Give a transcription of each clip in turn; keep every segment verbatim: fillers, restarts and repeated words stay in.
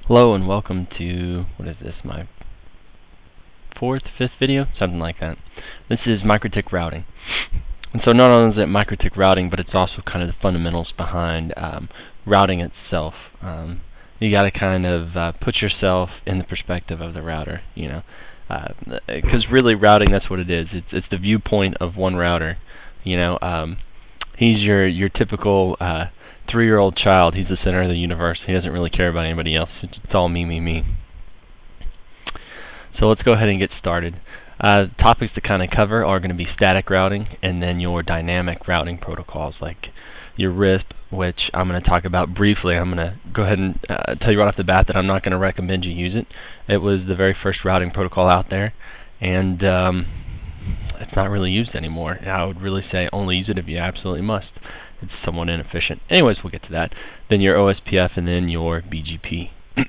Hello and welcome to, what is this, my fourth, fifth video? Something like that. This is MikroTik routing. And so not only is it MikroTik routing, but it's also kind of the fundamentals behind um, routing itself. Um, you got to kind of uh, put yourself in the perspective of the router, you know. Because uh, really routing, that's what it is. It's, it's the viewpoint of one router. You know, um, he's your, your typical uh, three-year-old child. He's the center of the universe. He doesn't really care about anybody else. It's, it's all me, me, me. So let's go ahead and get started. Uh, topics to kind of cover are going to be static routing and then your dynamic routing protocols like your R I P, which I'm going to talk about briefly. I'm going to go ahead and uh, tell you right off the bat that I'm not going to recommend you use it. It was the very first routing protocol out there, and um, it's not really used anymore. I would really say only use it if you absolutely must. It's somewhat inefficient. Anyways, we'll get to that. Then your O S P F and then your B G P.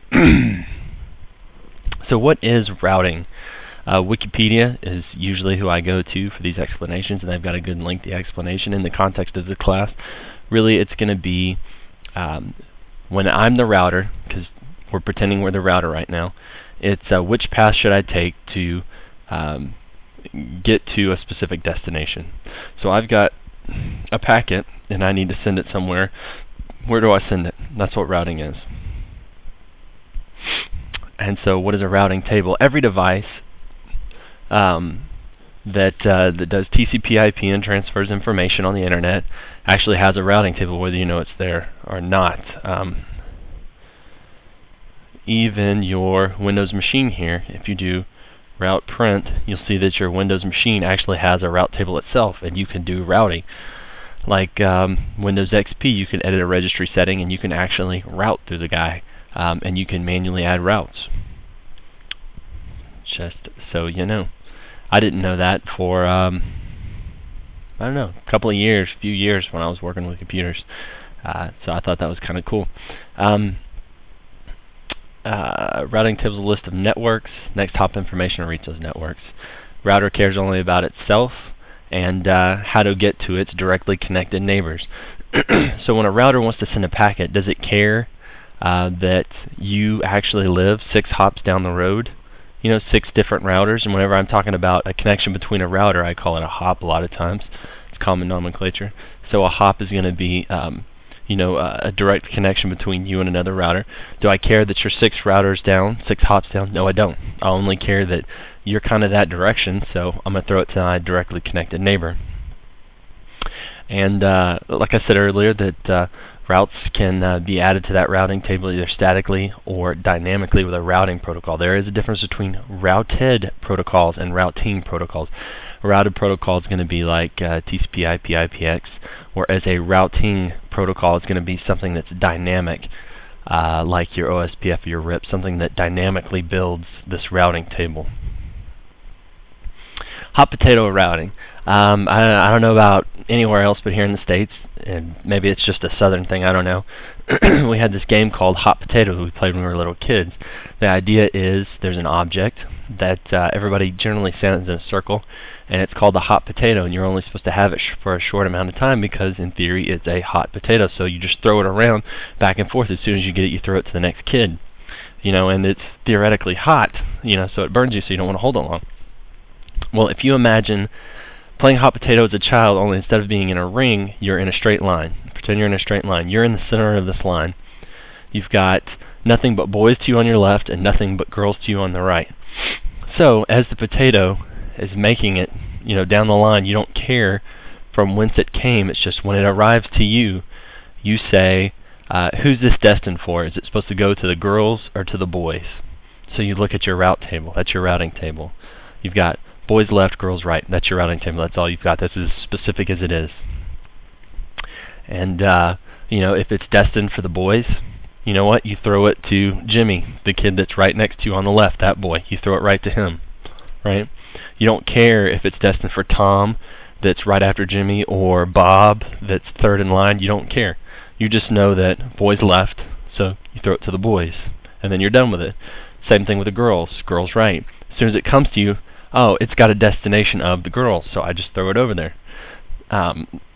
So what is routing? Uh, Wikipedia is usually who I go to for these explanations, and they've got a good lengthy explanation in the context of the class. Really, it's going to be um, when I'm the router, because we're pretending we're the router right now, it's uh, which path should I take to um, get to a specific destination. So I've got a packet, and I need to send it somewhere. Where do I send it? That's what routing is. And so what is a routing table? Every device um, that, uh, that does T C P I P and transfers information on the internet actually has a routing table, whether you know it's there or not. Um, even your Windows machine here, if you do route print, you'll see that your Windows machine actually has a route table itself, and you can do routing. Like um, Windows X P, you can edit a registry setting, and you can actually route through the guy. Um, and you can manually add routes. Just so you know. I didn't know that for, um, I don't know, a couple of years, few years when I was working with computers. Uh, so I thought that was kind of cool. Um, uh, routing tables a list of networks. Next, hop information to reach those networks. Router cares only about itself and uh, how to get to its directly connected neighbors. So when a router wants to send a packet, does it care Uh, that you actually live six hops down the road? You know, six different routers. And whenever I'm talking about a connection between a router, I call it a hop a lot of times. It's common nomenclature. So a hop is going to be, um, you know, uh, a direct connection between you and another router. Do I care that you're six routers down, six hops down? No, I don't. I only care that you're kind of that direction, so I'm going to throw it to my directly connected neighbor. And uh, like I said earlier, that uh, routes can uh, be added to that routing table either statically or dynamically with a routing protocol. There is a difference between routed protocols and routing protocols. A routed protocol is going to be like uh, T C P I P I P X, whereas a routing protocol is going to be something that's dynamic, uh, like your O S P F or your R I P, something that dynamically builds this routing table. Hot potato routing. Um, I, I don't know about anywhere else but here in the States, and maybe it's just a southern thing, I don't know. We had this game called Hot Potato we played when we were little kids. The idea is there's an object that uh, everybody generally stands in a circle, and it's called a hot potato, and you're only supposed to have it sh for a short amount of time because, in theory, it's a hot potato. So you just throw it around back and forth. As soon as you get it, you throw it to the next kid. You know, and it's theoretically hot, you know, so it burns you, so you don't want to hold it long. Well, if you imagine playing hot potato as a child, only instead of being in a ring, you're in a straight line. Pretend you're in a straight line. You're in the center of this line. You've got nothing but boys to you on your left and nothing but girls to you on the right. So, as the potato is making it, you know, down the line, you don't care from whence it came. It's just when it arrives to you, you say, uh, who's this destined for? Is it supposed to go to the girls or to the boys? So you look at your route table. That's your routing table. You've got boys left, girls right. That's your routing table. That's all you've got. That's as specific as it is. And, uh, you know, if it's destined for the boys, you know what? You throw it to Jimmy, the kid that's right next to you on the left, that boy. You throw it right to him, right? You don't care if it's destined for Tom, that's right after Jimmy, or Bob, that's third in line. You don't care. You just know that boys left, so you throw it to the boys, and then you're done with it. Same thing with the girls. Girls right. As soon as it comes to you, oh, it's got a destination of the girls, so I just throw it over there. Um,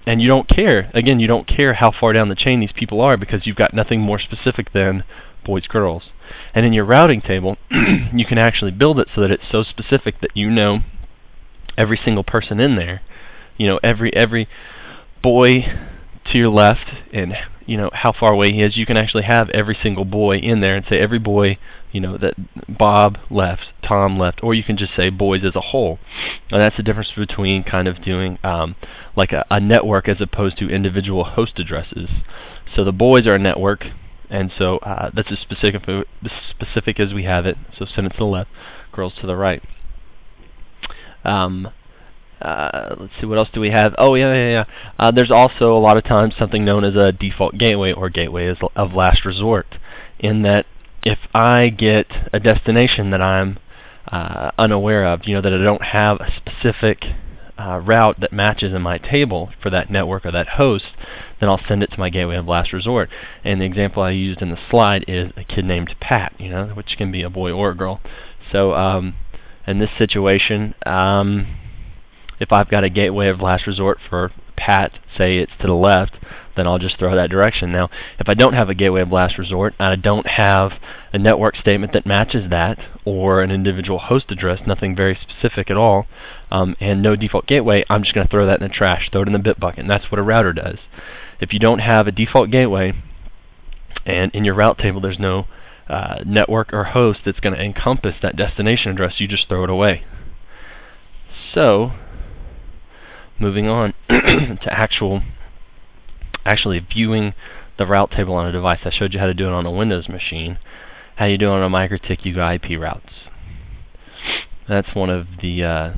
and you don't care. Again, you don't care how far down the chain these people are because you've got nothing more specific than boys, girls. And in your routing table, you can actually build it so that it's so specific that you know every single person in there. You know, every every boy to your left and, you know, how far away he is. You can actually have every single boy in there and say every boy, you know, that Bob left, Tom left, or you can just say boys as a whole. And that's the difference between kind of doing um, like a, a network as opposed to individual host addresses. So the boys are a network, and so uh, that's as specific, as specific as we have it. So send it to the left, girls to the right. Um, Uh, let's see, what else do we have? Oh, yeah, yeah, yeah. Uh, there's also a lot of times something known as a default gateway or gateway of last resort, in that if I get a destination that I'm uh, unaware of, you know, that I don't have a specific uh, route that matches in my table for that network or that host, then I'll send it to my gateway of last resort. And the example I used in the slide is a kid named Pat, you know, which can be a boy or a girl. So um, in this situation, um, if I've got a gateway of last resort for Pat, say it's to the left, then I'll just throw that direction. Now, if I don't have a gateway of last resort, and I don't have a network statement that matches that, or an individual host address, nothing very specific at all, um, and no default gateway, I'm just going to throw that in the trash, throw it in the bit bucket, and that's what a router does. If you don't have a default gateway, and in your route table there's no uh, network or host that's going to encompass that destination address, you just throw it away. So, moving on to actual, actually viewing the route table on a device. I showed you how to do it on a Windows machine. How you do it on a MikroTik, you go I P routes. That's one of the uh,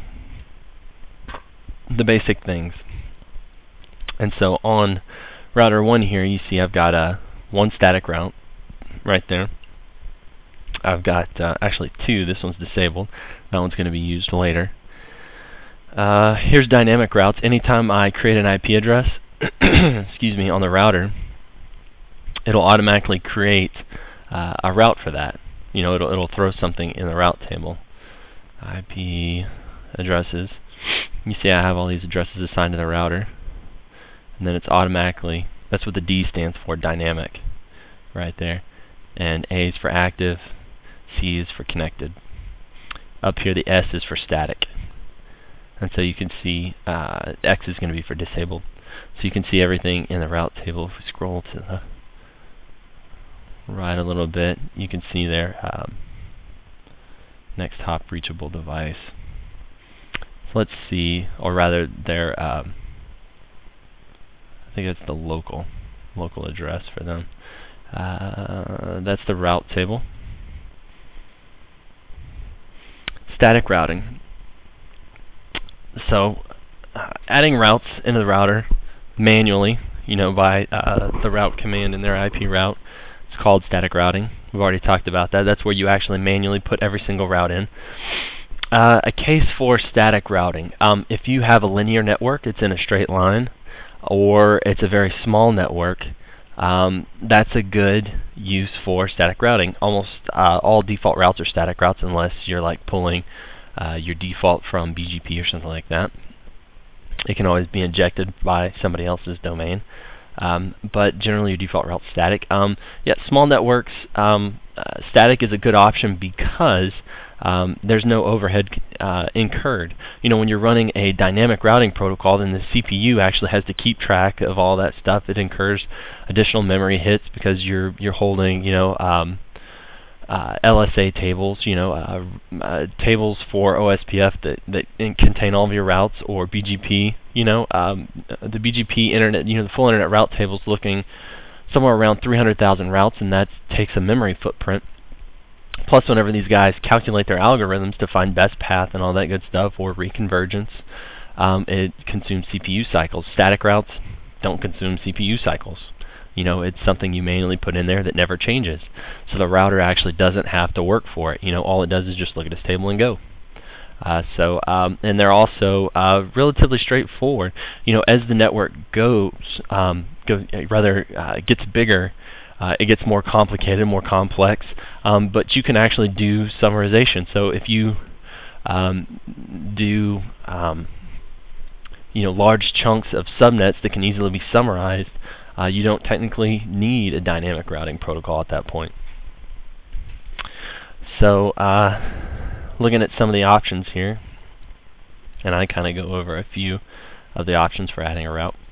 the basic things. And so on router one here, you see I've got a one static route right there. I've got uh, actually two. This one's disabled. That one's going to be used later. Uh, here's dynamic routes. Anytime I create an I P address, excuse me, on the router, it'll automatically create uh, a route for that. You know, it'll it'll throw something in the route table. I P addresses. You see, I have all these addresses assigned to the router, and then it's automatically. That's what the D stands for, dynamic, right there. And A is for active, C is for connected. Up here, the S is for static. And so you can see uh, X is going to be for disabled. So you can see everything in the route table. If we scroll to the right a little bit, you can see there um, next hop reachable device. So let's see, or rather their, um, I think it's the local, local address for them. Uh, that's the route table. Static routing. So, uh, adding routes into the router manually, you know, by uh, the route command in their I P route, it's called static routing. We've already talked about that. That's where you actually manually put every single route in. Uh, a case for static routing. Um, if you have a linear network, it's in a straight line, or it's a very small network, um, that's a good use for static routing. Almost uh, all default routes are static routes unless you're like pulling Uh, your default from B G P or something like that. It can always be injected by somebody else's domain, um, but generally your default route's static. Um, yeah, small networks, um, uh, static is a good option because um, there's no overhead uh, incurred. You know, when you're running a dynamic routing protocol, then the C P U actually has to keep track of all that stuff. It incurs additional memory hits because you're you're holding, you know. Um, Uh, L S A tables, you know, uh, uh, tables for O S P F that, that contain all of your routes, or B G P, you know, um, the B G P internet, you know, the full internet route table is looking somewhere around three hundred thousand routes, and that takes a memory footprint. Plus, whenever these guys calculate their algorithms to find best path and all that good stuff, or reconvergence, um, it consumes C P U cycles. Static routes don't consume C P U cycles. You know, it's something you manually put in there that never changes. So the router actually doesn't have to work for it. You know, all it does is just look at this table and go. Uh, so, um, and they're also uh, relatively straightforward. You know, as the network goes, um, go, rather uh, gets bigger, uh, it gets more complicated, more complex. Um, but you can actually do summarization. So if you um, do um, you know, large chunks of subnets that can easily be summarized, uh, you don't technically need a dynamic routing protocol at that point. So, uh, looking at some of the options here, and I kind of go over a few of the options for adding a route.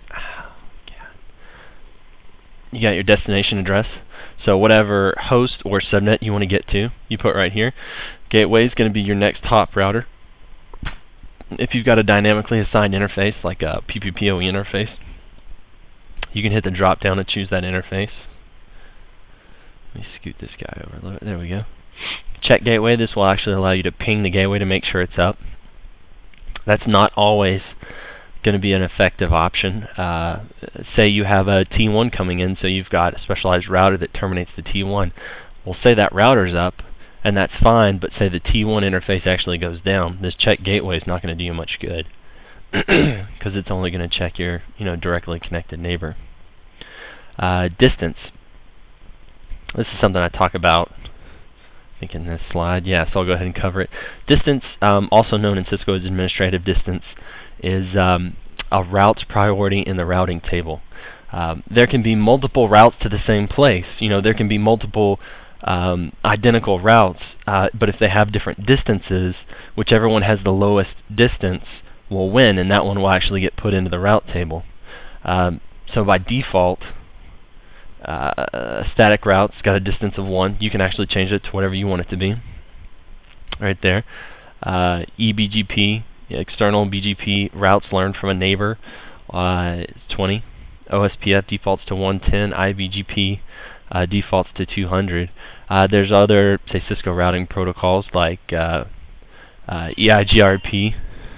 You got your destination address, so whatever host or subnet you want to get to, you put right here. Gateway is going to be your next hop router. If you've got a dynamically assigned interface, like a P P P oe interface, you can hit the drop down and choose that interface. Let me scoot this guy over a little bit. There we go. Check gateway. This will actually allow you to ping the gateway to make sure it's up. That's not always going to be an effective option. Uh, say you have a T one coming in, so you've got a specialized router that terminates the T one. Well, say that router's up, and that's fine, but say the T one interface actually goes down. This check gateway is not going to do you much good because it's only going to check your, you know, directly connected neighbor. Uh, distance. This is something I talk about, I think, in this slide. Yeah, so I'll go ahead and cover it. Distance, um, also known in Cisco as administrative distance, is um, a route's priority in the routing table. Um, there can be multiple routes to the same place. You know, there can be multiple um, identical routes, uh, but if they have different distances, whichever one has the lowest distance will win, and that one will actually get put into the route table. Um, so by default, uh, a static route's got a distance of one. You can actually change it to whatever you want it to be. Right there. Uh, E B G P, external B G P routes learned from a neighbor, uh, twenty. O S P F defaults to one ten. I B G P uh, defaults to two hundred. Uh, there's other, say, Cisco routing protocols like uh, uh, E I G R P,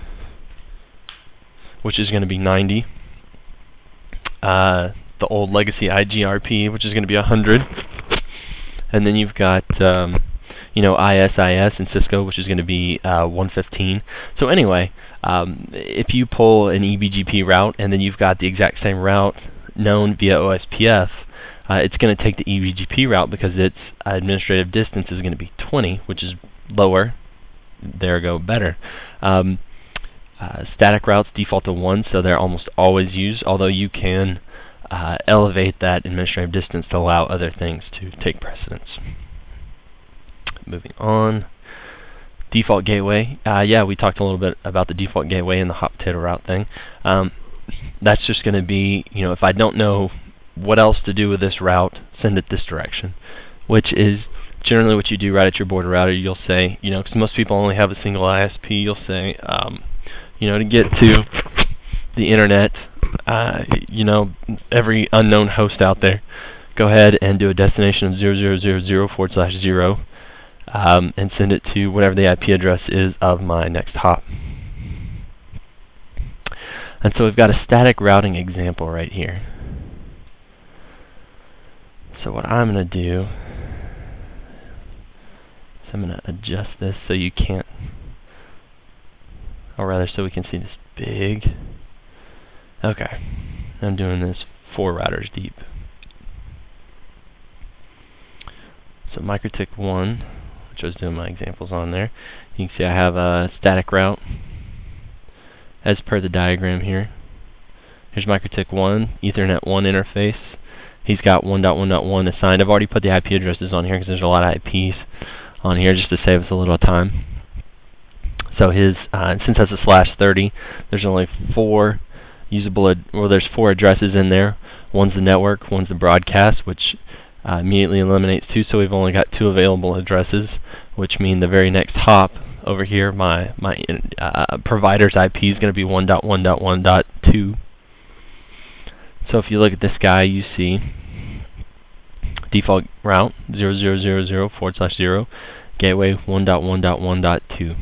which is going to be ninety. Uh, the old legacy I G R P, which is going to be one hundred. And then you've got um, you know, I S I S in Cisco, which is going to be uh, one fifteen. So anyway, um, if you pull an E B G P route and then you've got the exact same route known via O S P F, uh, it's going to take the E B G P route because its administrative distance is going to be twenty, which is lower. There we go, better. Um, uh, static routes default to one, so they're almost always used, although you can uh, elevate that administrative distance to allow other things to take precedence. Moving on. Default gateway. Uh, yeah, we talked a little bit about the default gateway and the hot potato route thing. Um, that's just going to be, you know, if I don't know what else to do with this route, send it this direction, which is generally what you do right at your board router. You'll say, you know, because most people only have a single I S P, you'll say, um, you know, to get to the internet, uh, you know, every unknown host out there, go ahead and do a destination of zero zero zero zero forward slash zero. Um, and send it to whatever the I P address is of my next hop. And so we've got a static routing example right here. So what I'm going to do is I'm going to adjust this so you can't, or rather so we can see this big. Okay, I'm doing this four routers deep. So MikroTik one, which I was doing my examples on there. You can see I have a static route as per the diagram here. Here's MikroTik one, Ethernet one interface. He's got one dot one dot one assigned. I've already put the I P addresses on here because there's a lot of I Ps on here just to save us a little time. So his, uh, since that's a slash thirty, there's only four usable, ad well there's four addresses in there. One's the network, one's the broadcast, which Uh, immediately eliminates two, so we've only got two available addresses, which mean the very next hop over here, my my uh, provider's I P is going to be one dot one dot one dot two. So if you look at this guy, you see default route zero zero zero zero forward slash zero, gateway one dot one dot one dot two.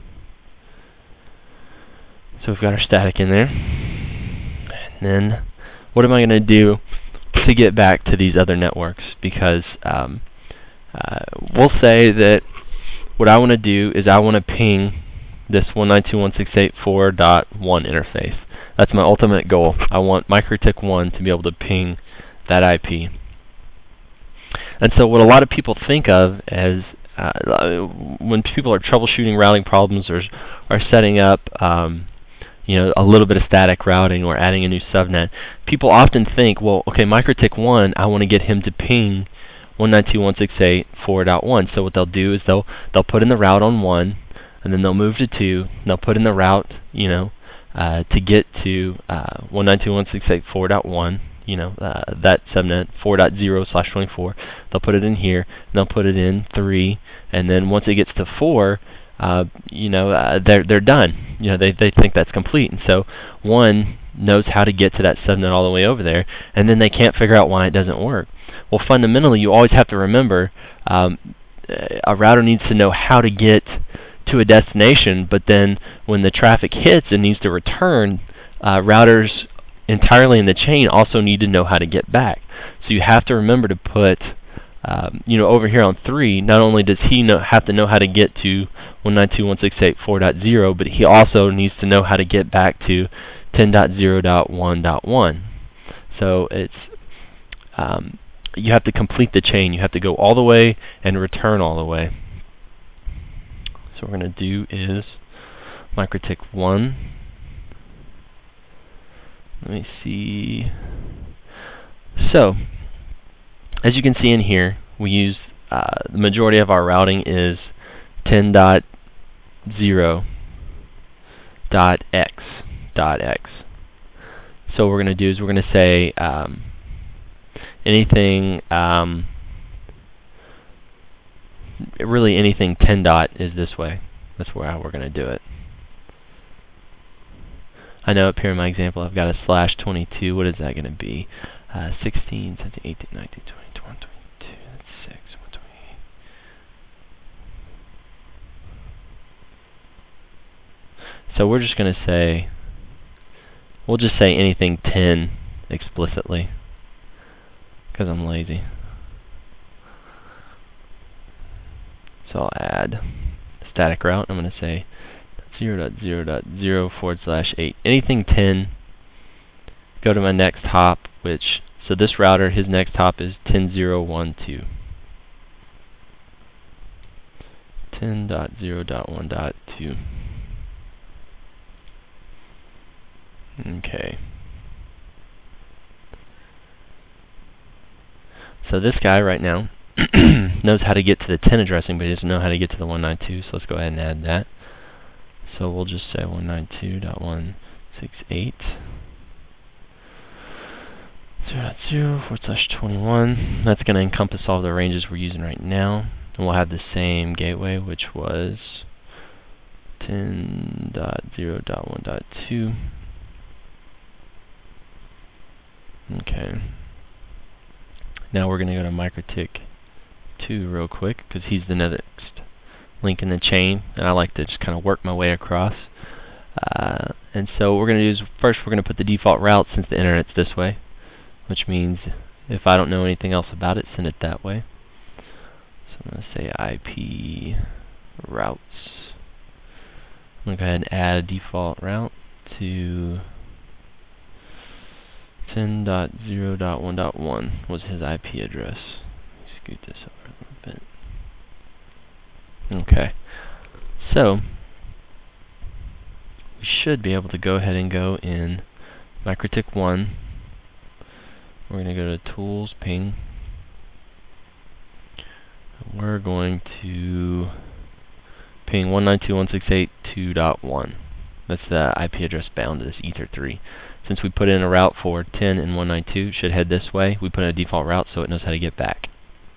So we've got our static in there. And then what am I going to do to get back to these other networks? Because um, uh, we'll say that what I want to do is I want to ping this one nine two dot one six eight dot four dot one interface. That's my ultimate goal. I want MikroTik one to be able to ping that I P. And so what a lot of people think of as uh, when people are troubleshooting routing problems or are setting up um, you know, a little bit of static routing or adding a new subnet. People often think, well, okay, MikroTik one, I want to get him to ping one ninety-two dot one sixty-eight dot four dot one. So what they'll do is they'll they'll put in the route on one, and then they'll move to two, and they'll put in the route, you know, uh, to get to uh, one ninety-two dot one sixty-eight dot four dot one, you know, uh, that subnet, four dot zero slash twenty-four. They'll put it in here, and they'll put it in three, and then once it gets to four, uh, you know, uh, they're they're done. You know, they they think that's complete, and so one knows how to get to that subnet all the way over there, and then they can't figure out why it doesn't work. Well, fundamentally, you always have to remember um, a router needs to know how to get to a destination, but then when the traffic hits and needs to return, uh, routers entirely in the chain also need to know how to get back. So you have to remember to put, um, you know, over here on three, not only does he know, have to know how to get to one ninety-two dot one sixty-eight dot four dot zero, but he also needs to know how to get back to ten dot zero dot one dot one. So it's um, you have to complete the chain. You have to go all the way and return all the way. So what we're going to do is MikroTik one. Let me see. So, as you can see in here, we use uh, the majority of our routing is ten dot zero dot x dot x. So what we're going to do is we're going to say um, anything, um, really anything ten dot is this way. That's where how we're going to do it. I know up here in my example I've got a slash twenty-two. What is that going to be? Uh, sixteen, seventeen, eighteen, nineteen, twenty, twenty-one, twenty-two, that's six, one twenty-eight. So we're just going to say, we'll just say anything ten explicitly, because I'm lazy. So I'll add a static route. I'm going to say zero dot zero dot zero forward slash eight. Anything ten, go to my next hop, which, so this router, his next hop is ten dot zero dot one two. ten dot zero dot one dot two. Okay. So this guy right now knows how to get to the ten addressing, but he doesn't know how to get to the one ninety-two, so let's go ahead and add that. So we'll just say one ninety-two dot one sixty-eight dot zero dot zero forward slash twenty-one. That's going to encompass all the ranges we're using right now. And we'll have the same gateway, which was ten dot zero dot one dot two. Okay. Now we're going to go to MikroTik two real quick, because he's the next link in the chain, and I like to just kind of work my way across. Uh, and so what we're going to do is first we're going to put the default route, since the internet's this way, which means if I don't know anything else about it, send it that way. So I'm going to say I P routes. I'm going to go ahead and add a default route to ten dot zero dot one dot one was his I P address. Scoot this over a little bit. Okay. So we should be able to go ahead and go in MikroTik one. We're going to go to Tools, Ping. We're going to ping one ninety-two dot one sixty-eight dot two dot one. That's the I P address bound to this Ether three. Since we put in a route for ten and one ninety-two, it should head this way. We put in a default route so it knows how to get back.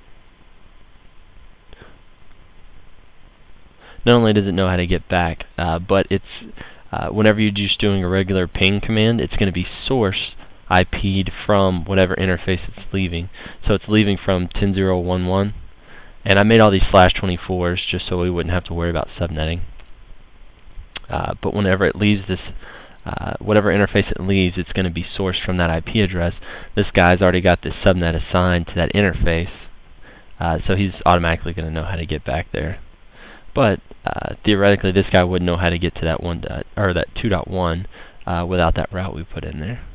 Not only does it know how to get back, uh, but it's uh, whenever you're just doing a regular ping command, it's going to be source I P'd from whatever interface it's leaving. So it's leaving from ten dot zero dot one dot one, and I made all these slash twenty-fours just so we wouldn't have to worry about subnetting. Uh, but whenever it leaves this, uh, whatever interface it leaves, it's going to be sourced from that I P address. This guy's already got this subnet assigned to that interface, uh, so he's automatically going to know how to get back there. But uh, theoretically, this guy wouldn't know how to get to that one dot, or that two dot one uh, without that route we put in there.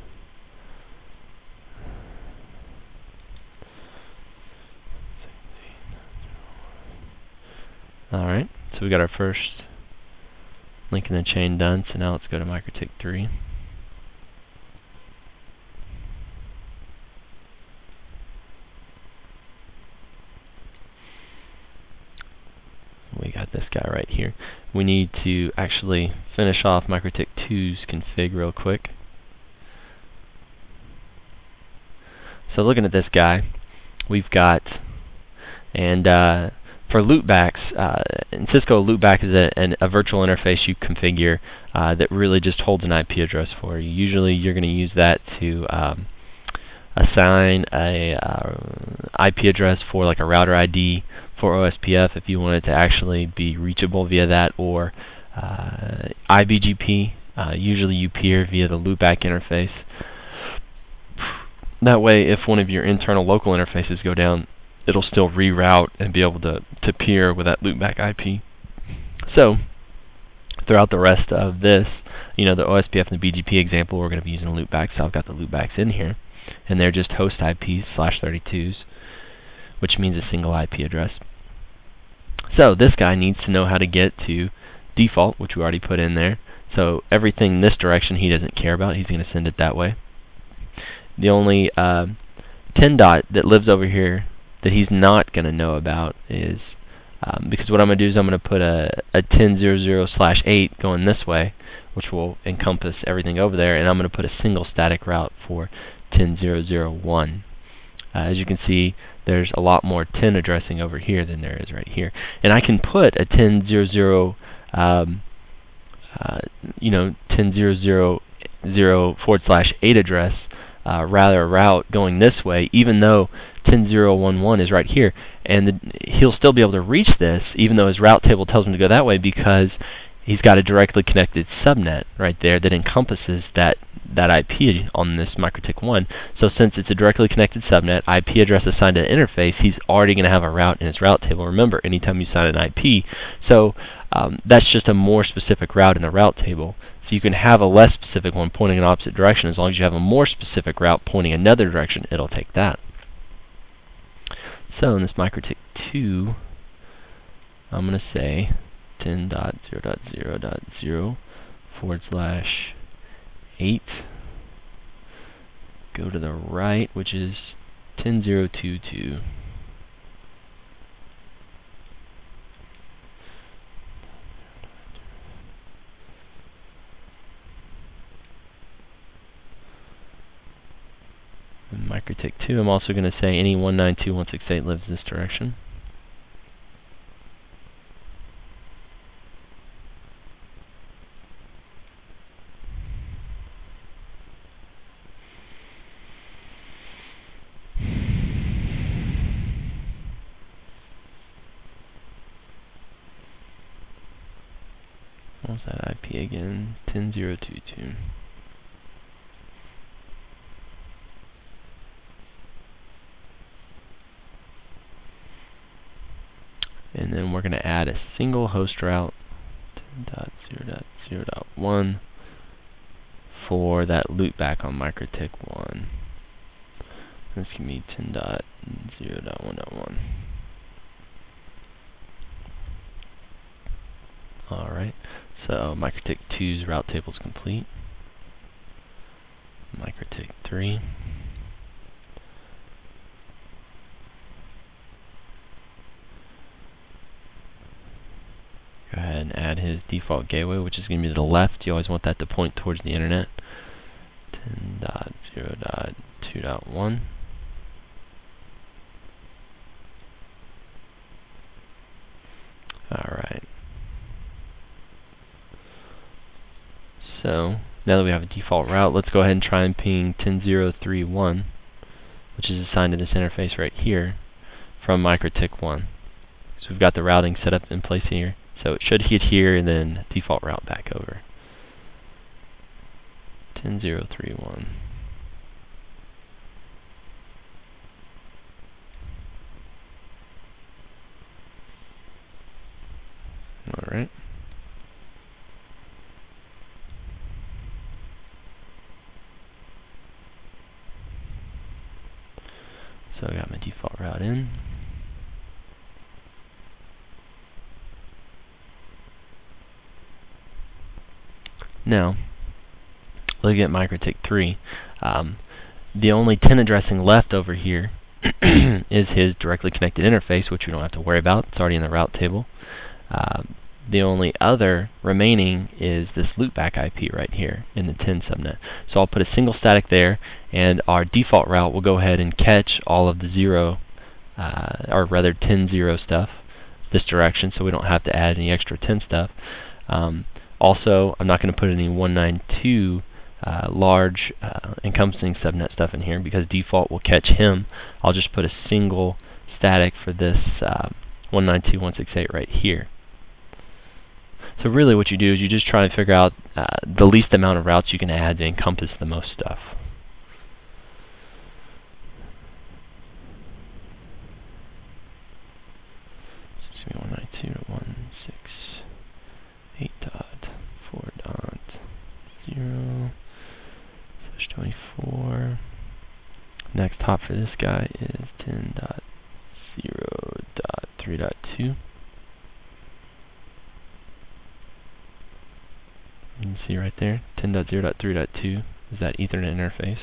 All right, so we got our first Link in the chain done. So now let's go to MikroTik three. We got this guy right here. We need to actually finish off MikroTik two's config real quick. So looking at this guy, we've got, and uh, for loopbacks, uh, in Cisco, loopback is a, an, a virtual interface you configure uh, that really just holds an I P address for you. Usually you're going to use that to um, assign a uh, I P address for like a router I D for O S P F if you want it to actually be reachable via that, or uh, I B G P. Uh, usually you peer via the loopback interface. That way, if one of your internal local interfaces go down, it'll still reroute and be able to, to peer with that loopback I P. So, throughout the rest of this, you know, the O S P F and the B G P example, we're going to be using a loopback, so I've got the loopbacks in here. And they're just host I Ps slash thirty-twos, which means a single I P address. So, this guy needs to know how to get to default, which we already put in there. So, everything in this direction he doesn't care about. He's going to send it that way. The only uh, ten dot that lives over here that he's not going to know about is, um, because what I'm going to do is I'm going to put a, a ten dot zero dot zero slash eight going this way, which will encompass everything over there, and I'm going to put a single static route for ten dot zero dot zero dot one. Uh, as you can see, there's a lot more ten addressing over here than there is right here. And I can put a ten dot zero dot zero, um, uh, you know, ten dot zero dot zero dot zero forward slash eight address, Uh, rather route going this way, even though ten dot zero dot one dot one is right here, and the, he'll still be able to reach this even though his route table tells him to go that way, because he's got a directly connected subnet right there that encompasses that that I P on this MikroTik one. So since it's a directly connected subnet, I P address assigned to an interface, he's already going to have a route in his route table. Remember, anytime you assign an I P, so um, that's just a more specific route in the route table. So you can have a less specific one pointing in opposite direction. As long as you have a more specific route pointing another direction, it'll take that. So in this MikroTik two, I'm going to say ten dot zero dot zero dot zero forward slash eight. Go to the right, which is ten dot zero dot two dot two. MikroTik two, I'm also going to say any one ninety-two dot one sixty-eight lives this direction. What's that I P again? ten dot zero dot two dot two. And then we're going to add a single host route, ten dot zero dot zero dot one, for that loopback on MikroTik one. This can be ten dot zero dot one dot one. Alright, so MikroTik two's route table is complete. MikroTik three. Go ahead and add his default gateway, which is going to be to the left. You always want that to point towards the internet. ten dot zero dot two dot one. Alright. So, now that we have a default route, let's go ahead and try and ping ten dot zero dot three dot one, which is assigned to this interface right here, from MikroTik one. So we've got the routing set up in place here. So it should hit here and then default route back over. ten dot zero dot three dot one. Alright. So I got my default route in. Now, looking at MikroTik three, um, the only ten addressing left over here is his directly connected interface, which we don't have to worry about. It's already in the route table. Um, the only other remaining is this loopback I P right here in the ten subnet. So I'll put a single static there, and our default route will go ahead and catch all of the zero, uh, or rather ten zero stuff this direction, so we don't have to add any extra ten stuff. Um, also, I'm not going to put any one ninety-two uh, large uh, encompassing subnet stuff in here because default will catch him. I'll just put a single static for this uh, one ninety-two dot one sixty-eight right here. So really what you do is you just try to figure out uh, the least amount of routes you can add to encompass the most stuff. one ninety-two dot one sixty-eight dot four dot zero slash twenty-four. Next hop for this guy is ten dot zero dot three dot two. You can see right there, ten dot zero dot three dot two is that Ethernet interface.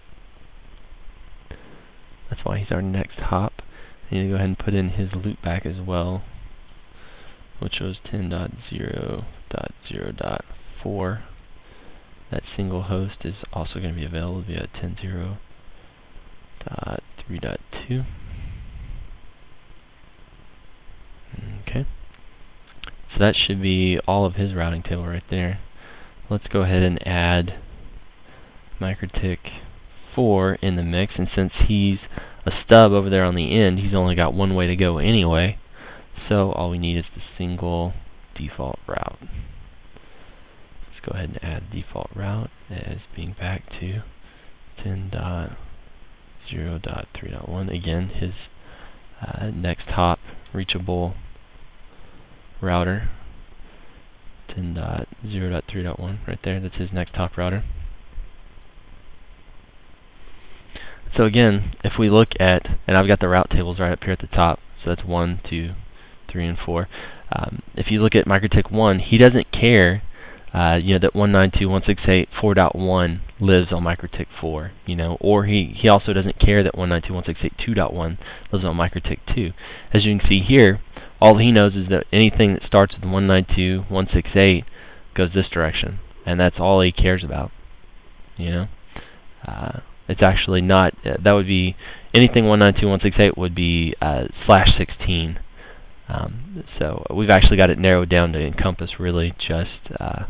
That's why he's our next hop. I need to go ahead and put in his loopback as well, which was ten dot zero dot zero dot four. That single host is also going to be available via ten dot zero dot three dot two. Okay. So that should be all of his routing table right there. Let's go ahead and add MikroTik four in the mix, and since he's a stub over there on the end, he's only got one way to go anyway, so all we need is the single default route. Let's go ahead and add default route as being back to ten dot zero dot three dot one. Again, his uh, next hop reachable router, ten dot zero dot three dot one right there. That's his next hop router. So again, if we look at, and I've got the route tables right up here at the top, so that's one, two, three, and four. Um, if you look at MikroTik one, he doesn't care, uh, you know, that one ninety-two dot one sixty-eight dot four dot one lives on MikroTik four, you know, or he he also doesn't care that one ninety-two dot one sixty-eight dot two dot one lives on MikroTik two. As you can see here, all he knows is that anything that starts with one ninety-two dot one sixty-eight goes this direction, and that's all he cares about, you know. Uh, It's actually not, uh, that would be, anything one ninety-two dot one sixty-eight would be uh, slash sixteen. Um, so we've actually got it narrowed down to encompass really just uh,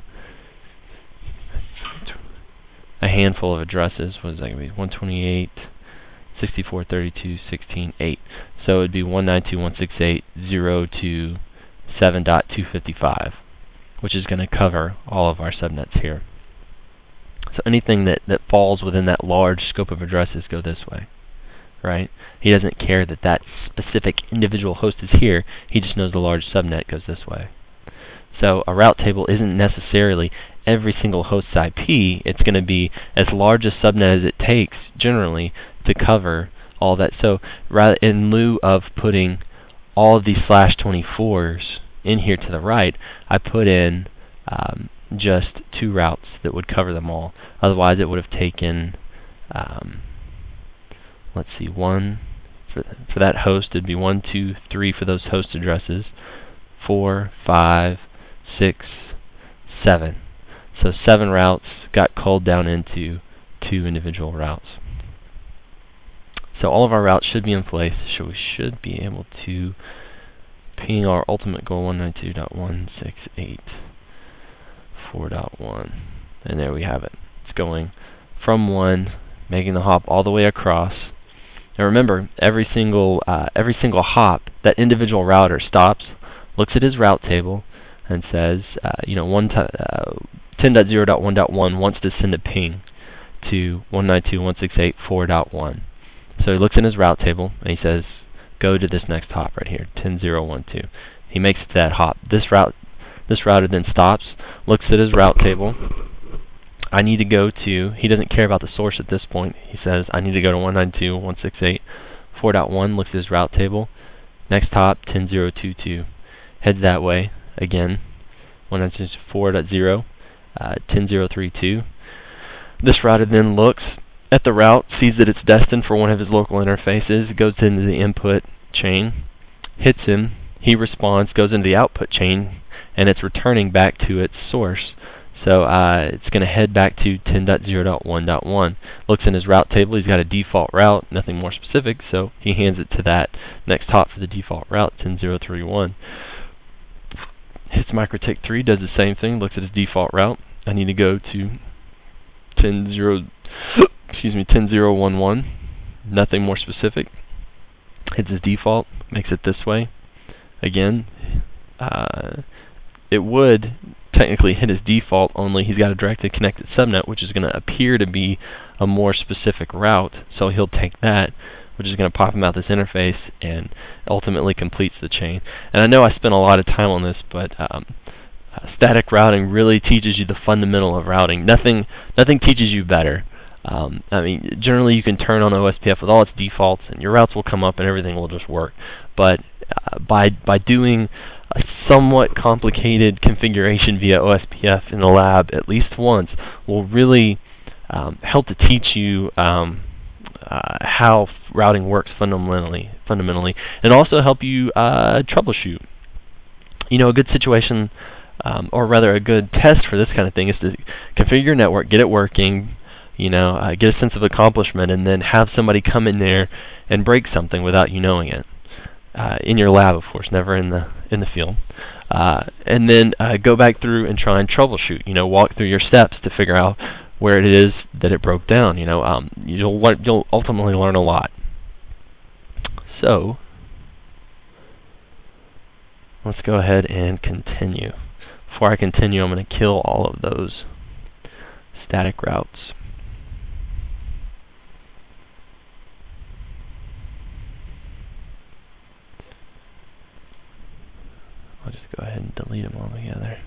a handful of addresses. What is that going to be? one twenty-eight, sixty-four, thirty-two, sixteen, eight. So it would be one ninety-two dot one sixty-eight dot zero to seven dot two fifty-five, which is going to cover all of our subnets here. So anything that, that falls within that large scope of addresses go this way, right? He doesn't care that that specific individual host is here. He just knows the large subnet goes this way. So a route table isn't necessarily every single host's I P. It's going to be as large a subnet as it takes, generally, to cover all that. So rather, in lieu of putting all of these slash twenty-fours in here to the right, I put in um, just two routes that would cover them all. Otherwise, it would have taken, um, let's see, one for th for that host. It'd be one, two, three for those host addresses, four, five, six, seven. So seven routes got culled down into two individual routes. So all of our routes should be in place. So we should be able to ping our ultimate goal one ninety-two dot one sixty-eight dot four dot one, and there we have it. It's going from one, making the hop all the way across. Now remember, every single uh, every single hop, that individual router stops, looks at his route table, and says, uh, you know, one uh, ten dot zero dot one dot one wants to send a ping to one ninety-two dot one sixty-eight dot four dot one. So he looks in his route table and he says, go to this next hop right here, ten dot zero dot twelve. He makes it to that hop. This route, this router then stops, looks at his route table. I need to go to, he doesn't care about the source at this point. He says, I need to go to one ninety-two dot one sixty-eight dot four dot one, looks at his route table. Next hop, ten dot zero dot twenty-two. Heads that way, again, one ninety-two dot four dot zero. uh, ten zero three two. This router then looks at the route, sees that it's destined for one of his local interfaces, goes into the input chain, hits him, he responds, goes into the output chain, and it's returning back to its source. So uh, it's going to head back to ten dot zero dot one dot one. Looks in his route table, he's got a default route, nothing more specific, so he hands it to that next hop for the default route, ten dot zero dot three dot one. Hits MikroTik three, does the same thing, looks at his default route. I need to go to ten dot zero, excuse me, ten dot zero dot one dot one, nothing more specific. Hits his default, makes it this way. Again, uh, it would technically hit his default, only he's got a directly connected subnet, which is going to appear to be a more specific route, so he'll take that, which is going to pop him out this interface and ultimately completes the chain. And I know I spent a lot of time on this, but um, uh, static routing really teaches you the fundamental of routing. Nothing, nothing teaches you better. Um, I mean, generally you can turn on O S P F with all its defaults, and your routes will come up, and everything will just work. But uh, by by doing a somewhat complicated configuration via O S P F in the lab at least once will really um, help to teach you um, uh, how routing works fundamentally, fundamentally, and also help you uh, troubleshoot. You know, a good situation, um, or rather a good test for this kind of thing, is to configure your network, get it working, you know, uh, get a sense of accomplishment, and then have somebody come in there and break something without you knowing it. Uh, in your lab, of course, never in the in the field. Uh, and then uh, go back through and try and troubleshoot. You know, walk through your steps to figure out where it is that it broke down. You know, um, you'll you'll ultimately learn a lot. So let's go ahead and continue. Before I continue, I'm going to kill all of those static routes. I'll just go ahead and delete them all together.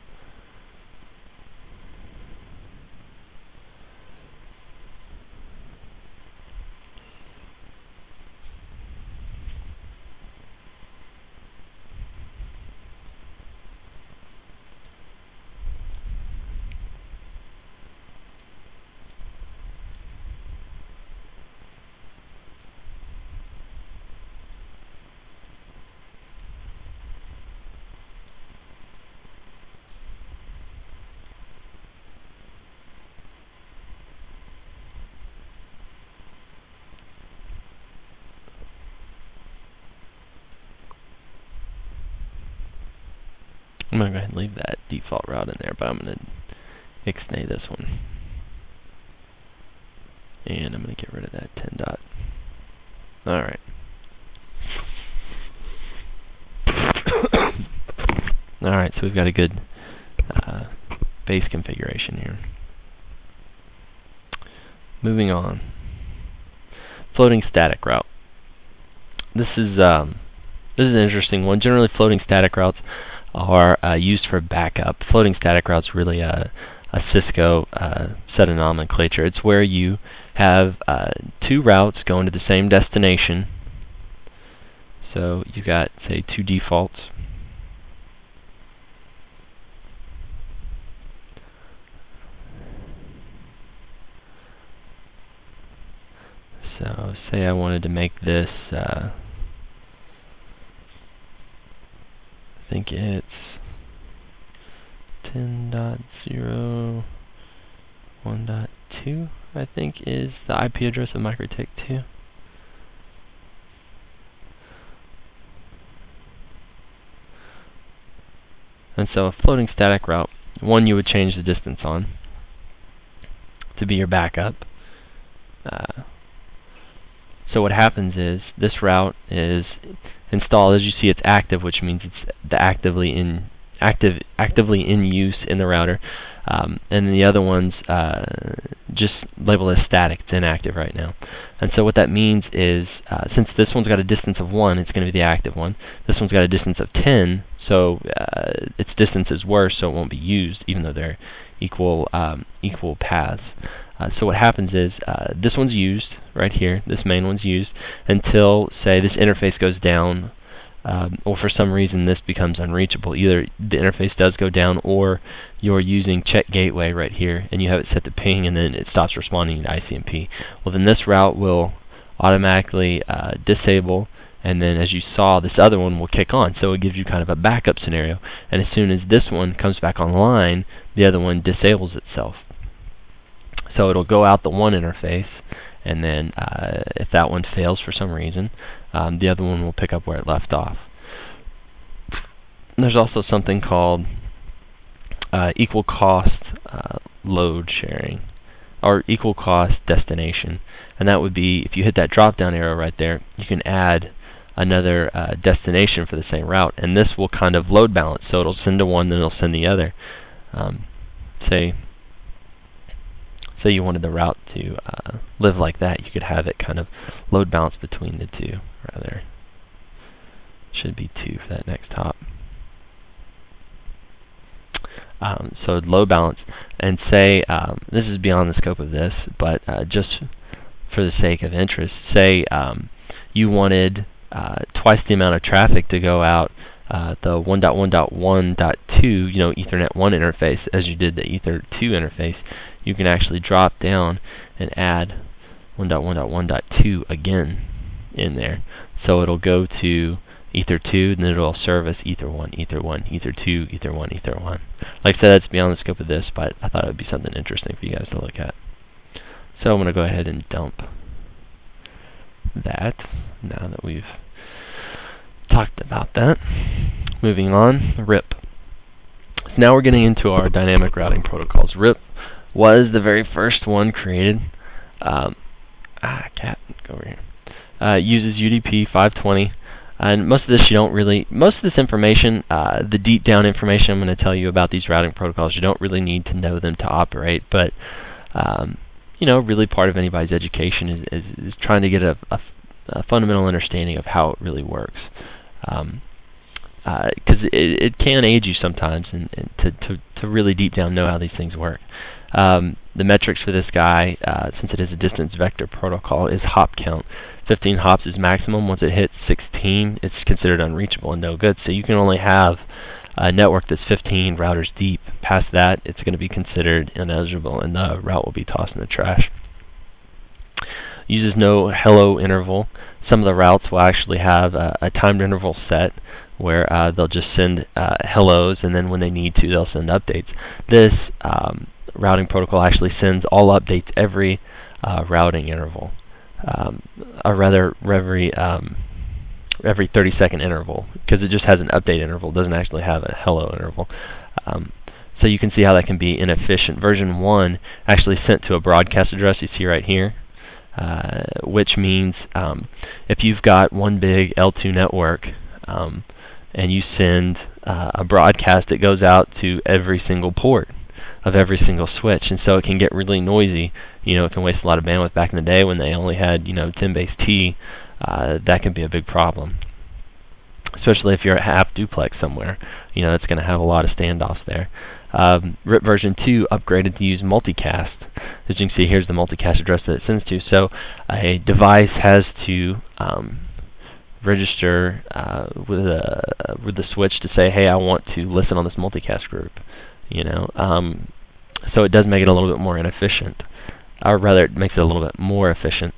I'm going to go ahead and leave that default route in there, but I'm going to ixnay this one. And I'm going to get rid of that ten dot. Alright. Alright, so we've got a good uh, base configuration here. Moving on. Floating static route. This is um, this is an interesting one. Generally, floating static routes are uh, used for backup. Floating static routes really a, a Cisco uh, set of nomenclature. It's where you have uh, two routes going to the same destination. So you've got, say, two defaults. So say I wanted to make this uh, I think it's ten dot zero dot one dot two, I think, is the I P address of MikroTik two. And so a floating static route, one you would change the distance on to be your backup. Uh, so what happens is this route is installed. As you see, it's active, which means it's the actively in active actively in use in the router, um, and the other ones uh, just labeled as static. It's inactive right now. And so what that means is, uh, since this one's got a distance of one, it's going to be the active one. This one's got a distance of ten, so uh, its distance is worse, so it won't be used, even though they're equal um, equal paths. Uh, so what happens is, uh, this one's used right here, this main one's used, until, say, this interface goes down um, or for some reason this becomes unreachable. Either the interface does go down, or you're using check gateway right here, and you have it set to ping, and then it stops responding to I C M P. Well, then this route will automatically uh, disable, and then as you saw, this other one will kick on. So it gives you kind of a backup scenario. And as soon as this one comes back online, the other one disables itself. So it'll go out the one interface, and then uh, if that one fails for some reason, um, the other one will pick up where it left off. There's also something called uh, equal cost uh, load sharing, or equal cost destination. And that would be, if you hit that drop down arrow right there, you can add another uh, destination for the same route, and this will kind of load balance. So it'll send to one, then it'll send the other. Um, say, say you wanted the route to uh, live like that, you could have it kind of load balance between the two. Rather, should be two for that next hop. Um, so load balance, and say um, this is beyond the scope of this, but uh, just for the sake of interest, say um, you wanted uh, twice the amount of traffic to go out uh, the one dot one dot one dot two, you know, Ethernet one interface as you did the Ether two interface. You can actually drop down and add one dot one dot one dot two again in there. So it'll go to Ether two, and then it'll service Ether one, Ether one, Ether two, Ether one, Ether one. Like I said, that's beyond the scope of this, but I thought it would be something interesting for you guys to look at. So I'm going to go ahead and dump that now that we've talked about that. Moving on, R I P. So now we're getting into our dynamic routing protocols. R I P was the very first one created. Um, ah, cat, go over here. Uh, uses U D P five twenty. And most of this you don't really, most of this information, uh, the deep down information I'm going to tell you about these routing protocols, you don't really need to know them to operate. But, um, you know, really part of anybody's education is, is, is trying to get a, a, a fundamental understanding of how it really works. Um, because uh, it, it can aid you sometimes in, in to, to, to really deep down know how these things work. Um, the metrics for this guy, uh, since it is a distance vector protocol, is hop count. fifteen hops is maximum. Once it hits sixteen, it's considered unreachable and no good. So you can only have a network that's fifteen routers deep. Past that, it's going to be considered ineligible, and the route will be tossed in the trash. Uses no hello interval. Some of the routes will actually have a, a timed interval set where uh, they'll just send uh, hellos, and then when they need to, they'll send updates. This um, routing protocol actually sends all updates every uh, routing interval. Um, or rather every um, every thirty second interval, because it just has an update interval, it doesn't actually have a hello interval. Um, so you can see how that can be inefficient. Version one actually sent to a broadcast address you see right here, uh, which means um, if you've got one big L two network um, and you send uh, a broadcast, it goes out to every single port of every single switch, and so it can get really noisy. You know, it can waste a lot of bandwidth. Back in the day when they only had, you know, ten base T, uh, that can be a big problem. Especially if you're a half duplex somewhere. You know, it's going to have a lot of standoffs there. Um, R I P version two upgraded to use multicast. As you can see, here's the multicast address that it sends to. So a device has to um, register uh, with a with the switch to say, hey, I want to listen on this multicast group. You know, um, so it does make it a little bit more inefficient, or rather, it makes it a little bit more efficient.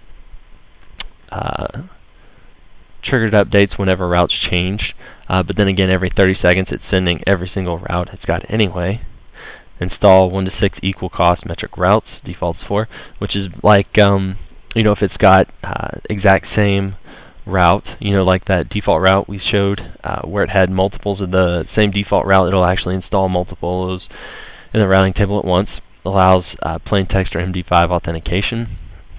Uh, triggered updates whenever routes change, uh, but then again, every thirty seconds, it's sending every single route it's got anyway. Install one to six equal cost metric routes, defaults for, which is like, um, you know, if it's got uh, exact same route, you know, like that default route we showed, uh, where it had multiples of the same default route, it'll actually install multiples in the routing table at once. Allows uh, plain text or M D five authentication.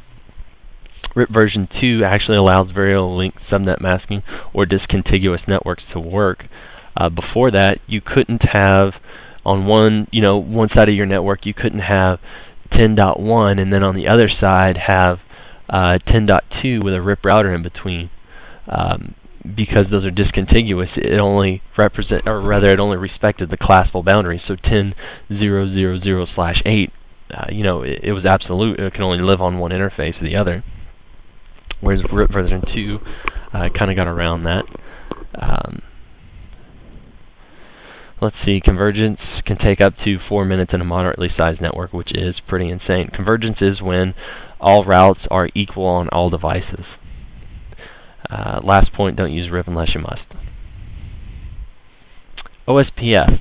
R I P version two actually allows variable link subnet masking or discontiguous networks to work. Uh, before that, you couldn't have on one, you know, one side of your network, you couldn't have ten dot one and then on the other side have uh, ten dot two with a R I P router in between. Um, because those are discontiguous, it only represent, or rather, it only respected the classful boundaries. So ten dot zero dot zero dot zero slash eight, uh, you know, it, it was absolute. It can only live on one interface or the other. Whereas R I P version two uh, kind of got around that. Um, let's see, convergence can take up to four minutes in a moderately sized network, which is pretty insane. Convergence is when all routes are equal on all devices. Uh, last point, don't use R I P unless you must. O S P F.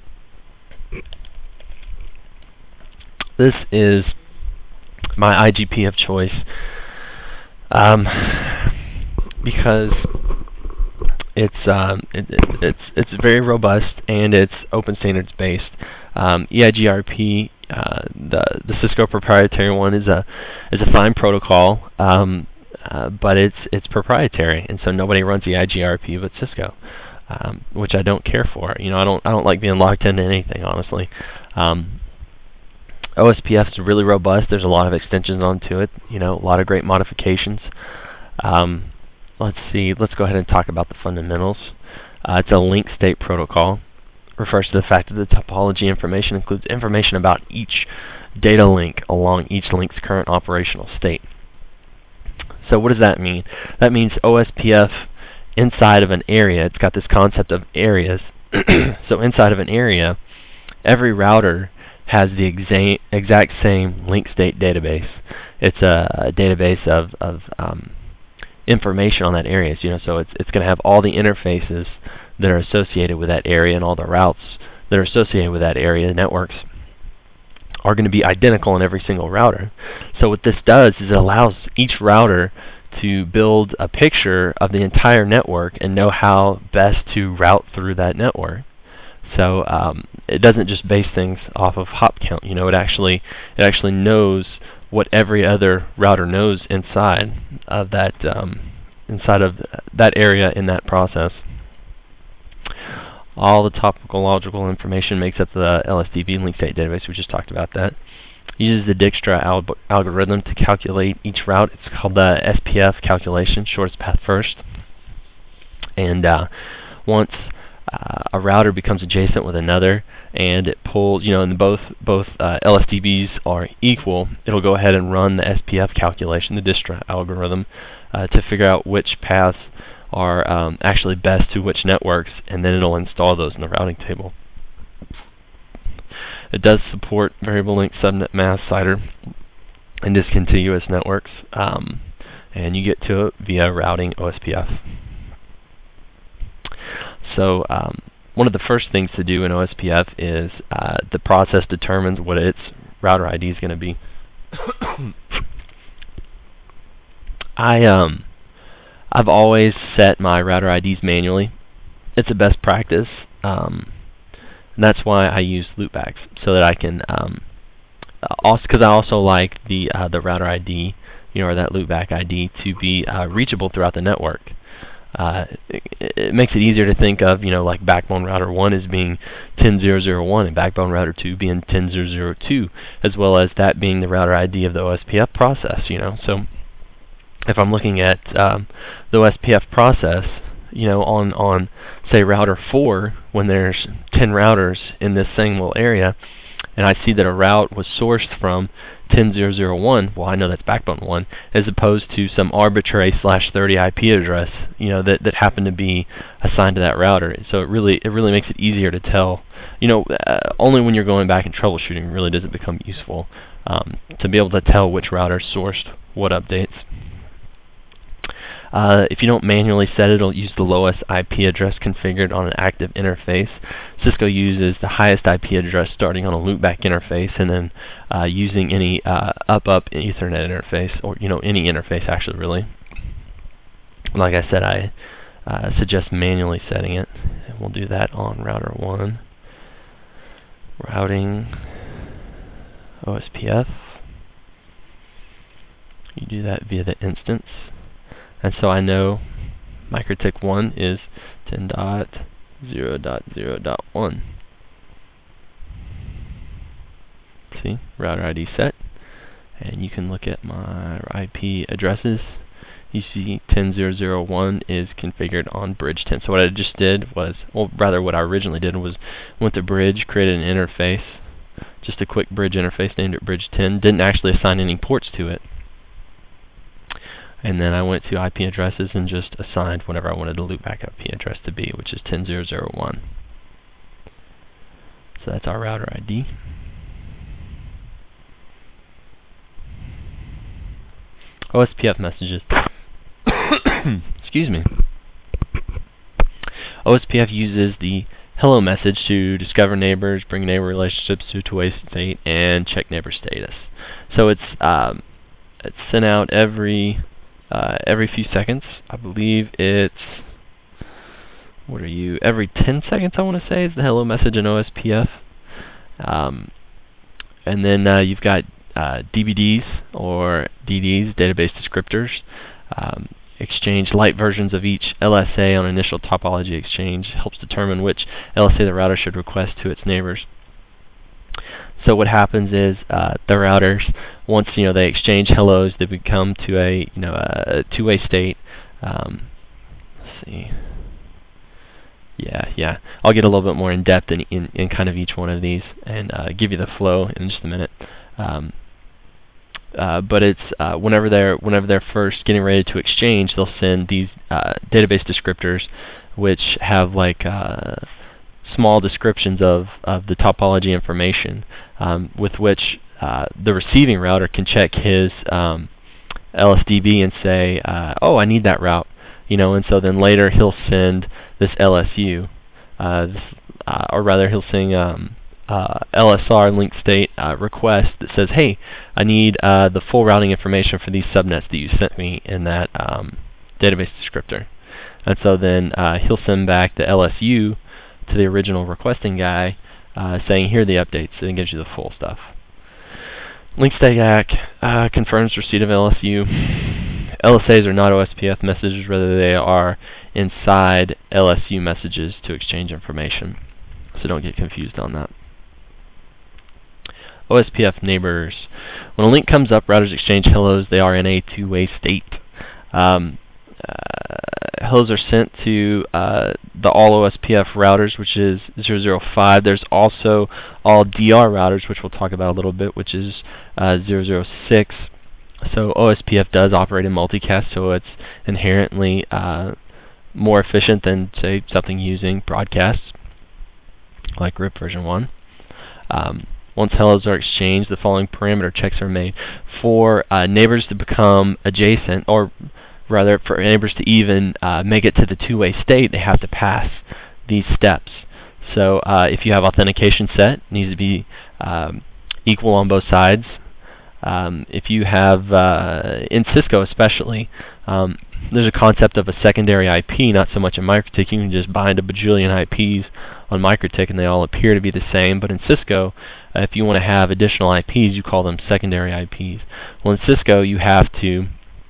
This is my I G P of choice um, because it's um, it, it, it's it's very robust and it's open standards based. Um, E I G R P, uh, the the Cisco proprietary one, is a is a fine protocol, um, uh, but it's it's proprietary, and so nobody runs E I G R P but Cisco, um, which I don't care for. You know, I don't I don't like being locked into anything, honestly. Um, O S P F is really robust. There's a lot of extensions onto it. You know, a lot of great modifications. Um, let's see. Let's go ahead and talk about the fundamentals. Uh, it's a link state protocol. Refers to the fact that the topology information includes information about each data link along each link's current operational state. So what does that mean? That means O S P F inside of an area, it's got this concept of areas. So inside of an area, every router has the exa exact same link state database. It's a, a database of, of um, information on that area. So, you know, so it's it's going to have all the interfaces that are associated with that area, and all the routes that are associated with that area. Networks are going to be identical in every single router. So what this does is it allows each router to build a picture of the entire network and know how best to route through that network. So um, it doesn't just base things off of hop count. You know, it actually it actually knows what every other router knows inside of that um, inside of that area in that process. All the topological information makes up the L S D B link state database. We just talked about that. It uses the Dijkstra al algorithm to calculate each route. It's called the S P F calculation, shortest path first. And uh, once uh, a router becomes adjacent with another, and it pulls, you know, and both both uh, L S D Bs are equal, it'll go ahead and run the S P F calculation, the Dijkstra algorithm, uh, to figure out which paths are um, actually best to which networks, and then it'll install those in the routing table. It does support variable length subnet mask C I D R and discontinuous networks, um, and you get to it via routing O S P F. So um, one of the first things to do in O S P F is uh, the process determines what its router I D is going to be. I um. I've always set my router I Ds manually. It's a best practice, um, and that's why I use loopbacks, so that I can um, also because I also like the uh, the router I D, you know, or that loopback I D to be uh, reachable throughout the network. Uh, it, it makes it easier to think of, you know, like backbone router one as being ten dot zero dot zero dot one and backbone router two being ten dot zero dot zero dot two, as well as that being the router I D of the O S P F process. You know, so if I'm looking at um, the O S P F process, you know, on, on say router four, when there's ten routers in this same little area, and I see that a route was sourced from ten dot zero dot zero dot one, well, I know that's backbone one, as opposed to some arbitrary slash thirty I P address, you know, that that happened to be assigned to that router. So it really it really makes it easier to tell. You know, uh, only when you're going back and troubleshooting really does it become useful um, to be able to tell which router sourced what updates. Uh, if you don't manually set it, it'll use the lowest I P address configured on an active interface. Cisco uses the highest I P address starting on a loopback interface, and then uh, using any uh, up-up Ethernet interface, or you know any interface actually really. Like I said, I uh, suggest manually setting it, and we'll do that on router one. Routing O S P F. You do that via the instance. And so I know MikroTik one is ten dot zero dot zero dot one. See, router I D set. And you can look at my I P addresses. You see ten dot zero dot zero dot one is configured on bridge ten. So what I just did was, well, rather what I originally did was went to bridge, created an interface, just a quick bridge interface, named it bridge ten. Didn't actually assign any ports to it. and then I went to I P addresses and just assigned whatever I wanted the loopback I P address to be, which is ten dot zero dot zero dot one. So that's our router I D. O S P F messages. Excuse me. O S P F uses the hello message to discover neighbors, bring neighbor relationships to a two-way state, and check neighbor status. So it's um, it's sent out every uh, every few seconds. I believe it's what are you? Every ten seconds, I want to say, is the hello message in O S P F. Um, and then uh, you've got uh, D B Ds or D Ds, database descriptors. Um, exchange light versions of each L S A on initial topology exchange helps determine which L S A the router should request to its neighbors. So what happens is uh, the routers, once you know they exchange hellos, they become to a you know a two-way state. Um, let's see. Yeah, yeah. I'll get a little bit more in depth in in, in kind of each one of these and uh, give you the flow in just a minute. Um, Uh, but it's uh, whenever they're whenever they're first getting ready to exchange, they'll send these uh, database descriptors, which have like uh, small descriptions of of the topology information, um, with which uh, the receiving router can check his um, L S D B and say, uh, "Oh, I need that route," you know, and so then later he'll send this L S U, uh, this, uh, or rather he'll sing. Um, Uh, L S R link state uh, request that says, hey, I need uh, the full routing information for these subnets that you sent me in that um, database descriptor. And so then uh, he'll send back the L S U to the original requesting guy uh, saying, here are the updates, and it gives you the full stuff. Link stack uh, confirms receipt of L S U. L S As are not O S P F messages, rather they are inside L S U messages to exchange information. So don't get confused on that. O S P F neighbors. When a link comes up, routers exchange hellos. They are in a two-way state. Um, uh, hellos are sent to uh, the all O S P F routers, which is zero zero five. There's also all D R routers, which we'll talk about a little bit, which is uh, zero zero six. So O S P F does operate in multicast, so it's inherently uh, more efficient than, say, something using broadcasts, like R I P version one. Um, Once hellos are exchanged, the following parameter checks are made. For uh, neighbors to become adjacent, or rather for neighbors to even uh, make it to the two-way state, they have to pass these steps. So uh, if you have authentication set, it needs to be um, equal on both sides. Um, if you have, uh, in Cisco especially, um, there's a concept of a secondary I P, not so much in MikroTik. You can just bind a bajillion I Ps on MikroTik and they all appear to be the same. But in Cisco, uh, if you want to have additional I Ps, you call them secondary I Ps. Well, in Cisco, you have to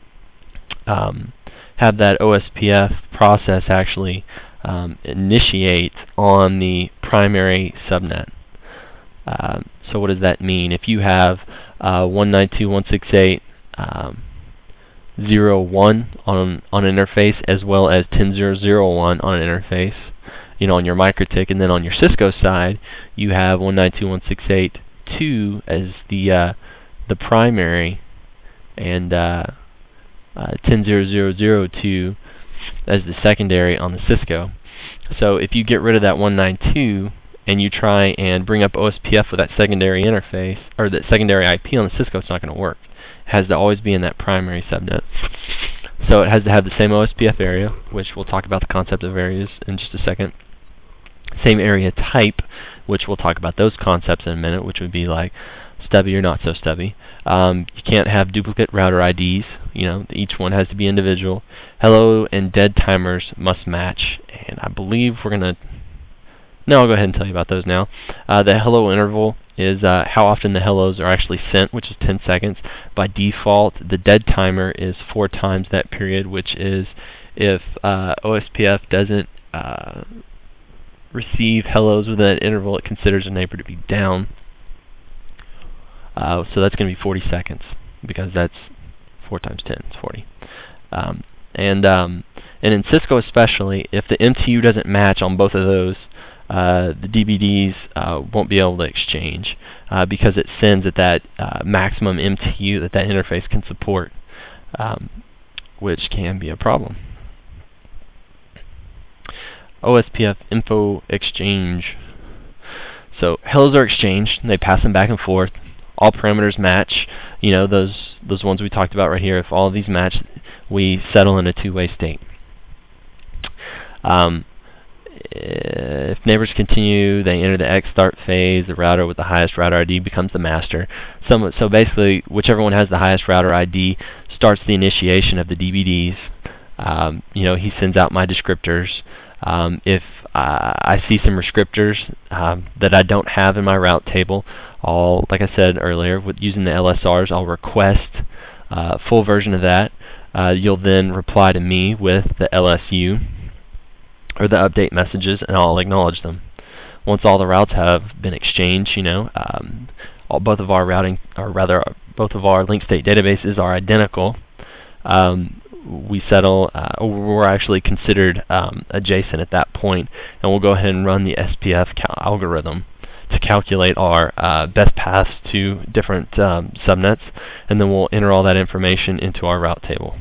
um, have that O S P F process actually um, initiate on the primary subnet. Uh, so what does that mean? If you have uh, one ninety-two dot one sixty-eight dot zero dot one on on an interface, as well as ten dot zero dot zero dot one on an interface, you know, on your MikroTik, and then on your Cisco side, you have one ninety-two dot one sixty-eight dot two as the uh, the primary, and uh, uh, ten dot zero dot zero dot zero dot two as the secondary on the Cisco. So if you get rid of that one ninety-two and you try and bring up O S P F with that secondary interface, or that secondary I P on the Cisco, it's not going to work. It has to always be in that primary subnet. So it has to have the same O S P F area, which we'll talk about the concept of areas in just a second. Same area type, which we'll talk about those concepts in a minute, which would be like stubby or not so stubby. Um, you can't have duplicate router I Ds. You know, each one has to be individual. Hello and dead timers must match, and I believe we're going to... No, I'll go ahead and tell you about those now. Uh, the hello interval is uh, how often the hellos are actually sent, which is ten seconds. By default, the dead timer is four times that period, which is if uh, O S P F doesn't uh, receive hellos within that interval, it considers a neighbor to be down. Uh, so that's going to be forty seconds, because that's four times ten, it's forty. Um, and, um, and in Cisco especially, if the M T U doesn't match on both of those, Uh, the D V Ds uh, won't be able to exchange uh, because it sends at that uh, maximum M T U that that interface can support. Um, which can be a problem. O S P F info exchange. So hellos are exchanged. They pass them back and forth. All parameters match. You know, those those ones we talked about right here. If all of these match, we settle in a two-way state. Um, if neighbors continue, they enter the X start phase. The router with the highest router I D becomes the master. So, so basically, whichever one has the highest router I D starts the initiation of the D V Ds. Um, you know, he sends out my descriptors. Um, if uh, I see some descriptors um, that I don't have in my route table, I'll, like I said earlier, with using the L S Rs, I'll request a uh, full version of that. Uh, you'll then reply to me with the L S U or the update messages, and I'll acknowledge them. Once all the routes have been exchanged, you know, um, all, both of our routing, or rather, both of our link state databases are identical. Um, we settle, uh, we're actually considered um, adjacent at that point, and we'll go ahead and run the S P F algorithm to calculate our uh, best paths to different um, subnets, and then we'll enter all that information into our route table.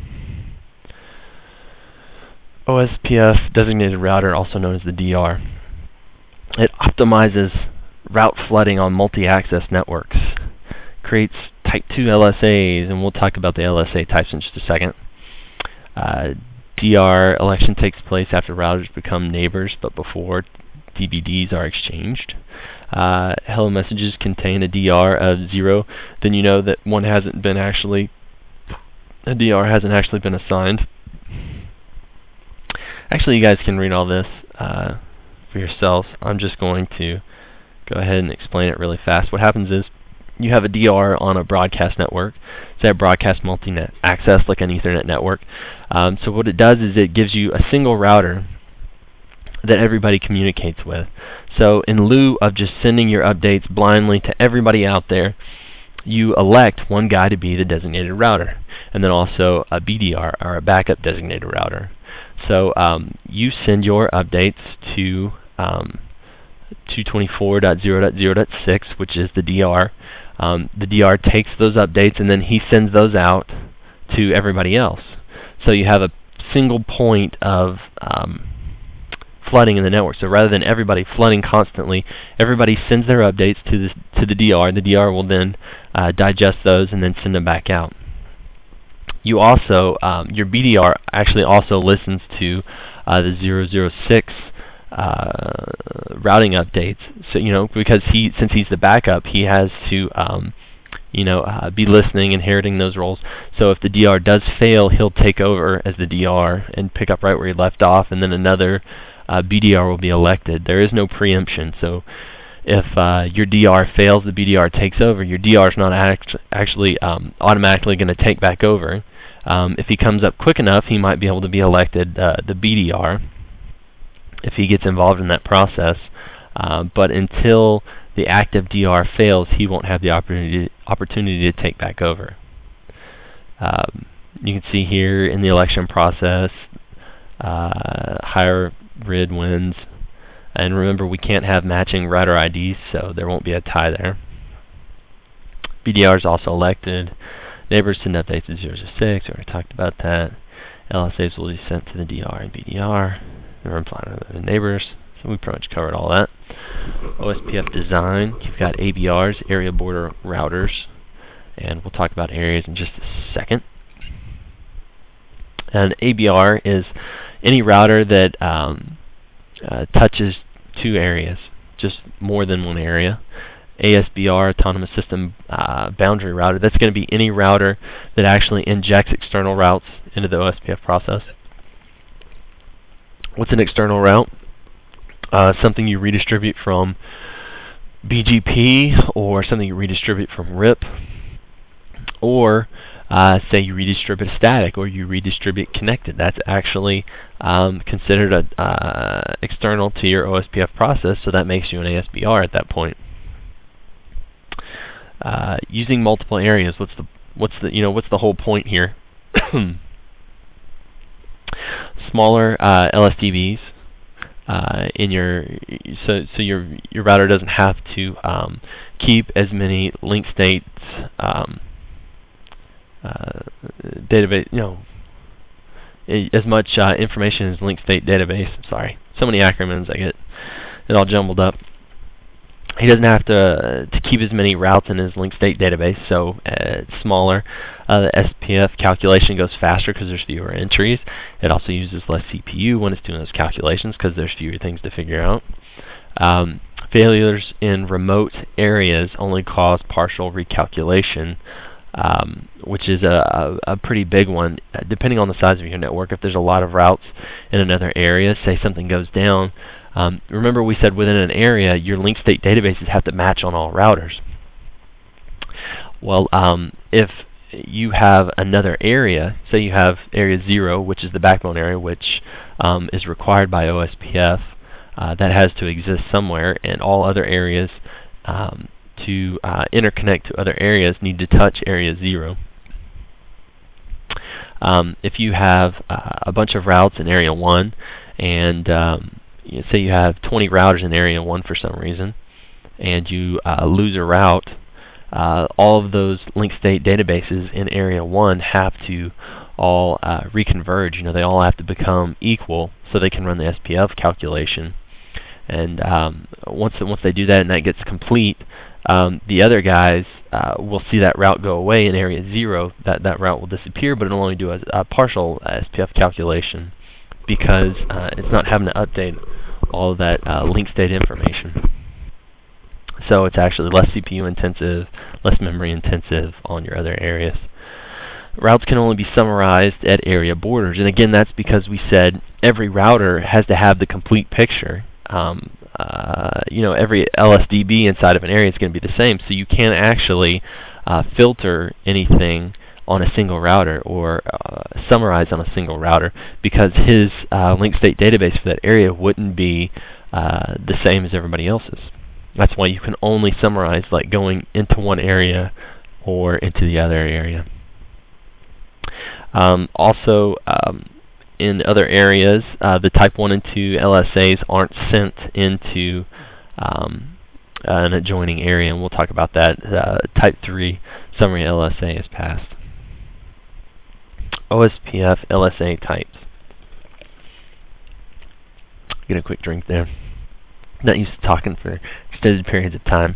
O S P F designated router, also known as the D R. It optimizes route flooding on multi-access networks, creates type two L S As, and we'll talk about the L S A types in just a second. Uh, D R election takes place after routers become neighbors, but before D V Ds are exchanged. Uh, hello messages contain a D R of zero, then you know that one hasn't been actually, a D R hasn't actually been assigned. Actually, you guys can read all this uh, for yourselves. I'm just going to go ahead and explain it really fast. What happens is you have a D R on a broadcast network. Say a broadcast multi-net access, like an Ethernet network. Um, so what it does is it gives you a single router that everybody communicates with. So in lieu of just sending your updates blindly to everybody out there, you elect one guy to be the designated router, and then also a B D R, or a backup designated router. So um, you send your updates to um, two twenty-four dot zero dot zero dot six, which is the D R. Um, the D R takes those updates and then he sends those out to everybody else. So you have a single point of um, flooding in the network. So rather than everybody flooding constantly, everybody sends their updates to the to the D R. The D R will then uh, digest those and then send them back out. You also, um, your B D R actually also listens to uh, the zero zero six uh, routing updates. So you know, because he, since he's the backup, he has to, um, you know, uh, be listening, inheriting those roles. So if the D R does fail, he'll take over as the D R and pick up right where he left off, and then another uh, B D R will be elected. There is no preemption. So if uh, your D R fails, the B D R takes over. Your D R is not act actually um, automatically going to take back over. Um, if he comes up quick enough, he might be able to be elected uh, the B D R if he gets involved in that process. Uh, but until the active D R fails, he won't have the opportunity opportunity to take back over. Um, you can see here in the election process, uh, higher R I D wins. And remember, we can't have matching router I Ds, so there won't be a tie there. B D R is also elected. Neighbors send updates to zero zero six. We already talked about that. L S As will be sent to the D R and B D R. We're implying the neighbors. So we pretty much covered all that. O S P F design. You've got A B Rs, area border routers, and we'll talk about areas in just a second. An A B R is any router that um, uh, touches two areas, just more than one area. A S B R, Autonomous System uh, Boundary Router, that's going to be any router that actually injects external routes into the O S P F process. What's an external route? Uh, something you redistribute from B G P, or something you redistribute from R I P, or uh, say you redistribute static, or you redistribute connected. That's actually um, considered a, uh, external to your O S P F process, so that makes you an A S B R at that point. Uh, using multiple areas, what's the what's the you know what's the whole point here? Smaller uh, L S D Vs uh, in your so so your your router doesn't have to um, keep as many link states um, uh, database you know as much uh, information as linked state database. Sorry, so many acronyms, I get it all jumbled up. He doesn't have to uh, to keep as many routes in his linked state database, so uh, it's smaller. Uh, the S P F calculation goes faster because there's fewer entries. It also uses less C P U when it's doing those calculations because there's fewer things to figure out. Um, failures in remote areas only cause partial recalculation, um, which is a, a, a pretty big one. Uh, depending on the size of your network, if there's a lot of routes in another area, say something goes down, Um, remember we said within an area your linked state databases have to match on all routers. Well, um, if you have another area, say you have area zero, which is the backbone area, which um, is required by O S P F, uh, that has to exist somewhere, and all other areas um, to uh, interconnect to other areas need to touch area zero. Um, if you have uh, a bunch of routes in area one, and um, You say you have twenty routers in area one for some reason, and you uh, lose a route, uh, all of those linked state databases in area one have to all uh, reconverge. You know, they all have to become equal so they can run the S P F calculation. And um, once once they do that and that gets complete, um, the other guys uh, will see that route go away in area zero. That that route will disappear, but it'll only do a, a partial S P F calculation, because uh, it's not having to update all of that uh, linked state information. So it's actually less C P U intensive, less memory intensive on your other areas. Routes can only be summarized at area borders, and again, that's because we said every router has to have the complete picture. Um, uh, you know, every L S D B inside of an area is going to be the same, so you can't actually uh, filter anything on a single router or uh, summarize on a single router, because his uh, linked state database for that area wouldn't be uh, the same as everybody else's. That's why you can only summarize like going into one area or into the other area. Um, also, um, in other areas, uh, the type one and two L S As aren't sent into um, an adjoining area, and we'll talk about that. Uh, type three summary L S A is passed. O S P F L S A types. Get a quick drink there. Not used to talking for extended periods of time.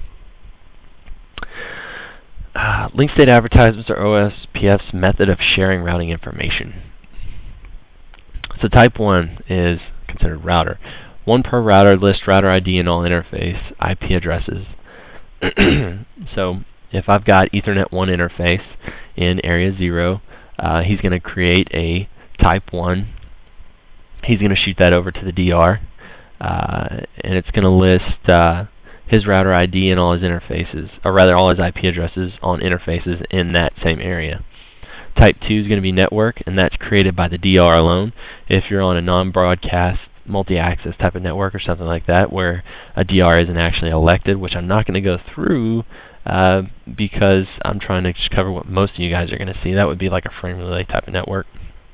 Uh, linked state advertisements are O S P F's method of sharing routing information. So type one is considered router. One per router lists router I D and all interface I P addresses. So if I've got Ethernet one interface in area zero, uh, he's going to create a type one. He's going to shoot that over to the D R, uh, and it's going to list uh, his router I D and all his interfaces, or rather all his I P addresses on interfaces in that same area. Type two is going to be network, and that's created by the D R alone. If you're on a non-broadcast multi-access type of network or something like that, where a D R isn't actually elected, which I'm not going to go through uh, because I'm trying to just cover what most of you guys are going to see. That would be like a frame relay type of network.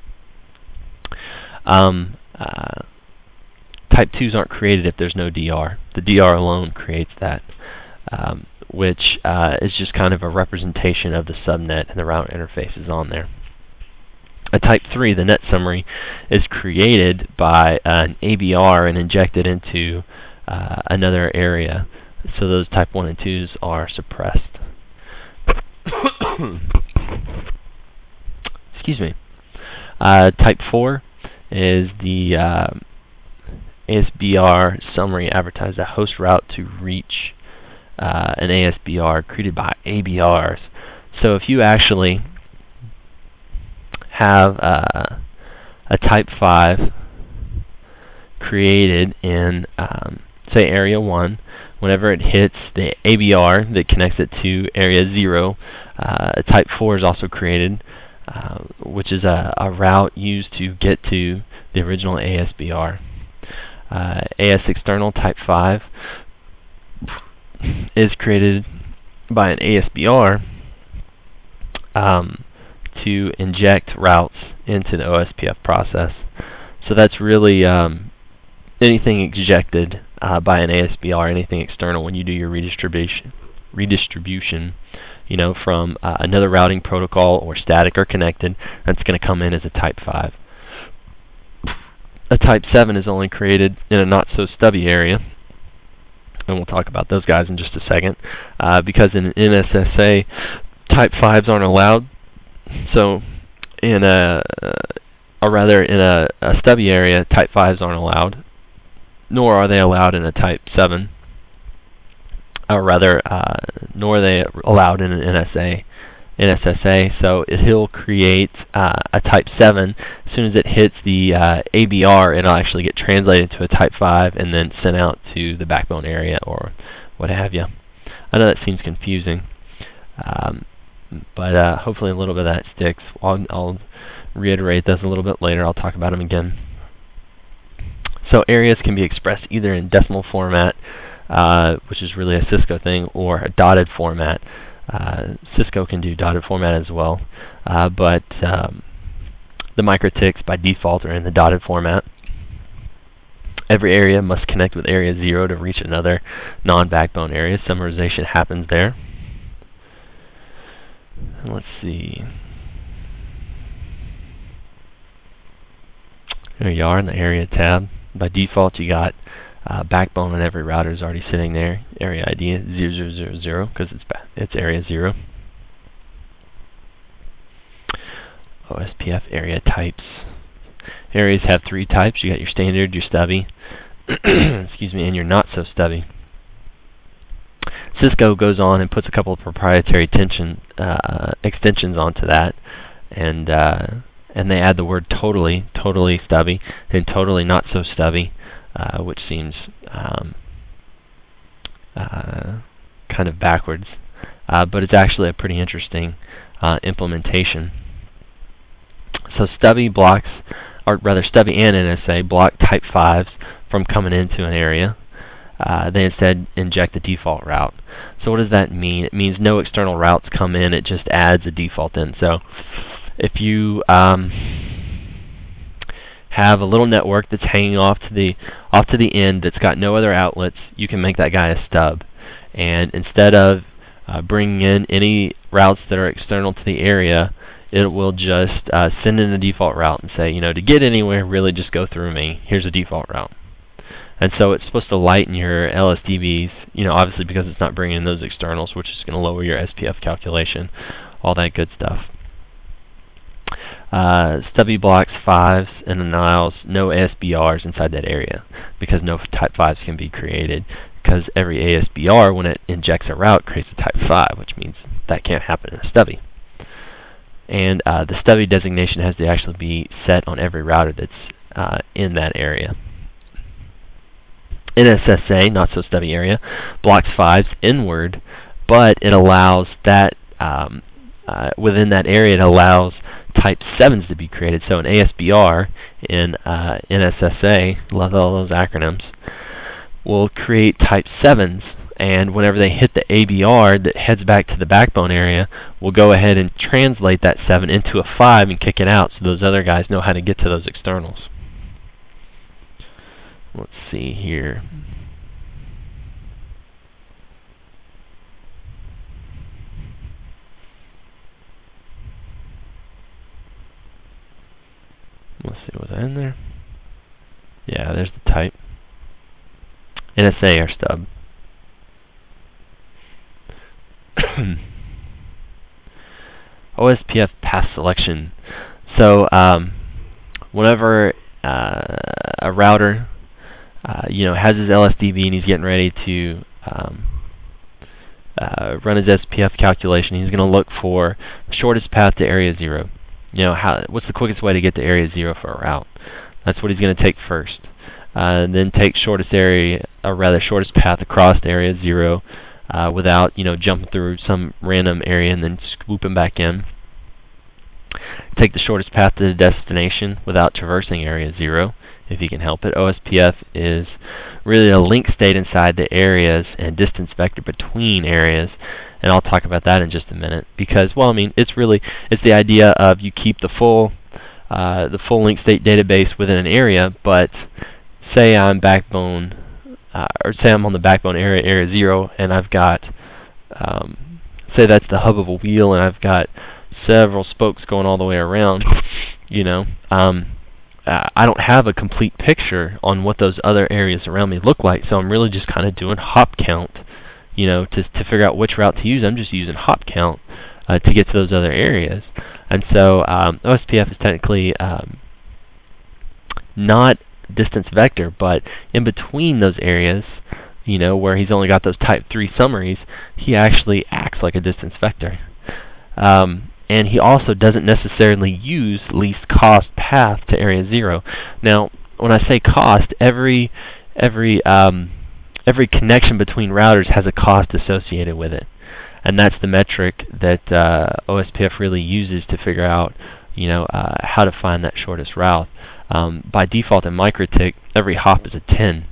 Um, uh, type twos aren't created if there's no D R. The D R alone creates that, um, which uh, is just kind of a representation of the subnet and the route interfaces on there. A type three, the net summary, is created by an A B R and injected into uh, another area. So those type one and twos are suppressed. Excuse me. Uh, type four is the uh, A S B R summary advertised a host route to reach uh, an A S B R created by A B Rs. So if you actually have uh, a type five created in, um, say, area one, whenever it hits the A B R that connects it to area zero, uh, a type four is also created, uh, which is a, a route used to get to the original A S B R. Uh, A S external type five is created by an A S B R um, to inject routes into the O S P F process. So that's really um, anything ejected uh, by an A S B R, anything external when you do your redistribution, redistribution, you know, from uh, another routing protocol or static or connected, that's going to come in as a type five. a type seven is only created in a not-so-stubby area, and we'll talk about those guys in just a second, uh, because in N S S A, type fives aren't allowed. So in a, or rather in a, a stubby area, type fives aren't allowed, nor are they allowed in a type seven, or rather, uh, nor are they allowed in an N S A. N S S A, so it, he'll create uh, a type seven. As soon as it hits the uh, A B R, it'll actually get translated to a type five and then sent out to the backbone area or what have you. I know that seems confusing, um, but uh, hopefully a little bit of that sticks. I'll, I'll reiterate those a little bit later. I'll talk about them again. So areas can be expressed either in decimal format, uh, which is really a Cisco thing, or a dotted format. Uh, Cisco can do dotted format as well, uh, but um, the MikroTiks by default are in the dotted format. Every area must connect with area zero to reach another non-backbone area. Summarization happens there. Let's see. There you are in the area tab. By default, you got Uh, backbone on every router is already sitting there. Area I D zero zero zero zero because it's it's area zero. O S P F area types. Areas have three types. You got your standard, your stubby, excuse me, and your not so stubby. Cisco goes on and puts a couple of proprietary tension uh, extensions onto that, and uh, and they add the word totally, totally stubby, and totally not so stubby. Uh, which seems um, uh, kind of backwards, uh, but it's actually a pretty interesting uh, implementation. So stubby blocks, or rather stubby and N S A, block type fives from coming into an area. Uh, they instead inject the default route. So what does that mean? It means no external routes come in, it just adds a default in. So if you um, have a little network that's hanging off to the off to the end that's got no other outlets, you can make that guy a stub. And instead of uh, bringing in any routes that are external to the area, it will just uh, send in a default route and say, you know, to get anywhere, really just go through me. Here's a default route. And so it's supposed to lighten your L S D Bs, you know, obviously because it's not bringing in those externals, which is going to lower your S P F calculation, all that good stuff. Uh, stubby blocks fives and allows no A S B Rs inside that area because no type fives can be created, because every A S B R, when it injects a route, creates a type five, which means that can't happen in a stubby. And uh, the stubby designation has to actually be set on every router that's uh, in that area. N S S A, not so stubby area, blocks fives inward, but it allows that um, uh, within that area it allows type sevens to be created. So an A S B R in uh, N S S A, love all those acronyms, will create type sevens, and whenever they hit the A B R that heads back to the backbone area, we'll go ahead and translate that seven into a five and kick it out so those other guys know how to get to those externals. Let's see here. Let's see, was that in there? Yeah, there's the type. N S A or stub. O S P F path selection. So, um, whenever uh, a router, uh, you know, has his L S D B and he's getting ready to um, uh, run his S P F calculation, he's going to look for the shortest path to area zero. You know, how what's the quickest way to get to area zero for a route? That's what he's going to take first. Uh, and then take shortest area, or rather shortest path across area zero, uh, without you know jumping through some random area and then swooping back in. Take the shortest path to the destination without traversing area zero, if you can help it. O S P F is really a link state inside the areas and distance vector between areas. And I'll talk about that in just a minute, because, well, I mean, it's really it's the idea of you keep the full uh, the full link state database within an area, but say I'm backbone, uh, or say I'm on the backbone area, area zero, and I've got, um, say that's the hub of a wheel, and I've got several spokes going all the way around. You know, um, uh, I don't have a complete picture on what those other areas around me look like, so I'm really just kind of doing hop count, you know, to to figure out which route to use. I'm just using hop count uh, to get to those other areas. And so um, O S P F is technically um, not distance vector, but in between those areas, you know, where he's only got those type three summaries, he actually acts like a distance vector. Um, and he also doesn't necessarily use least cost path to area zero. Now, when I say cost, every every um, every connection between routers has a cost associated with it, and that's the metric that uh, O S P F really uses to figure out, you know, uh, how to find that shortest route. Um, by default in MikroTik, every hop is a ten.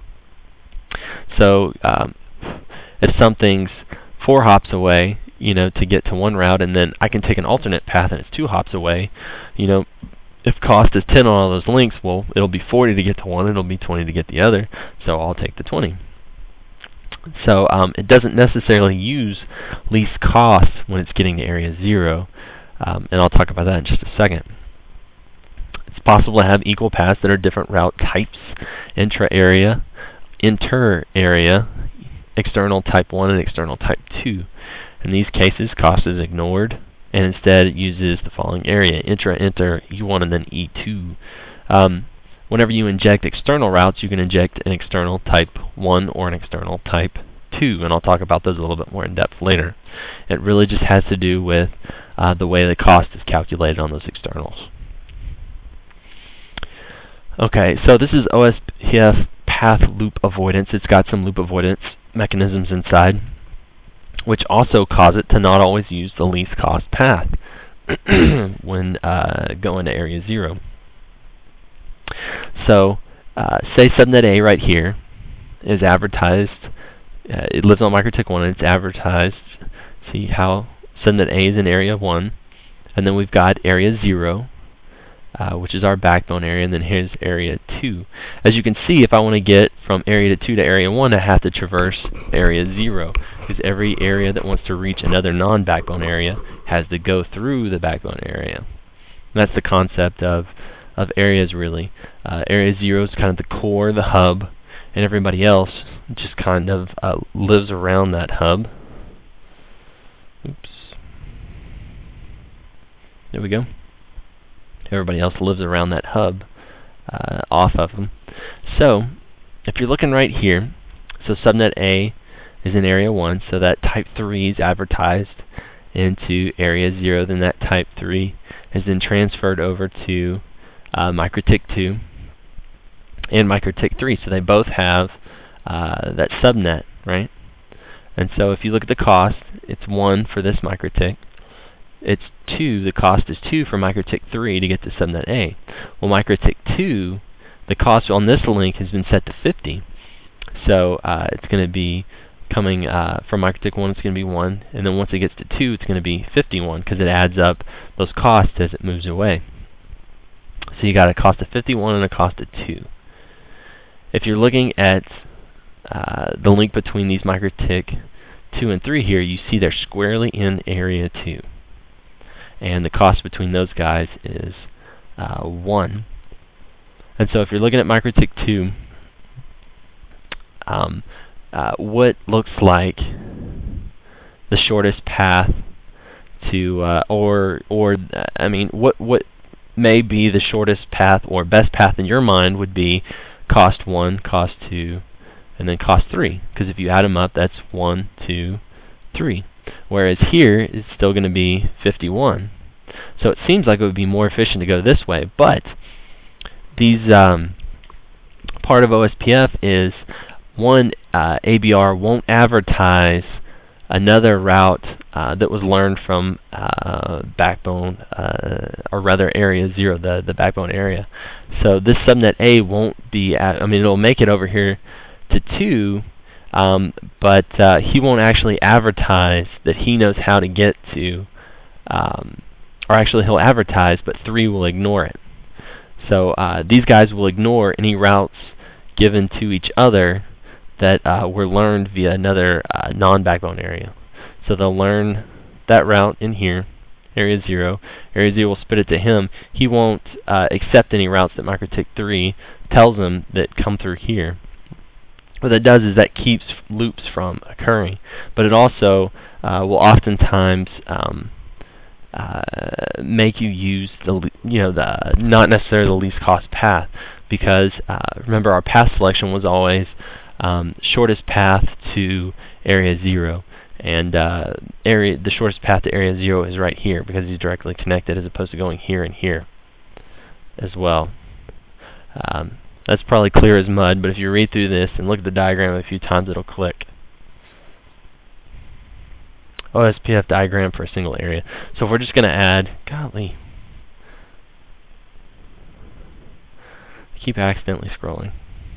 So um, if something's four hops away, you know, to get to one route, and then I can take an alternate path and it's two hops away, you know, if cost is ten on all those links, well, it'll be forty to get to one, it'll be twenty to get the other, so I'll take the twenty. So um, it doesn't necessarily use least cost when it's getting to area zero, um, and I'll talk about that in just a second. It's possible to have equal paths that are different route types, intra-area, inter-area, external type one and external type two. In these cases, cost is ignored, and instead it uses the following area: intra, inter, E one, and then E two. Um, whenever you inject external routes, you can inject an external type one or an external type two, and I'll talk about those a little bit more in depth later. It really just has to do with uh, the way the cost is calculated on those externals. Okay, so this is O S P F path loop avoidance. It's got some loop avoidance mechanisms inside, which also cause it to not always use the least cost path when uh, going to area zero. So, uh, say subnet A right here is advertised. Uh, it lives on MikroTik one, and it's advertised. See how subnet A is in area one, and then we've got area zero, uh, which is our backbone area, and then here's area two. As you can see, if I want to get from area two to area one, I have to traverse area zero, because every area that wants to reach another non-backbone area has to go through the backbone area. And that's the concept of of areas, really. Uh, area zero is kind of the core, the hub, and everybody else just kind of uh, lives around that hub. Oops. There we go. Everybody else lives around that hub, uh, off of them. So, if you're looking right here, so subnet A is in area one, so that type three is advertised into area zero, then that type three is then transferred over to uh, MikroTik two and MikroTik three, so they both have uh, that subnet, right? And so if you look at the cost, it's one for this MikroTik. It's two, the cost is two for MikroTik three to get to subnet A. Well, MikroTik two, the cost on this link has been set to fifty. So uh, it's going to be coming uh, from MikroTik one, it's going to be one, and then once it gets to two, it's going to be fifty-one, because it adds up those costs as it moves away. So you got a cost of fifty-one and a cost of two. If you're looking at uh, the link between these MikroTik two and three here, you see they're squarely in area two. And the cost between those guys is uh, one. And so if you're looking at MikroTik two, um, uh, what looks like the shortest path to, uh, or, or uh, I mean, what what may be the shortest path or best path in your mind would be cost one, cost two, and then cost three. Because if you add them up, that's one, two, three. Whereas here, it's still going to be fifty-one. So it seems like it would be more efficient to go this way. But these um, part of O S P F is, one, uh, A B R won't advertise another route uh, that was learned from uh, backbone, uh, or rather area zero, the, the backbone area. So this subnet A won't be, at, I mean, it'll make it over here to two, um, but uh, he won't actually advertise that he knows how to get to, um, or actually he'll advertise, but three will ignore it. So uh, these guys will ignore any routes given to each other that uh, were learned via another uh, non-backbone area. So they'll learn that route in here, area zero. Area zero will spit it to him. He won't uh, accept any routes that MikroTik three tells him that come through here. What that does is that keeps loops from occurring, but it also uh, will oftentimes um, uh, make you use the you know the not necessarily the least cost path, because uh, remember our path selection was always um, shortest path to area zero, and uh, area the shortest path to area zero is right here because he's directly connected, as opposed to going here and here as well. Um, That's probably clear as mud, but if you read through this and look at the diagram a few times, it'll click. O S P F diagram for a single area. So if we're just going to add, golly, I keep accidentally scrolling.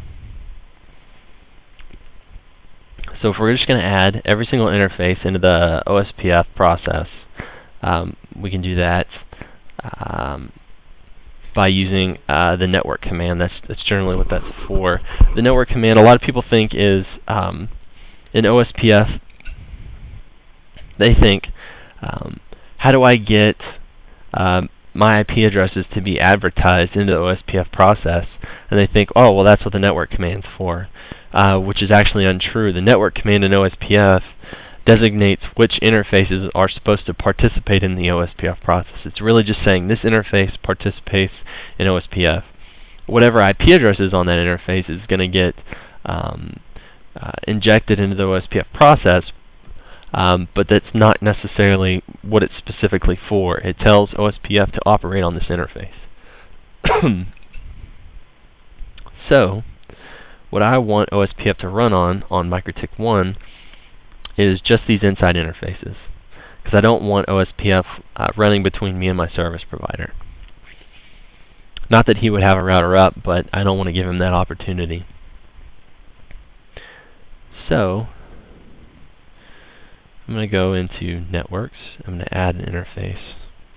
So if we're just going to add every single interface into the O S P F process, um, we can do that Um, by using uh, the network command. That's, that's generally what that's for. The network command, a lot of people think is um, in O S P F, they think, um, how do I get um, my I P addresses to be advertised into the O S P F process? And they think, oh, well, that's what the network command's for, uh, which is actually untrue. The network command in O S P F designates which interfaces are supposed to participate in the O S P F process. It's really just saying this interface participates in O S P F. Whatever I P address is on that interface is going to get um, uh, injected into the O S P F process, um, but that's not necessarily what it's specifically for. It tells O S P F to operate on this interface. So, what I want O S P F to run on, on MikroTik one, is just these inside interfaces, because I don't want O S P F uh, running between me and my service provider. Not that he would have a router up, but I don't want to give him that opportunity. So I'm going to go into Networks. I'm going to add an interface,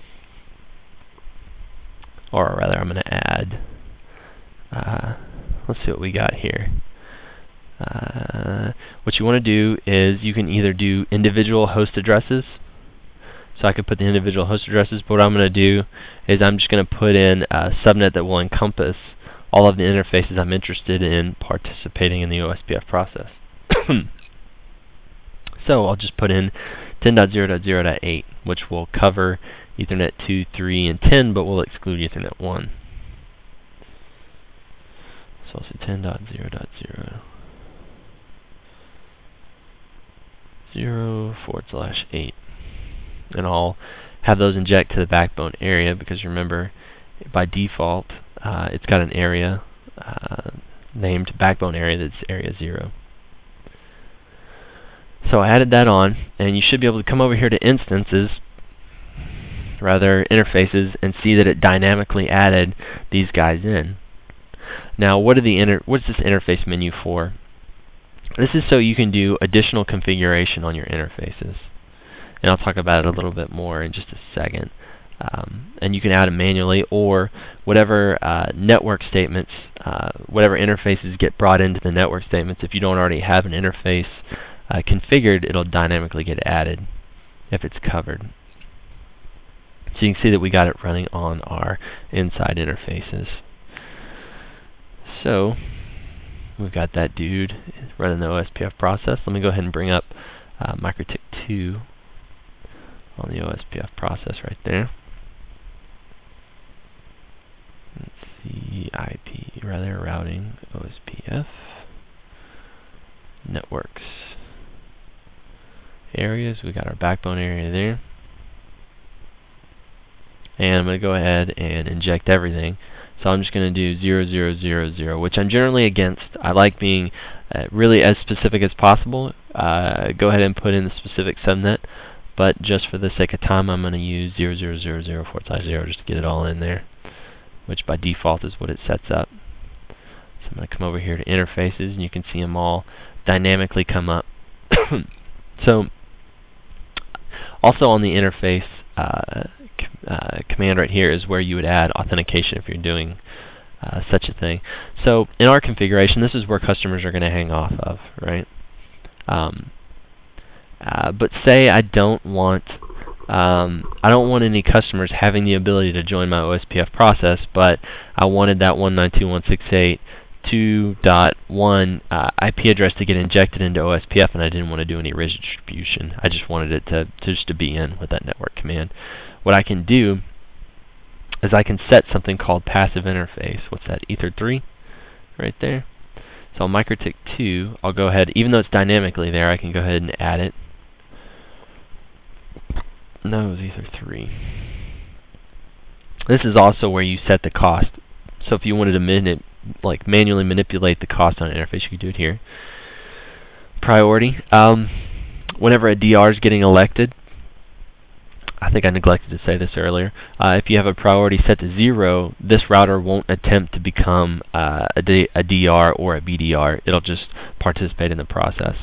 or rather, I'm going to add. Uh, let's see what we got here. Uh, what you want to do is you can either do individual host addresses. So I could put the individual host addresses, but what I'm going to do is I'm just going to put in a subnet that will encompass all of the interfaces I'm interested in participating in the O S P F process. So I'll just put in ten dot zero dot zero dot eight, which will cover Ethernet two, three, and ten, but will exclude Ethernet one. So I'll say ten dot zero dot zero. zero forward slash eight, and I'll have those inject to the backbone area, because remember, by default uh, it's got an area uh, named backbone area that's area zero. So I added that on, and you should be able to come over here to instances, rather interfaces, and see that it dynamically added these guys in. Now, what are the inter what's this interface menu for? This is so you can do additional configuration on your interfaces, and I'll talk about it a little bit more in just a second. Um, and you can add them manually, or whatever uh, network statements, uh, whatever interfaces get brought into the network statements. If you don't already have an interface uh, configured, it'll dynamically get added if it's covered. So you can see that we got it running on our inside interfaces. So we've got that dude running the O S P F process. Let me go ahead and bring up uh, MikroTik two on the O S P F process right there. Let's see, I P, rather routing, O S P F, networks, areas. We got our backbone area there. And I'm going to go ahead and inject everything. So I'm just going to do zero zero zero zero, which I'm generally against. I like being uh, really as specific as possible. Uh, go ahead and put in the specific subnet, but just for the sake of time, I'm going to use zero zero zero zero forward slash zero just to get it all in there, which by default is what it sets up. So I'm going to come over here to interfaces, and you can see them all dynamically come up. So also on the interface uh, Uh, command right here is where you would add authentication if you're doing uh, such a thing. So in our configuration, this is where customers are going to hang off of, right? Um, uh, but say I don't want Um, I don't want any customers having the ability to join my O S P F process, but I wanted that one ninety-two dot one sixty-eight dot two dot one uh, I P address to get injected into O S P F, and I didn't want to do any redistribution. I just wanted it to, to just to be in with that network command. What I can do is I can set something called passive interface. What's that? Ether three, right there. So on MikroTik two, I'll go ahead, even though it's dynamically there, I can go ahead and add it. No, it was Ether three. This is also where you set the cost. So if you wanted to manip like manually manipulate the cost on an interface, you could do it here. Priority. Um, whenever a D R is getting elected, I think I neglected to say this earlier, uh, if you have a priority set to zero, this router won't attempt to become uh, a, D a D R or a B D R. It'll just participate in the process.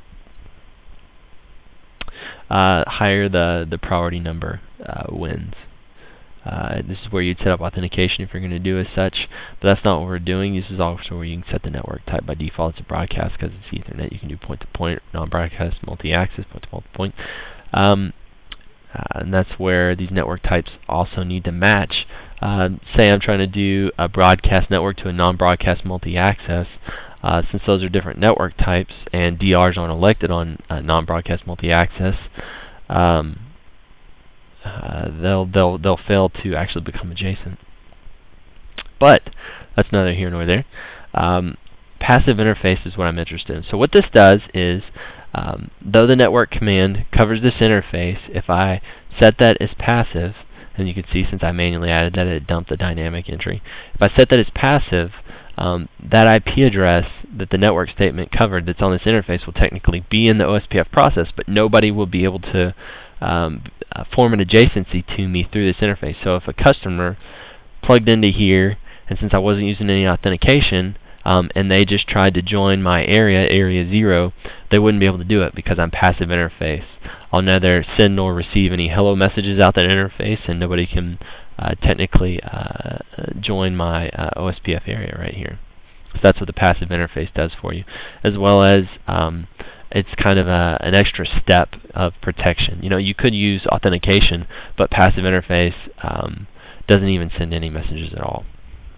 Uh, higher the, the priority number uh, wins. Uh, this is where you'd set up authentication if you're going to do as such, but that's not what we're doing. This is also where you can set the network type. By default, it's a broadcast because it's Ethernet. You can do point-to-point, non-broadcast, multi-access, point-to-multipoint. Um, uh, and that's where these network types also need to match. Uh, say I'm trying to do a broadcast network to a non-broadcast multi-access. Uh, since those are different network types and D Rs aren't elected on uh, non-broadcast multi-access, um, uh, they'll they'll they'll fail to actually become adjacent. But that's neither here nor there. Um, passive interface is what I'm interested in. So what this does is, um, though the network command covers this interface, if I set that as passive, and you can see since I manually added that, it dumped the dynamic entry. If I set that as passive, Um, that I P address that the network statement covered that's on this interface will technically be in the O S P F process, but nobody will be able to um, uh, form an adjacency to me through this interface. So if a customer plugged into here, and since I wasn't using any authentication, um, and they just tried to join my area, area zero, they wouldn't be able to do it because I'm passive interface. I'll neither send nor receive any hello messages out that interface, and nobody can Uh, technically uh, join my uh, O S P F area right here. So that's what the passive interface does for you, as well as um, it's kind of a, an extra step of protection. You know, you could use authentication, but passive interface um, doesn't even send any messages at all.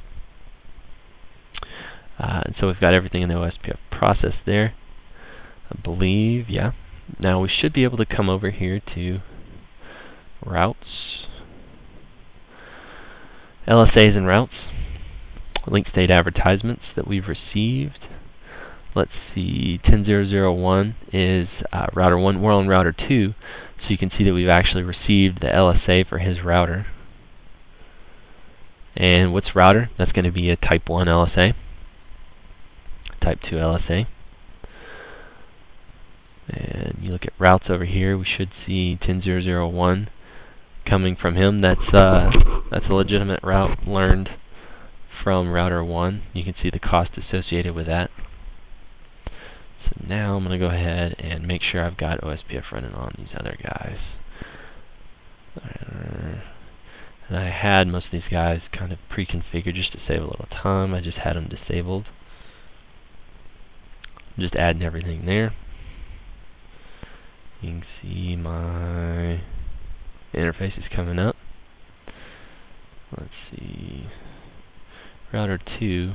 Uh, and so we've got everything in the O S P F process there, I believe. Yeah. Now we should be able to come over here to routes. L S As and routes, link state advertisements that we've received. Let's see, ten dot zero dot zero dot one is uh, router one. We're on router two, so you can see that we've actually received the L S A for his router. And what's router? That's going to be a type one L S A, type two L S A. And you look at routes over here, we should see ten dot zero dot zero dot one. Coming from him. That's uh, that's a legitimate route learned from router one. You can see the cost associated with that. So now I'm going to go ahead and make sure I've got O S P F running on these other guys. And I had most of these guys kind of pre-configured just to save a little time. I just had them disabled. I'm just adding everything there. You can see my interface is coming up. Let's see. Router two.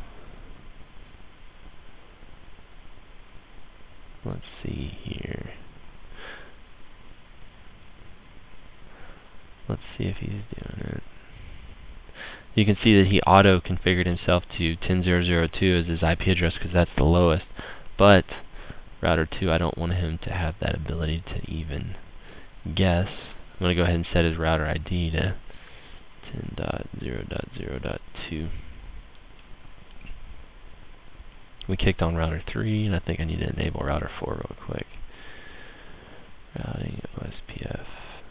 Let's see here. Let's see if he's doing it. You can see that he auto-configured himself to ten dot zero dot zero dot two as his I P address because that's the lowest. But router two, I don't want him to have that ability to even guess. I'm going to go ahead and set his router I D to ten dot zero dot zero dot two. We kicked on router three, and I think I need to enable router four real quick. Routing O S P F.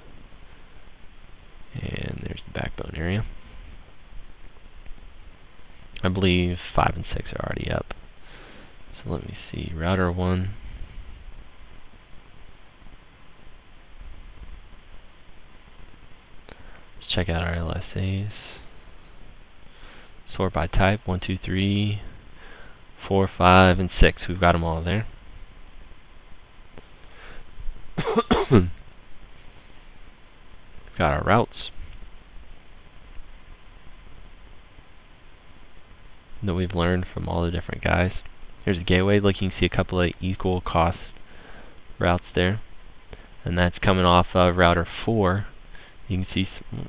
And there's the backbone area. I believe five and six are already up. So let me see. Router one. Let's check out our L S As. Sort by type. one, two, three, four, five, and six. We've got them all there. We've got our routes that we've learned from all the different guys. Here's a gateway. Look, you can see a couple of equal cost routes there, and that's coming off of router four. You can see some.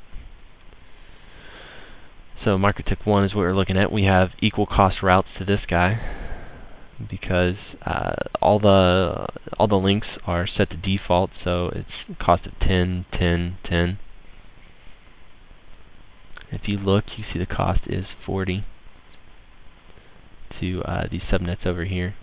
So MikroTik one is what we're looking at. We have equal cost routes to this guy because uh, all the all the links are set to default, so it's cost of ten, ten, ten. If you look, you see the cost is forty to uh, these subnets over here.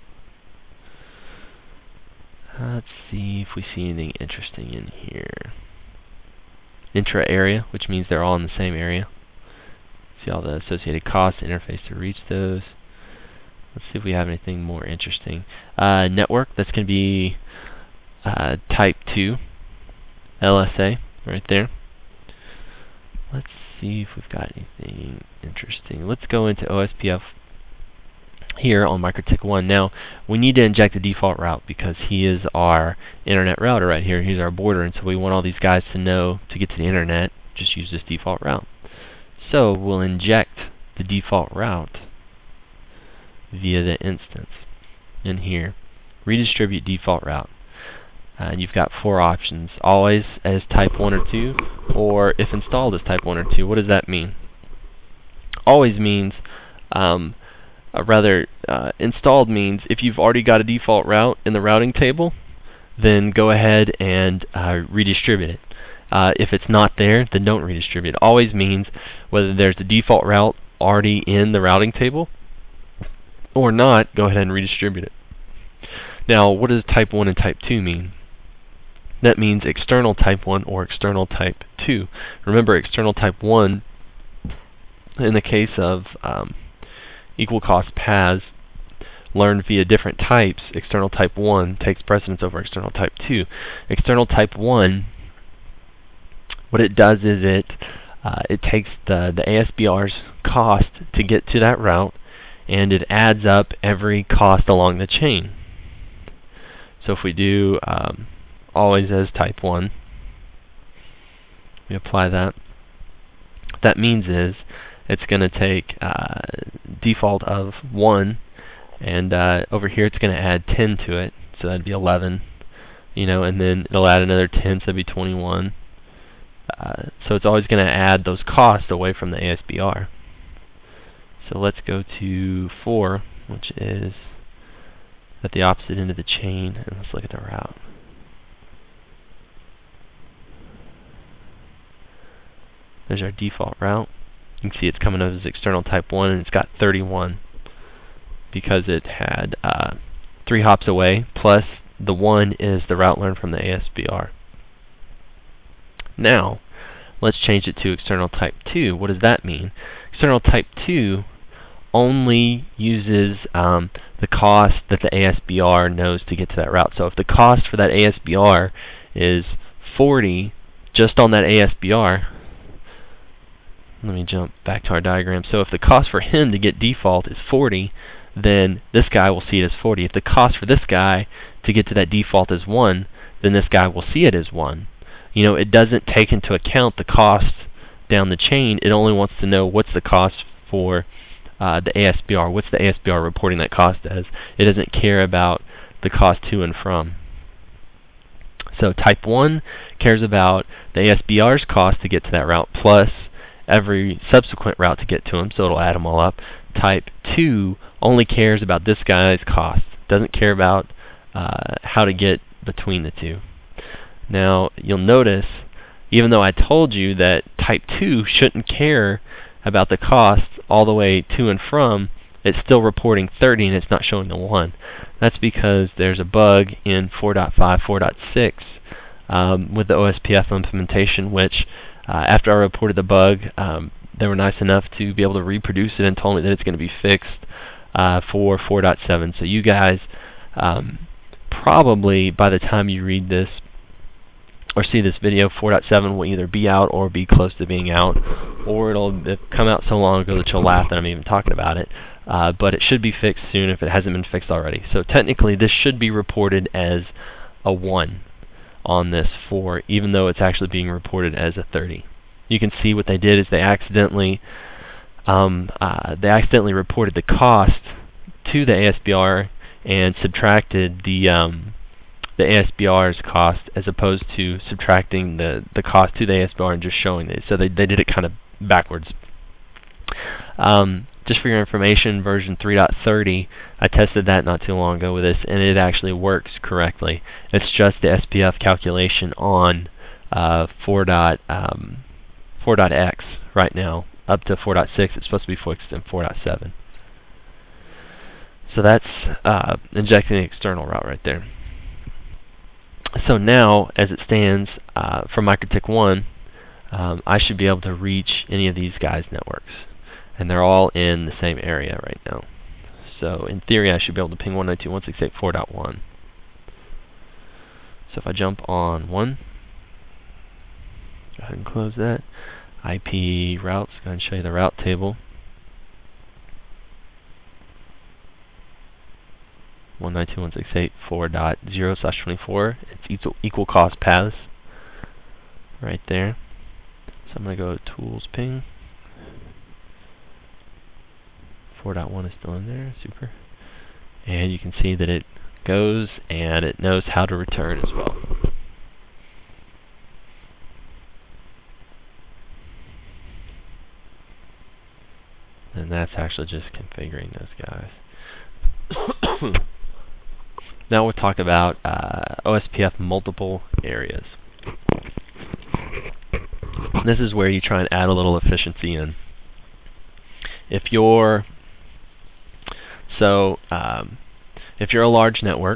Uh, let's see if we see anything interesting in here. Intra area, which means they're all in the same area. See all the associated costs, interface to reach those. Let's see if we have anything more interesting. Uh, network, that's going to be uh, type two L S A right there. Let's see if we've got anything interesting. Let's go into O S P F here on MikroTik one. Now, we need to inject the default route because he is our internet router right here. He's our border, and so we want all these guys to know to get to the internet, just use this default route. So we'll inject the default route via the instance in here. Redistribute default route. Uh, and you've got four options. Always as type one or two, or if installed as type one or two. What does that mean? Always means, um, uh, rather, uh, installed means if you've already got a default route in the routing table, then go ahead and uh, redistribute it. Uh, if it's not there, then don't redistribute. Always means whether there's a default route already in the routing table or not, go ahead and redistribute it. Now, what does type one and type two mean? That means external type one or external type two. Remember, external type one, in the case of um, equal cost paths learned via different types, external type one takes precedence over external type two. External type one, what it does is it uh, it takes the, the A S B R's cost to get to that route, and it adds up every cost along the chain. So if we do um, always as type one, we apply that. What that means is it's going to take uh, default of one, and uh, over here it's going to add ten to it, so that'd be eleven, you know, and then it'll add another ten, so that'd be twenty-one. Uh, so it's always going to add those costs away from the A S B R. So let's go to four, which is at the opposite end of the chain, and let's look at the route. There's our default route. You can see it's coming up as external type one, and it's got thirty-one because it had uh, three hops away, plus the one is the route learned from the A S B R. Now, let's change it to external type two. What does that mean? External type two only uses um, the cost that the A S B R knows to get to that route. So if the cost for that A S B R is forty just on that A S B R, let me jump back to our diagram. So if the cost for him to get default is forty, then this guy will see it as forty. If the cost for this guy to get to that default is one, then this guy will see it as one. You know, it doesn't take into account the cost down the chain. It only wants to know what's the cost for uh, the A S B R. What's the A S B R reporting that cost as? It doesn't care about the cost to and from. So type one cares about the A S B R's cost to get to that route plus every subsequent route to get to him, so it'll add them all up. Type two only cares about this guy's cost. Doesn't care about uh, how to get between the two. Now, you'll notice, even though I told you that type two shouldn't care about the cost all the way to and from, it's still reporting thirty and it's not showing the one. That's because there's a bug in four point five, four point six um, with the O S P F implementation, which uh, after I reported the bug, um, they were nice enough to be able to reproduce it and told me that it's going to be fixed uh, for four point seven. So you guys, um, probably by the time you read this or see this video, four point seven will either be out or be close to being out, or it'll come out so long ago that you'll laugh that I'm even talking about it. Uh, but it should be fixed soon if it hasn't been fixed already. So technically this should be reported as a one. on this four, even though it's actually being reported as a thirty. You can see what they did is they accidentally um, uh, they accidentally reported the cost to the A S B R and subtracted the um, the A S B R's cost as opposed to subtracting the the cost to the A S B R and just showing it. So they they did it kind of backwards. Um, just for your information, version three point thirty, I tested that not too long ago with this, and it actually works correctly. It's just the S P F calculation on uh, four. Um, four point x right now. Up to four point six, it's supposed to be fixed in four point seven. So that's uh, injecting the external route right there. So now, as it stands uh, for MikroTik one, um, I should be able to reach any of these guys' networks. And they're all in the same area right now. So in theory, I should be able to ping one ninety-two dot one sixty-eight dot four dot one. So if I jump on one, go ahead and close that. I P routes, go ahead and show you the route table. one ninety-two dot one sixty-eight dot four dot zero slash twenty-four. It's equal, equal cost paths right there. So I'm going to go to Tools Ping. four point one is still in there. Super. And you can see that it goes and it knows how to return as well. And that's actually just configuring those guys. Now we'll talk about uh, O S P F multiple areas. This is where you try and add a little efficiency in. If you're so um, if you're a large network,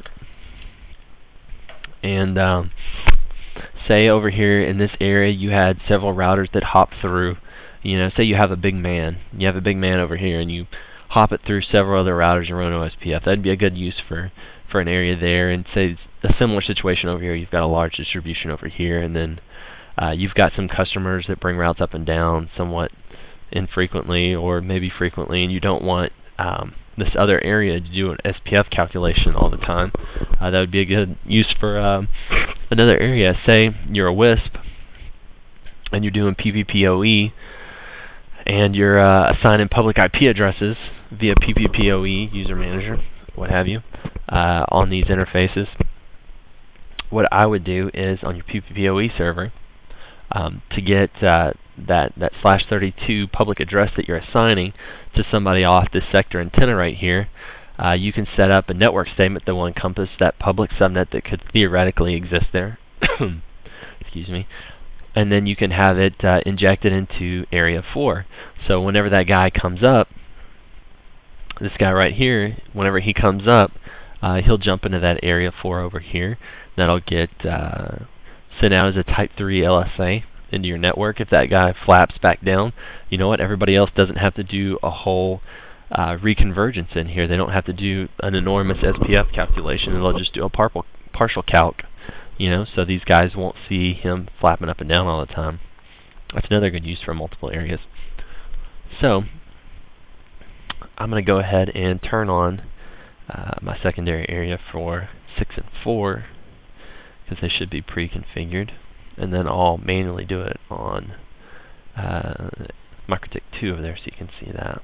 and um, say over here in this area you had several routers that hop through. You know, say you have a big man. You have a big man over here, and you hop it through several other routers and run O S P F. That'd be a good use for for an area there. And say a similar situation over here. You've got a large distribution over here, and then uh, you've got some customers that bring routes up and down somewhat infrequently or maybe frequently, and you don't want um, this other area to do an S P F calculation all the time. Uh, that would be a good use for um, another area. Say you're a WISP and you're doing P V P O E. And you're uh, assigning public I P addresses via P V P O E, user manager, what have you, uh, on these interfaces. What I would do is on your P V P O E server, um, to get uh, that, that slash thirty-two public address that you're assigning to somebody off this sector antenna right here, uh, you can set up a network statement that will encompass that public subnet that could theoretically exist there. Excuse me. And then you can have it uh, injected into area four. So whenever that guy comes up, this guy right here, whenever he comes up, uh, he'll jump into that area four over here. That'll get uh, sent out as a type three L S A into your network. If that guy flaps back down, you know what? Everybody else doesn't have to do a whole uh, reconvergence in here. They don't have to do an enormous S P F calculation. They'll just do a partial partial calc. You know, so these guys won't see him flapping up and down all the time. That's another good use for multiple areas. So I'm going to go ahead and turn on uh, my secondary area for six and four because they should be pre-configured, and then I'll manually do it on uh, MikroTik two over there so you can see that.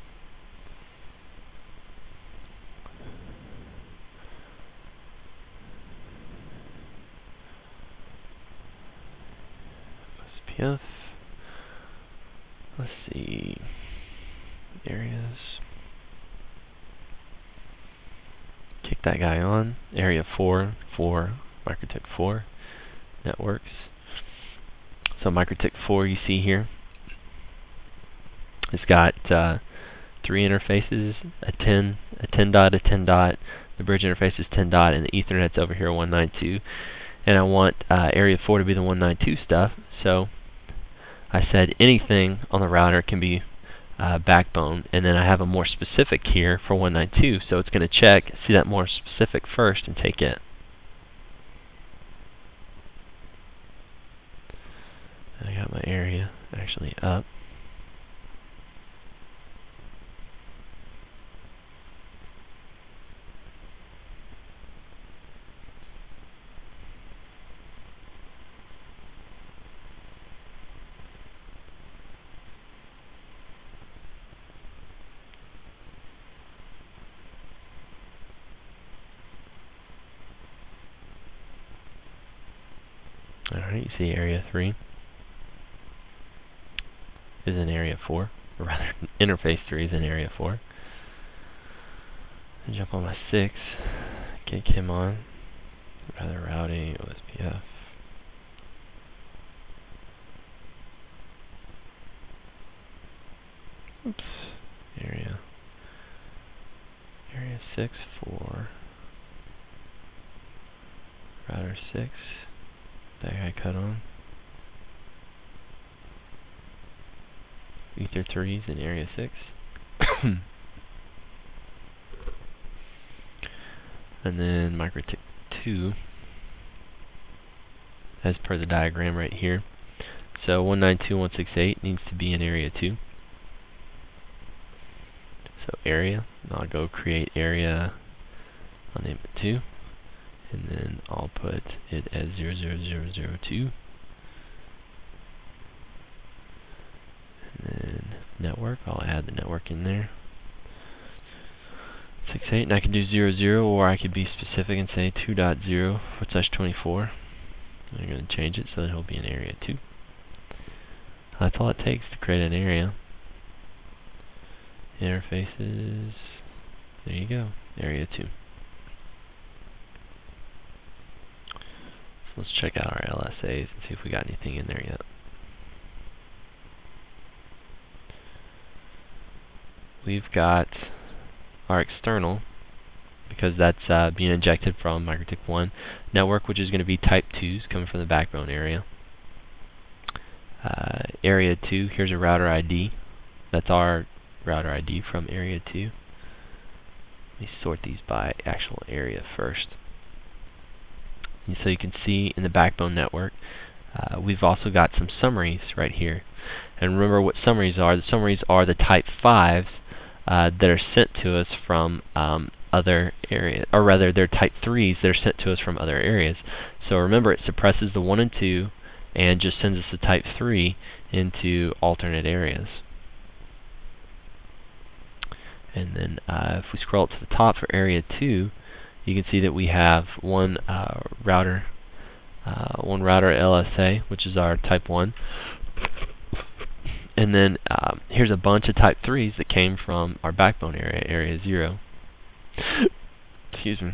Yes. Let's see. Areas. Kick that guy on. Area four for MikroTik four. Networks. So MikroTik four you see here. It's got uh, three interfaces, a ten, a ten dot, a ten dot. The bridge interface is ten dot, and the Ethernet's over here one ninety-two. And I want uh, area four to be the one ninety-two stuff. So I said anything on the router can be uh, backbone, and then I have a more specific here for one ninety-two, so it's going to check, see that more specific first, and take it. I got my area actually up. Alright, you see area three is in area four, or rather, interface three is in area four. And jump on my six, get him on, rather routing, O S P F. Oops, area, area six, four, router six, that guy cut on. Ether three is in area six. And then MikroTik two, as per the diagram right here. So one nine two dot one six eight needs to be in area two. So area, and I'll go create area, I'll name it two, and then I'll put it as zero zero zero zero two. And then network, I'll add the network in there. six eight, and I can do zero zero, or I could be specific and say two dot zero forward slash twenty-four. I'm going to change it so that it'll be in area two. That's all it takes to create an area. Interfaces, there you go, area two. So let's check out our L S As and see if we got anything in there yet. We've got our external, because that's uh, being injected from MikroTik one network, which is going to be type twos coming from the backbone area. Uh, area two, here's a router I D. That's our router I D from area two. Let me sort these by actual area first. And so you can see in the backbone network, uh, we've also got some summaries right here. And remember what summaries are. The summaries are the type fives Uh, that are sent to us from um, other areas, or rather they're type threes that are sent to us from other areas. So remember, it suppresses the one and two and just sends us the type three into alternate areas. And then uh, if we scroll up to the top for area two, you can see that we have one uh, router, uh, one router L S A, which is our type one. And then um, here's a bunch of type threes that came from our backbone area, area zero. Excuse me.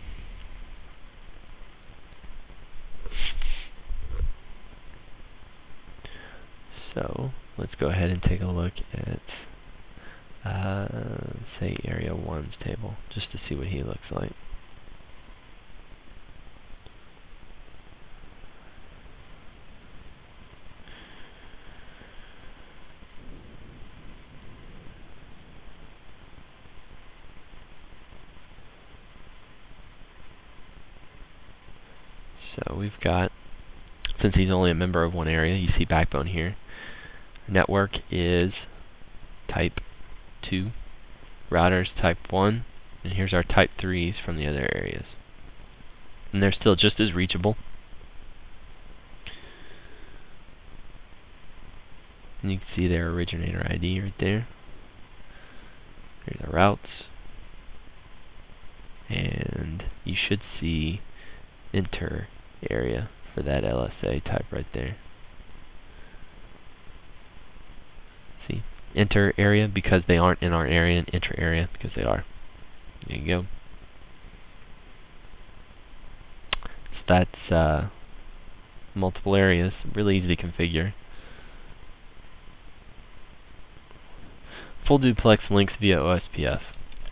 So let's go ahead and take a look at, uh, say, area one's table, just to see what he looks like. So we've got, since he's only a member of one area, you see backbone here. Network is type two, routers type one, and here's our type threes from the other areas. And they're still just as reachable. And you can see their originator I D right there. Here's the routes. And you should see enter area for that L S A type right there. See, enter area because they aren't in our area, and enter area because they are. There you go. So that's uh, multiple areas, really easy to configure. Full duplex links via O S P F.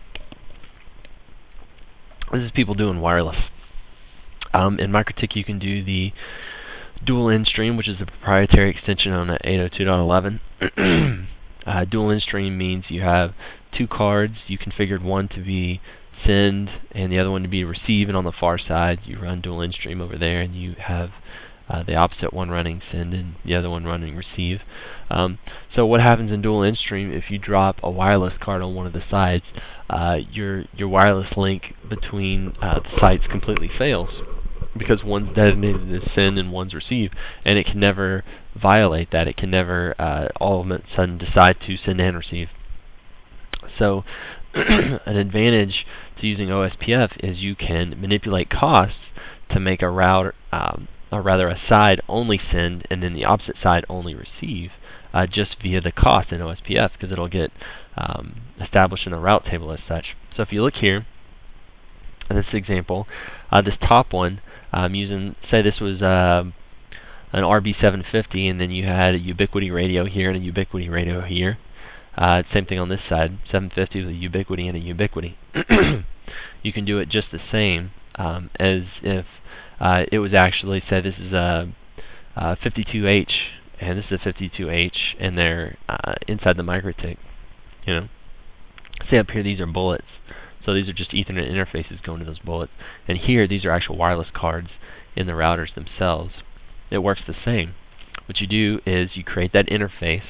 This is people doing wireless. Um, in MikroTik, you can do the dual in stream, which is a proprietary extension on eight oh two dot eleven. uh, dual in stream means you have two cards. You configured one to be send and the other one to be receive, and on the far side you run dual in stream over there, and you have uh, the opposite one running send and the other one running receive. Um, so what happens in dual in stream, if you drop a wireless card on one of the sides, uh, your your wireless link between uh, the sites completely fails, because one's designated as send and one's receive, and it can never violate that. It can never uh, all of a sudden decide to send and receive. So an advantage to using O S P F is you can manipulate costs to make a route um, or rather a side only send and then the opposite side only receive, uh, just via the cost in O S P F, because it'll get um, established in the route table as such. So if you look here in this example, uh, this top one, I'm using, say this was uh, an R B seven fifty, and then you had a Ubiquity radio here and a Ubiquity radio here. Uh, same thing on this side, seven fifty with a Ubiquity and a Ubiquity. You can do it just the same um, as if uh, it was actually, say this is a, a fifty-two H and this is a fifty-two H, and they're uh, inside the MikroTik. You know, say up here these are bullets, so these are just Ethernet interfaces going to those bullets, and here these are actual wireless cards in the routers themselves. It works the same. What you do is you create that interface.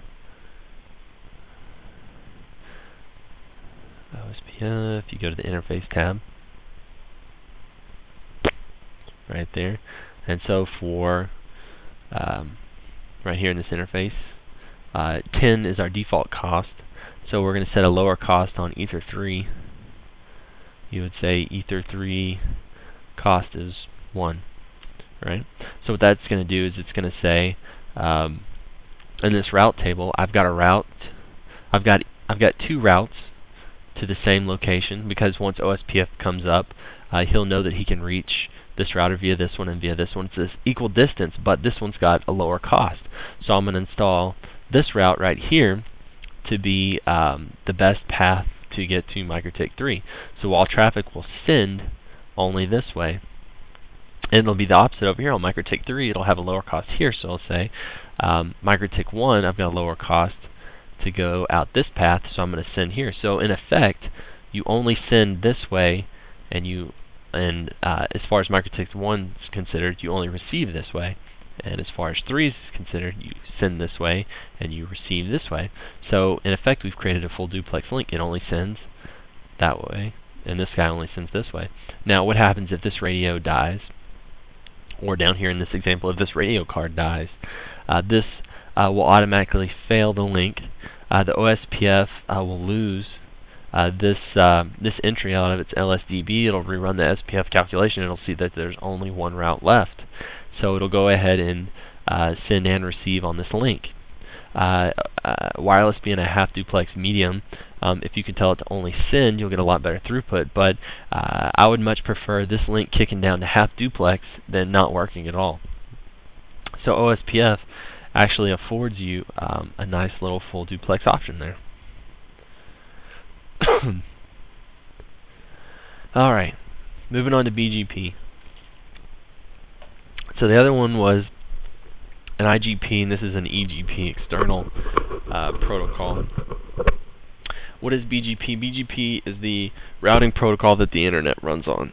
O S P F, you go to the interface tab right there, and so for um, right here in this interface, uh, ten is our default cost, so we're going to set a lower cost on Ether three. You would say Ether three cost is one, right? So what that's going to do is it's going to say um, in this route table, I've got a route, I've got I've got two routes to the same location, because once O S P F comes up, uh, he'll know that he can reach this router via this one and via this one. It's this equal distance, but this one's got a lower cost. So I'm going to install this route right here to be um, the best path to get to MikroTik three. So all traffic will send only this way. And it'll be the opposite over here on MikroTik three. It'll have a lower cost here. So I'll say um, MikroTik one, I've got a lower cost to go out this path, so I'm going to send here. So in effect, you only send this way, and you and uh, as far as MikroTik one is considered, you only receive this way. And as far as three is considered, you send this way and you receive this way. So in effect, we've created a full duplex link. It only sends that way, and this guy only sends this way. Now, what happens if this radio dies? Or down here in this example, if this radio card dies, uh, this uh, will automatically fail the link. Uh, the O S P F uh, will lose uh, this uh, this entry out of its L S D B. It'll rerun the S P F calculation. It'll see that there's only one route left. So it'll go ahead and uh, send and receive on this link. Uh, uh, wireless being a half duplex medium, um, if you can tell it to only send, you'll get a lot better throughput. But uh, I would much prefer this link kicking down to half duplex than not working at all. So O S P F actually affords you um, a nice little full duplex option there. Alright, moving on to B G P. So the other one was an I G P, and this is an E G P, external uh, protocol. What is B G P? B G P is the routing protocol that the internet runs on.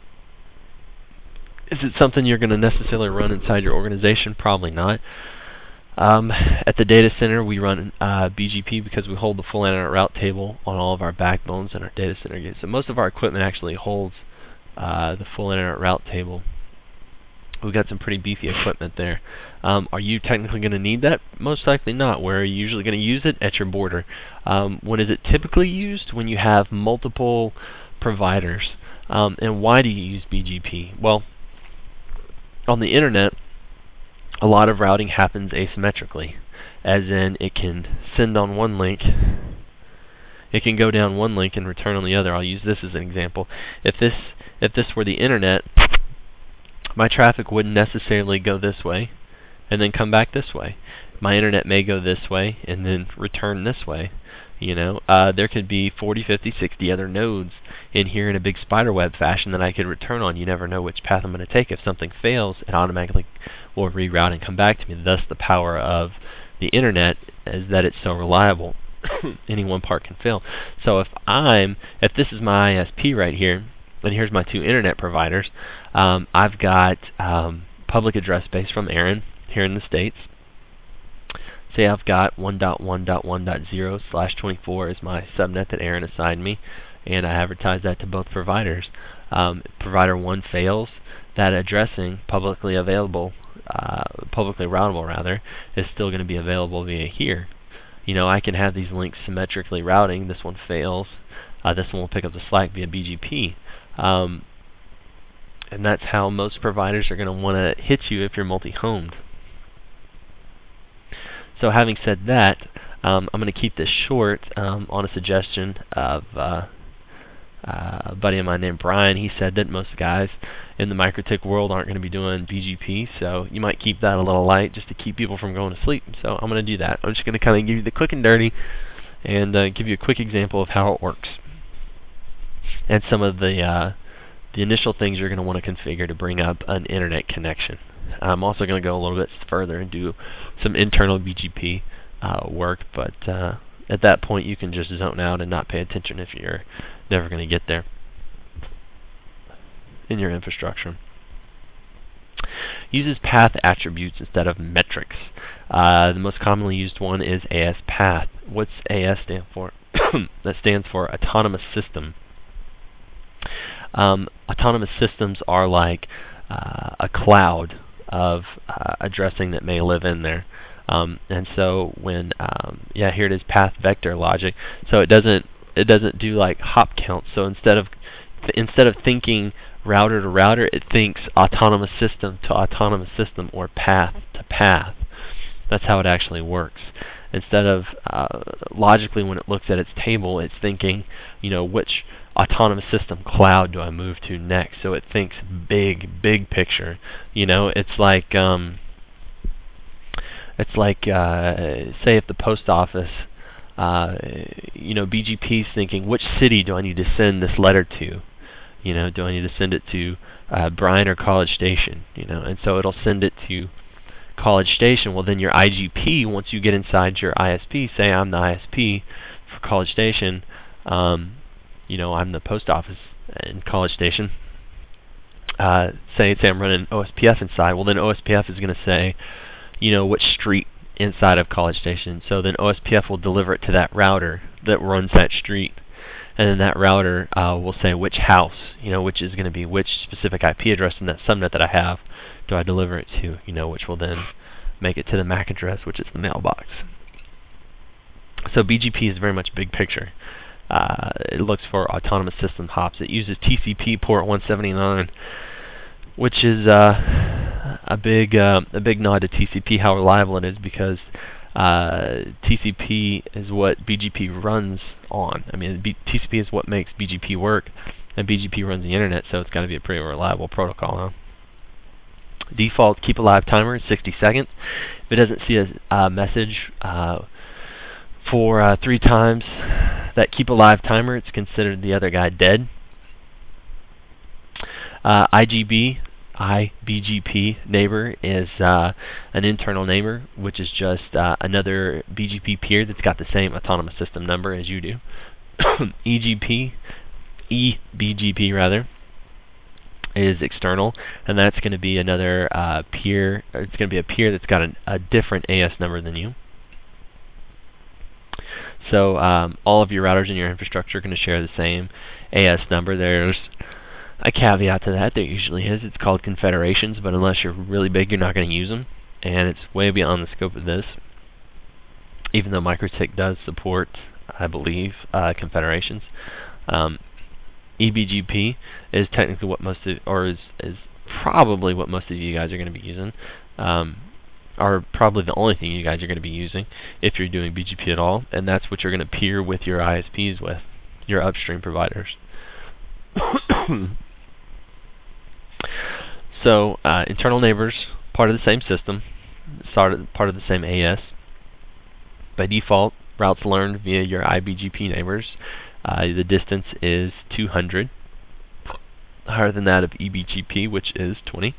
Is it something you're going to necessarily run inside your organization? Probably not. Um, at the data center, we run uh, B G P because we hold the full internet route table on all of our backbones in our data center gates. So most of our equipment actually holds uh, the full internet route table. We've got some pretty beefy equipment there. Um, are you technically going to need that? Most likely not. Where are you usually going to use it? At your border. Um, when is it typically used? When you have multiple providers. Um, and why do you use B G P? Well, on the internet, a lot of routing happens asymmetrically, as in it can send on one link, it can go down one link and return on the other. I'll use this as an example. If this if this were the internet, my traffic wouldn't necessarily go this way and then come back this way. My internet may go this way and then return this way. You know, uh, there could be forty, fifty, sixty other nodes in here in a big spiderweb fashion that I could return on. You never know which path I'm going to take. If something fails, it automatically will reroute and come back to me. Thus, the power of the internet is that it's so reliable. Any one part can fail. So if I'm, if this is my I S P right here, and here's my two internet providers, um, I've got um, public address space from Aaron here in the States. Say I've got one dot one dot one dot zero slash twenty-four is my subnet that Aaron assigned me, and I advertise that to both providers. Um, provider one fails, that addressing publicly available, uh, publicly routable rather, is still going to be available via here. You know, I can have these links symmetrically routing. This one fails. Uh, this one will pick up the slack via B G P. Um, And that's how most providers are going to want to hit you if you're multi-homed. So having said that, um, I'm going to keep this short um, on a suggestion of uh, uh, a buddy of mine named Brian. He said that most guys in the MikroTik world aren't going to be doing B G P, so you might keep that a little light just to keep people from going to sleep. So I'm going to do that. I'm just going to kind of give you the quick and dirty and uh, give you a quick example of how it works and some of the uh, the initial things you're going to want to configure to bring up an internet connection. I'm also going to go a little bit further and do some internal B G P uh, work, but uh, at that point you can just zone out and not pay attention if you're never going to get there in your infrastructure. Uses path attributes instead of metrics. Uh, the most commonly used one is A S path. What's A S stand for? That stands for autonomous system. Um, autonomous systems are like uh, a cloud of uh, addressing that may live in there. Um, and so when um, yeah, here it is, path vector logic. So it doesn't it doesn't do like hop counts. So instead of th instead of thinking router to router, it thinks autonomous system to autonomous system or path to path. That's how it actually works. Instead of uh, logically, when it looks at its table, it's thinking, you know, which autonomous system cloud do I move to next? So it thinks big, big picture. You know, it's like um, it's like uh, say if the post office, uh, you know, B G P's thinking, which city do I need to send this letter to? You know, do I need to send it to uh, Bryan or College Station? You know, and so it'll send it to College Station. Well, then your I G P, once you get inside your I S P, say I'm the I S P for College Station, um, you know, I'm the post office in College Station. Uh, say, say I'm running O S P F inside. Well, then O S P F is going to say, you know, which street inside of College Station. So then O S P F will deliver it to that router that runs that street. And then that router uh, will say which house, you know, which is going to be which specific I P address in that subnet that I have do I deliver it to, you know, which will then make it to the M A C address, which is the mailbox. So B G P is very much big picture. Uh, it looks for autonomous system hops. It uses T C P port one seventy-nine, which is uh, a big uh, a big nod to T C P, how reliable it is, because uh, T C P is what B G P runs on. I mean, B T C P is what makes B G P work, and B G P runs the internet, so it's got to be a pretty reliable protocol, huh? Default keep alive timer is sixty seconds. If it doesn't see a uh, message uh, for uh, three times that keep alive timer, it's considered the other guy dead. Uh, I G B, I B G P neighbor is uh, an internal neighbor, which is just uh, another B G P peer that's got the same autonomous system number as you do. E G P, E B G P rather, is external, and that's going to be another uh, peer. Or it's going to be a peer that's got an, a different A S number than you. So um, all of your routers in your infrastructure are going to share the same A S number. There's a caveat to that. There usually is. It's called confederations, but unless you're really big, you're not going to use them, and it's way beyond the scope of this. Even though MikroTik does support, I believe, uh, confederations. Um, E B G P is technically what most of, or is, is probably what most of you guys are going to be using, um, or probably the only thing you guys are going to be using if you're doing B G P at all, and that's what you're going to peer with your I S Ps with, your upstream providers. So, uh, internal neighbors, part of the same system, started part of the same A S. By default, routes learned via your I B G P neighbors. Uh, the distance is two hundred, higher than that of E B G P, which is twenty.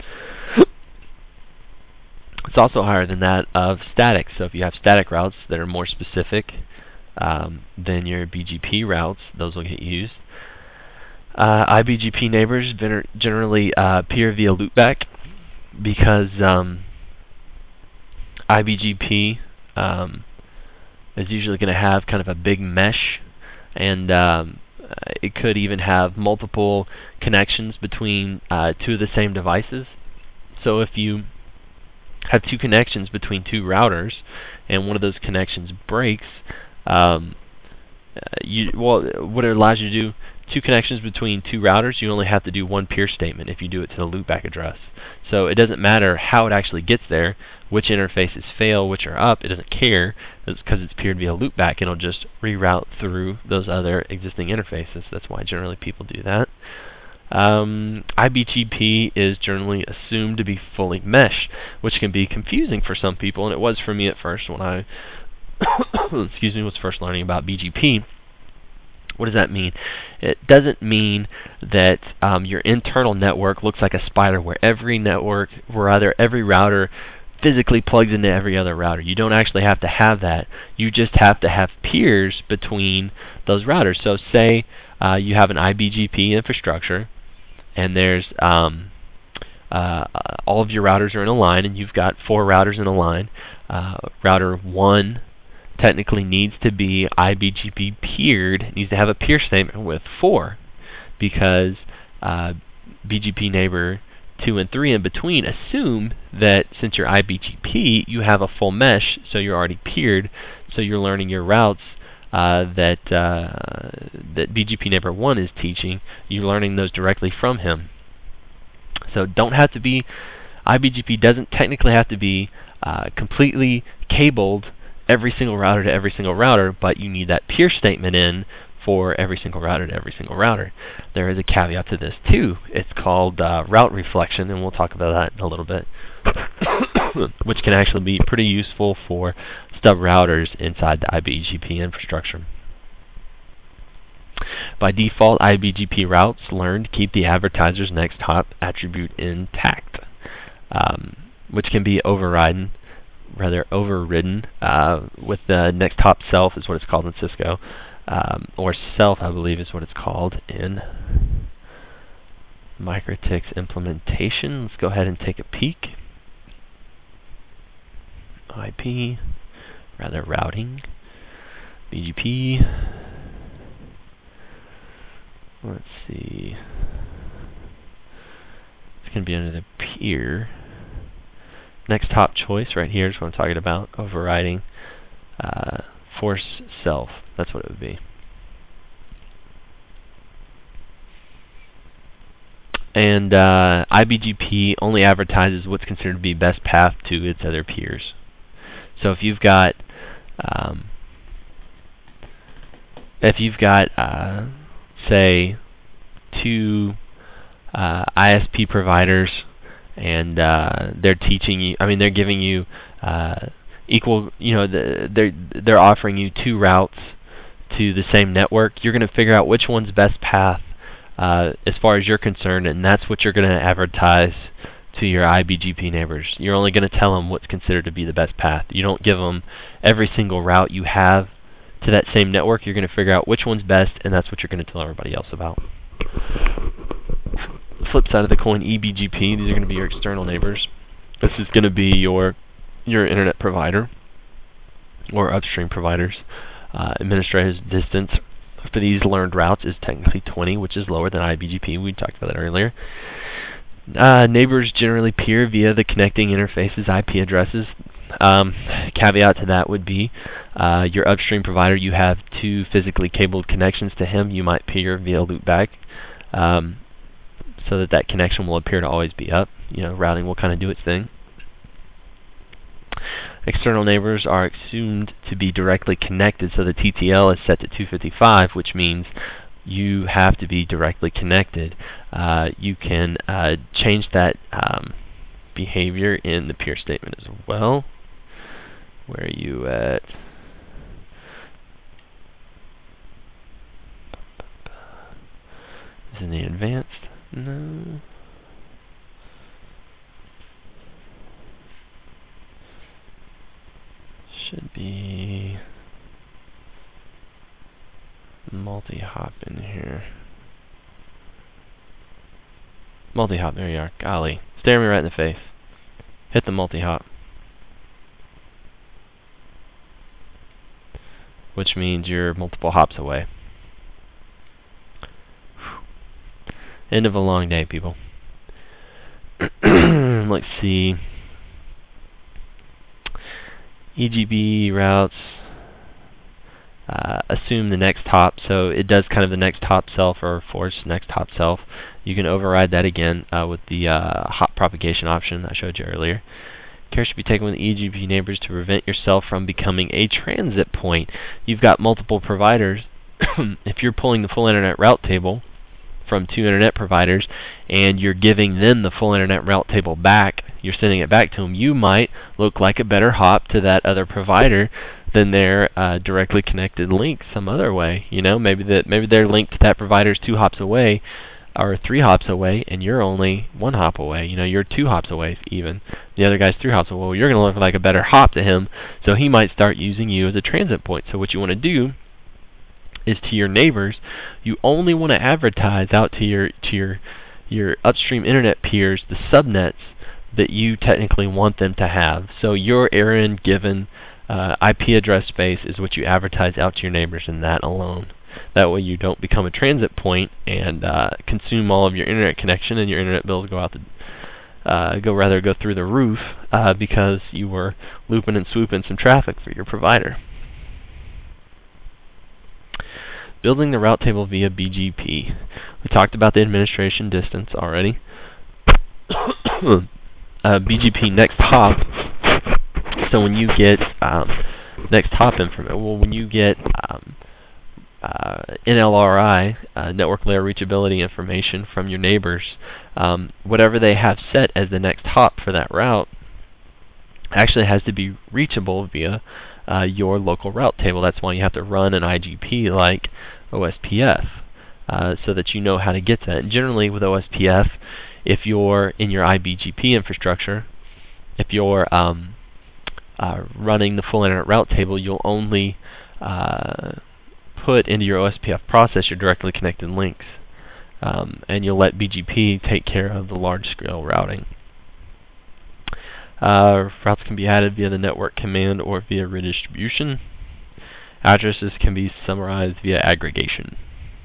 It's also higher than that of static. So if you have static routes that are more specific um, than your B G P routes, those will get used. Uh, I B G P neighbors generally uh, peer via loopback because um, I B G P um, is usually going to have kind of a big mesh, and um, it could even have multiple connections between uh, two of the same devices. So if you have two connections between two routers and one of those connections breaks, um, uh, you well, what it allows you to do, two connections between two routers, you only have to do one peer statement if you do it to the loopback address. So it doesn't matter how it actually gets there, which interfaces fail, which are up, it doesn't care, because it's peered via loopback. It'll just reroute through those other existing interfaces. That's why generally people do that. Um, I B G P is generally assumed to be fully meshed, which can be confusing for some people, and it was for me at first when I excuse me, was first learning about B G P. What does that mean? It doesn't mean that um, your internal network looks like a spider where every network, where either every router physically plugs into every other router. You don't actually have to have that. You just have to have peers between those routers. So say uh, you have an I B G P infrastructure, and there's um, uh, all of your routers are in a line, and you've got four routers in a line. Uh, router one technically needs to be I B G P peered, needs to have a peer statement with four, because uh, B G P neighbor two and three in between assume that since you're I B G P, you have a full mesh, so you're already peered, so you're learning your routes uh, that uh, that B G P neighbor one is teaching. You're learning those directly from him. So don't have to be, I B G P doesn't technically have to be uh, completely cabled every single router to every single router, but you need that peer statement in for every single router to every single router. There is a caveat to this too. It's called uh, route reflection, and we'll talk about that in a little bit, which can actually be pretty useful for stub routers inside the I B G P infrastructure. By default, I B G P routes learn to keep the advertiser's next hop attribute intact, um, which can be overridden rather overridden uh, with the next hop self is what it's called in Cisco, um, or self I believe is what it's called in MikroTik's implementation. Let's go ahead and take a peek. I P, rather routing, B G P. Let's see. It's going to be under the peer. Next hop choice right here is what I'm talking about, overriding uh, force self. That's what it would be. And uh, I B G P only advertises what's considered to be best path to its other peers. So if you've got um, if you've got uh, say two uh, I S P providers, and uh, they're teaching you, I mean, they're giving you uh, equal, you know, the, they're they're offering you two routes to the same network. You're going to figure out which one's best path uh, as far as you're concerned, and that's what you're going to advertise to your I B G P neighbors. You're only going to tell them what's considered to be the best path. You don't give them every single route you have to that same network. You're going to figure out which one's best, and that's what you're going to tell everybody else about. Flip side of the coin, E B G P, these are going to be your external neighbors. This is going to be your your internet provider or upstream providers. Uh, administrative distance for these learned routes is technically twenty, which is lower than I B G P. We talked about that earlier. Uh, neighbors generally peer via the connecting interface's I P addresses. Um, caveat to that would be uh, your upstream provider, you have two physically cabled connections to him. You might peer via loopback. Um, so that that connection will appear to always be up. You know, routing will kind of do its thing. External neighbors are assumed to be directly connected, so the T T L is set to two fifty-five, which means you have to be directly connected. Uh, you can uh, change that um, behavior in the peer statement as well. Where are you at? Is it in the advanced? No. Should be multi-hop in here. Multi-hop, there you are. Golly. Stare me right in the face. Hit the multi-hop. Which means you're multiple hops away. End of a long day, people. Let's see. E G B routes. uh, assume the next hop, so it does kind of the next hop self or force next hop self. You can override that again uh, with the uh, hop propagation option I showed you earlier. Care should be taken with E G P neighbors to prevent yourself from becoming a transit point. You've got multiple providers. If you're pulling the full internet route table from two internet providers and you're giving them the full internet route table back, you're sending it back to them, you might look like a better hop to that other provider than their uh, directly connected link some other way. You know, maybe that maybe they're linked to that provider's two hops away or three hops away, and you're only one hop away. You know, you're two hops away even. The other guy's three hops away. Well, you're going to look like a better hop to him, so he might start using you as a transit point. So what you want to do is to your neighbors, you only want to advertise out to your to your your upstream internet peers the subnets that you technically want them to have. So your errand given uh, I P address space is what you advertise out to your neighbors, and that alone. That way you don't become a transit point and uh, consume all of your internet connection, and your internet bills go out the uh, go rather go through the roof uh, because you were looping and swooping some traffic for your provider. Building the route table via B G P. We talked about the administration distance already. uh, B G P next hop. So when you get um, next hop information, well, when you get um, uh, N L R I, uh, network layer reachability information from your neighbors, um, whatever they have set as the next hop for that route actually has to be reachable via uh, your local route table. That's why you have to run an I G P like O S P F uh, so that you know how to get that. And generally with O S P F, if you're in your I B G P infrastructure, if you're um, uh, running the full internet route table, you'll only uh, put into your O S P F process your directly connected links, um, and you'll let B G P take care of the large-scale routing. Uh, routes can be added via the network command or via redistribution. Addresses can be summarized via aggregation.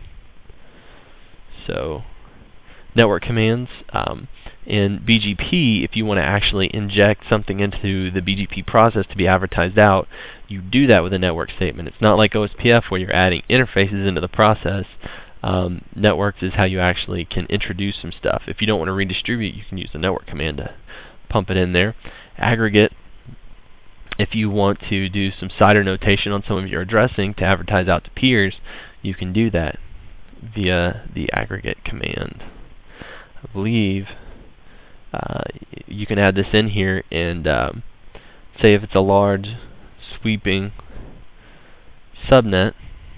So, network commands. Um, in B G P, if you want to actually inject something into the B G P process to be advertised out, you do that with a network statement. It's not like O S P F where you're adding interfaces into the process. Um, networks is how you actually can introduce some stuff. If you don't want to redistribute, you can use the network command to pump it in there. Aggregate, if you want to do some C I D R notation on some of your addressing to advertise out to peers, you can do that via the aggregate command. I believe uh, you can add this in here and um, say if it's a large sweeping subnet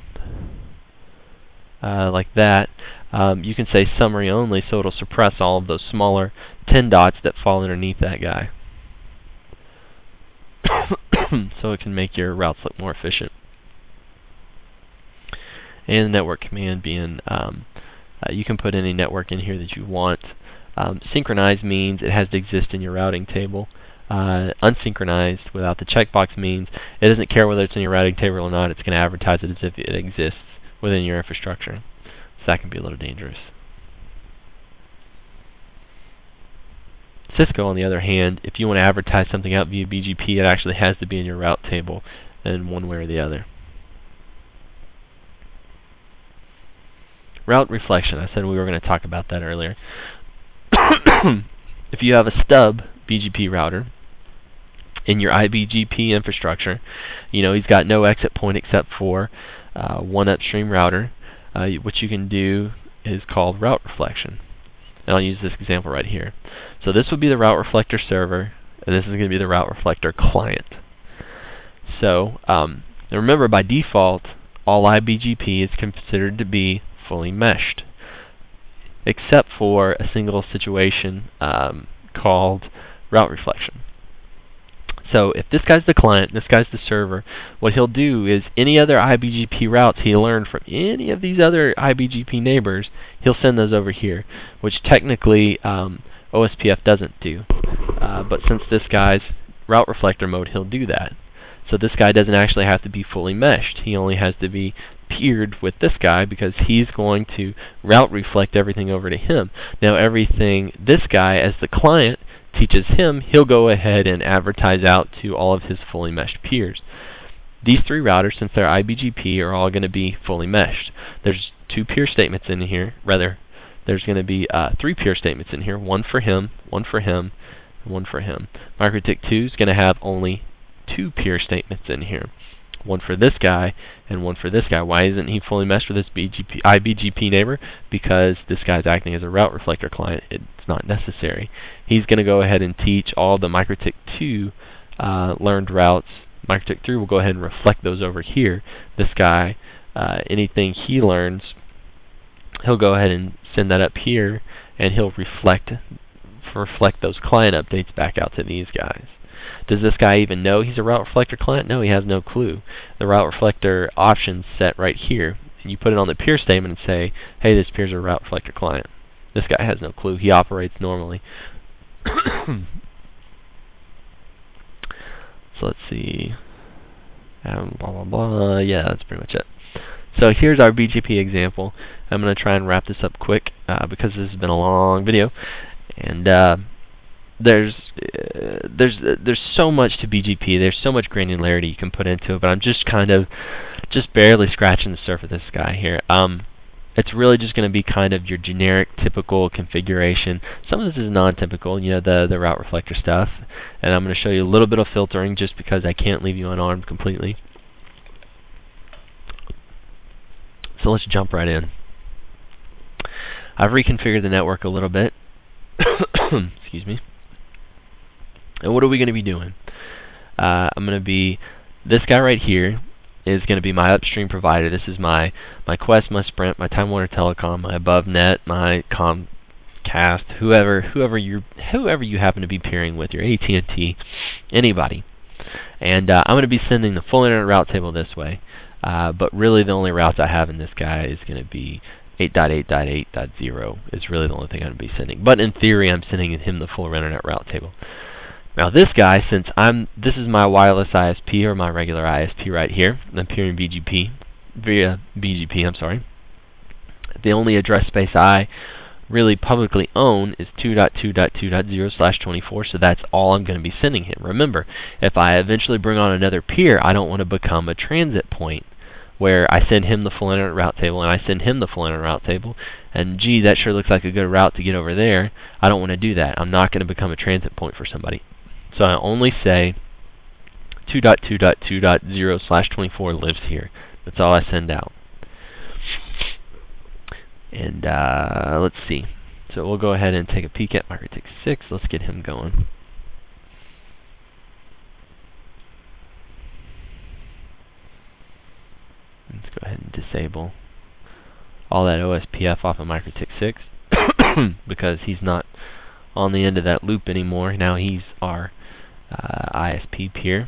uh, like that, um, you can say summary only, so it'll suppress all of those smaller ten dots that fall underneath that guy. So it can make your routes look more efficient. And the network command being, um, uh, you can put any network in here that you want. Um, synchronize means it has to exist in your routing table. Uh, unsynchronized without the checkbox means it doesn't care whether it's in your routing table or not. It's going to advertise it as if it exists within your infrastructure. So that can be a little dangerous. Cisco, on the other hand, if you want to advertise something out via B G P, it actually has to be in your route table in one way or the other. Route reflection. I said we were going to talk about that earlier. If you have a stub B G P router in your I B G P infrastructure, you know, he's got no exit point except for uh, one upstream router. Uh, what you can do is called route reflection. And I'll use this example right here. So this would be the route reflector server, and this is going to be the route reflector client. So um, remember, by default, all I B G P is considered to be fully meshed, except for a single situation um, called route reflection. So if this guy's the client, this guy's the server, what he'll do is any other I B G P routes he learned from any of these other I B G P neighbors, he'll send those over here, which technically um, O S P F doesn't do. Uh, but since this guy's route reflector mode, he'll do that. So this guy doesn't actually have to be fully meshed. He only has to be peered with this guy because he's going to route reflect everything over to him. Now everything this guy as the client teaches him, he'll go ahead and advertise out to all of his fully meshed peers. These three routers, since they're I B G P, are all going to be fully meshed. There's two peer statements in here. Rather, there's going to be uh, three peer statements in here. One for him, one for him, and one for him. MikroTik two is going to have only two peer statements in here. One for this guy and one for this guy. Why isn't he fully meshed with this B G P, I B G P neighbor? Because this guy's acting as a route reflector client. It's not necessary. He's going to go ahead and teach all the MikroTik two uh, learned routes. MikroTik three will go ahead and reflect those over here. This guy, uh, anything he learns, he'll go ahead and send that up here, and he'll reflect reflect those client updates back out to these guys. Does this guy even know he's a route reflector client? No, he has no clue. The route reflector option's set right here. And you put it on the peer statement and say, hey, this peer's a route reflector client. This guy has no clue. He operates normally. So let's see. Um, blah, blah, blah. Yeah, that's pretty much it. So here's our B G P example. I'm going to try and wrap this up quick uh, because this has been a long video. And uh, there's uh, there's uh, there's so much to B G P. There's so much granularity you can put into it, but I'm just kind of just barely scratching the surface of this guy here. Um, it's really just going to be kind of your generic, typical configuration. Some of this is non-typical, you know, the the route reflector stuff. And I'm going to show you a little bit of filtering just because I can't leave you unarmed completely. So let's jump right in. I've reconfigured the network a little bit. Excuse me. And what are we going to be doing? Uh, I'm going to be, this guy right here is going to be my upstream provider. This is my, my Qwest, my Sprint, my Time Warner Telecom, my AboveNet, my Comcast, whoever whoever you whoever you happen to be peering with, your A T and T, anybody. And uh, I'm going to be sending the full internet route table this way. Uh, but really the only routes I have in this guy is going to be eight dot eight dot eight dot zero is really the only thing I'm going to be sending. But in theory, I'm sending him the full internet route table. Now this guy, since I'm, this is my wireless I S P or my regular I S P right here. I'm peering B G P via B G P. I'm sorry. The only address space I really publicly own is two dot two dot two dot zero slash twenty-four, so that's all I'm going to be sending him. Remember, if I eventually bring on another peer, I don't want to become a transit point where I send him the full internet route table and I send him the full internet route table, and gee, that sure looks like a good route to get over there. I don't want to do that. I'm not going to become a transit point for somebody. So I only say two dot two dot two dot zero slash twenty-four lives here. That's all I send out. And uh, let's see. So we'll go ahead and take a peek at MikroTik six. Let's get him going. Let's go ahead and disable all that O S P F off of MikroTik six because he's not on the end of that loop anymore. Now he's our uh, I S P peer.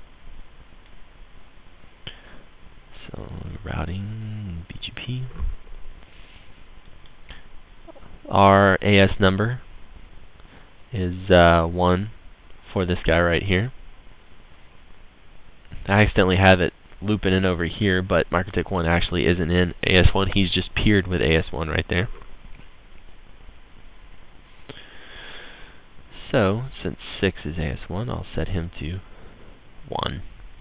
So routing B G P. Our A S number is uh, one for this guy right here. I accidentally have it looping in over here, but MikroTik one actually isn't in A S one. He's just peered with A S one right there. So, since six is A S one, I'll set him to one.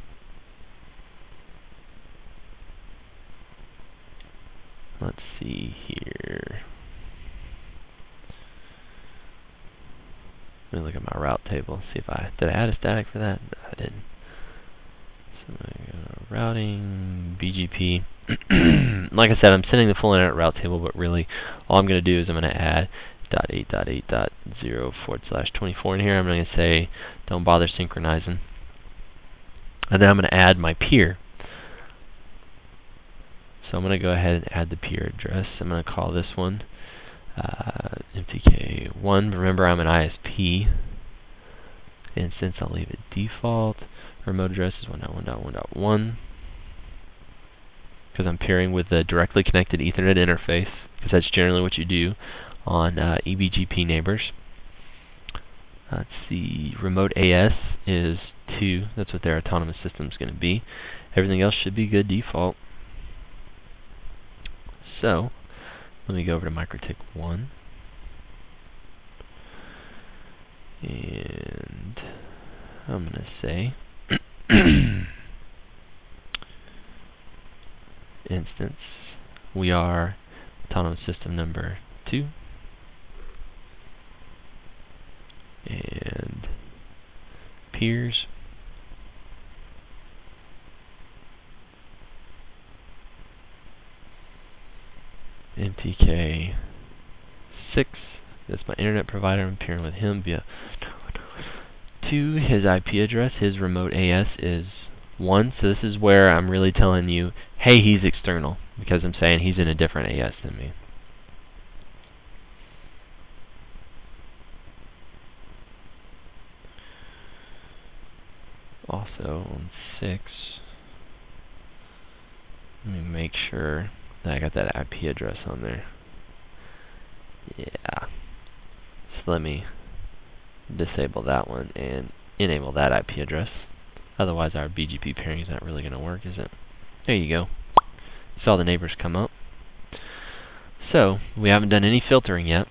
Let's see here. Let me look at my route table, see if I, did I add a static for that? No, I didn't. So I'm going to go routing, B G P. Like I said, I'm sending the full internet route table, but really all I'm going to do is I'm going to add dot eight dot eight dot zero forward slash twenty-four in here. I'm going to say don't bother synchronizing. And then I'm going to add my peer. So I'm going to go ahead and add the peer address. I'm going to call this one uh, M T K one. Remember, I'm an I S P. And since I'll leave it default, remote address is one dot one dot one dot one because I'm pairing with the directly connected Ethernet interface, because that's generally what you do on uh, E B G P neighbors. Let's see, remote A S is two. That's what their autonomous system is going to be. Everything else should be good default. So, let me go over to MikroTik one. And I'm going to say instance, we are autonomous system number two, and peers. M T K six, that's my internet provider. I'm peering with him via two. His I P address, his remote A S is one. So this is where I'm really telling you, hey, he's external, because I'm saying he's in a different A S than me. Also on six, let me make sure that I got that I P address on there. Yeah. So let me disable that one and enable that I P address. Otherwise our B G P pairing is not really going to work, is it? There you go. Saw the neighbors come up. So, we haven't done any filtering yet,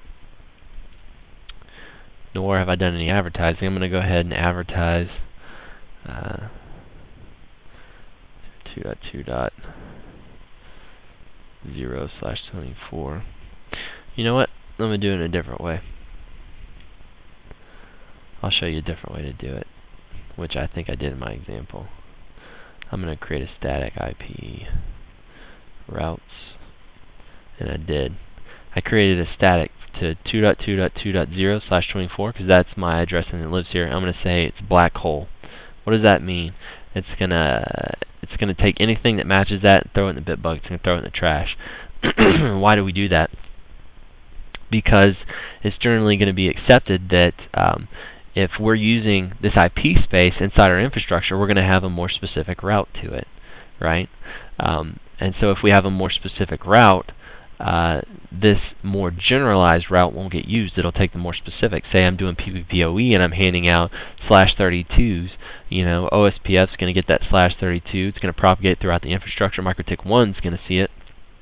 nor have I done any advertising. I'm going to go ahead and advertise uh, two dot two dot zero slash twenty-four. You know what? I'm going to do it in a different way. I'll show you a different way to do it, which I think I did in my example. I'm going to create a static I P routes, and I did. I created a static to two dot two dot two dot zero slash twenty-four because that's my address and it lives here. I'm going to say it's black hole. What does that mean? It's gonna it's gonna take anything that matches that and throw it in the bitbug. It's gonna throw it in the trash. Why do we do that? Because it's generally going to be accepted that um, if we're using this I P space inside our infrastructure, we're going to have a more specific route to it, right? Um, and so if we have a more specific route, uh, this more generalized route won't get used. It'll take the more specific. Say I'm doing P V P O E and I'm handing out slash thirty-twos. You know, O S P F's going to get that slash thirty-two. It's going to propagate throughout the infrastructure. MikroTik one's going to see it.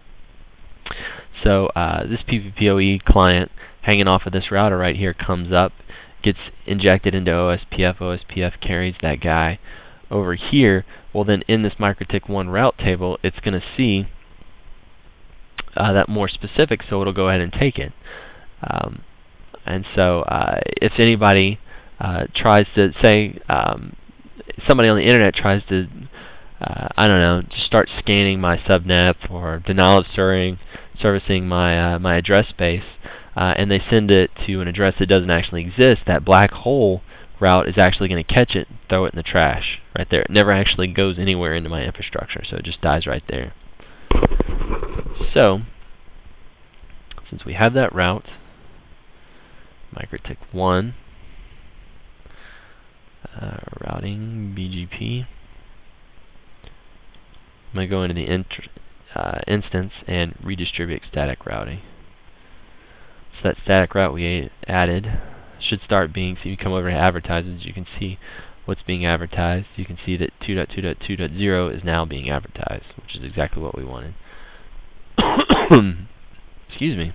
So uh, this P V P O E client hanging off of this router right here comes up, gets injected into O S P F. O S P F carries that guy over here. Well, then in this MikroTik one route table, it's going to see uh, that more specific, so it'll go ahead and take it. Um, and so uh, if anybody uh, tries to say, um, somebody on the internet tries to, uh, I don't know, just start scanning my subnet or denial of serving, servicing my uh, my address space, uh, and they send it to an address that doesn't actually exist, that black hole route is actually going to catch it and throw it in the trash right there. It never actually goes anywhere into my infrastructure, so it just dies right there. So, since we have that route, MikroTik one, uh, routing B G P, I'm going to go into the int uh, instance and redistribute static routing. So that static route we added should start being, so you come over to advertisements, you can see what's being advertised. You can see that two dot two dot two dot zero is now being advertised, which is exactly what we wanted. Excuse me.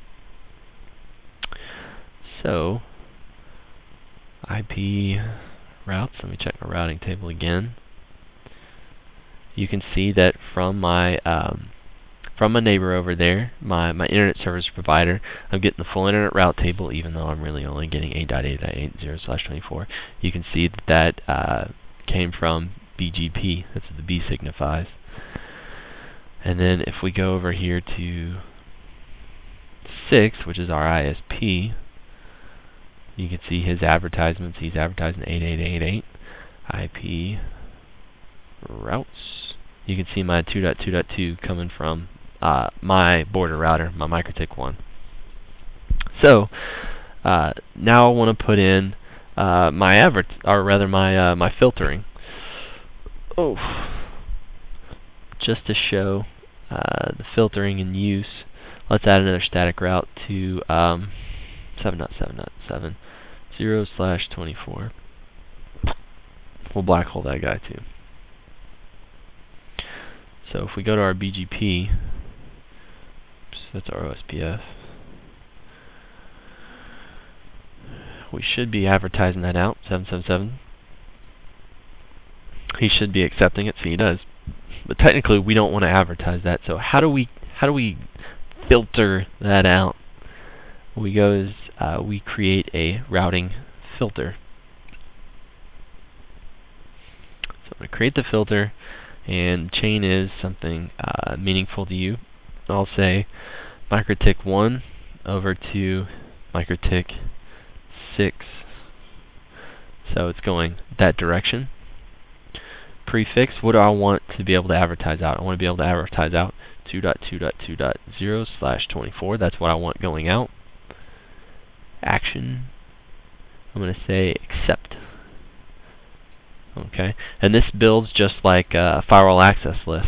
So, I P routes, let me check my routing table again. You can see that from my um, from my neighbor over there, my, my internet service provider, I'm getting the full internet route table, even though I'm really only getting eight dot eight dot eight dot zero slash twenty-four. You can see that that uh, came from B G P. That's what the B signifies. And then if we go over here to six, which is our I S P, you can see his advertisements. He's advertising eight eight eight eight I P routes. You can see my two dot two dot two coming from uh, my border router, my MikroTik one. So uh, now I want to put in uh, my advert, or rather my uh, my filtering. Oh, just to show uh, the filtering in use, let's add another static route to um, seven dot seven dot seven zero slash twenty-four. We'll black hole that guy too. So if we go to our B G P, so that's our O S P F, we should be advertising that out, seven seven seven. He should be accepting it, so he does. but technically we don't want to advertise that. So how do we how do we filter that out? We go is uh, we create a routing filter. So I'm going to create the filter, and chain is something uh, meaningful to you. I'll say MikroTik one over to MikroTik six. So it's going that direction. Prefix, what do I want to be able to advertise out? I want to be able to advertise out two dot two dot two dot zero slash twenty-four. That's what I want going out. Action, I'm going to say accept. Okay, and this builds just like a firewall access list.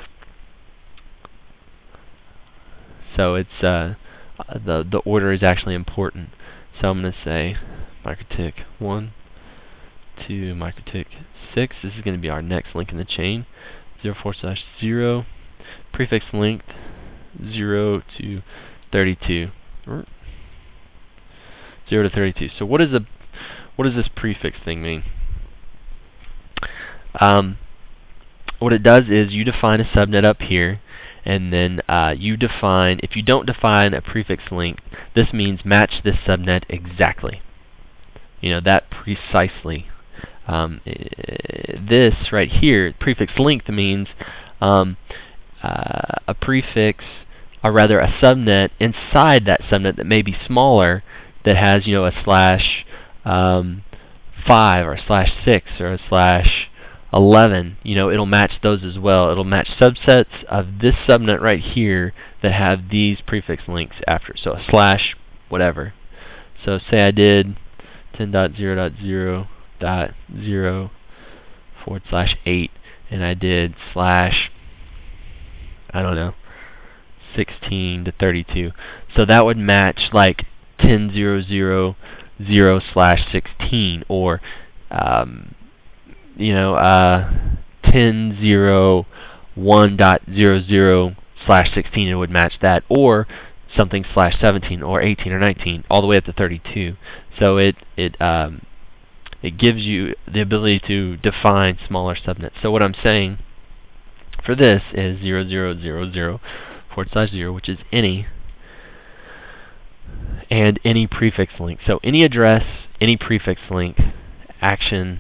So it's uh, the the order is actually important. So I'm going to say MikroTik one to MikroTik six. This is going to be our next link in the chain. zero four slash zero. Prefix linked zero to thirty-two. zero to thirty-two. So what is the what does this prefix thing mean? Um, what it does is you define a subnet up here, and then uh, you define, if you don't define a prefix link, this means match this subnet exactly. You know, that precisely. Um, this right here, prefix linked, means um, uh, a prefix, or rather a subnet inside that subnet that may be smaller, that has, you know, a slash um, five or a slash six or a slash eleven. You know, it'll match those as well. It'll match subsets of this subnet right here that have these prefix links after. So a slash whatever. So say I did ten dot zero dot zero dot zero forward slash eight, and I did slash, I don't know, sixteen to thirty-two. So that would match like ten dot zero dot zero dot zero slash sixteen, or um, you know, uh, ten dot zero dot one dot zero dot zero slash sixteen. It would match that, or something slash seventeen or eighteen or nineteen, all the way up to thirty-two. So it it um, it gives you the ability to define smaller subnets. So what I'm saying for this is zero dot zero dot zero dot zero forward slash zero, which is any, and any prefix link. So any address, any prefix link, action,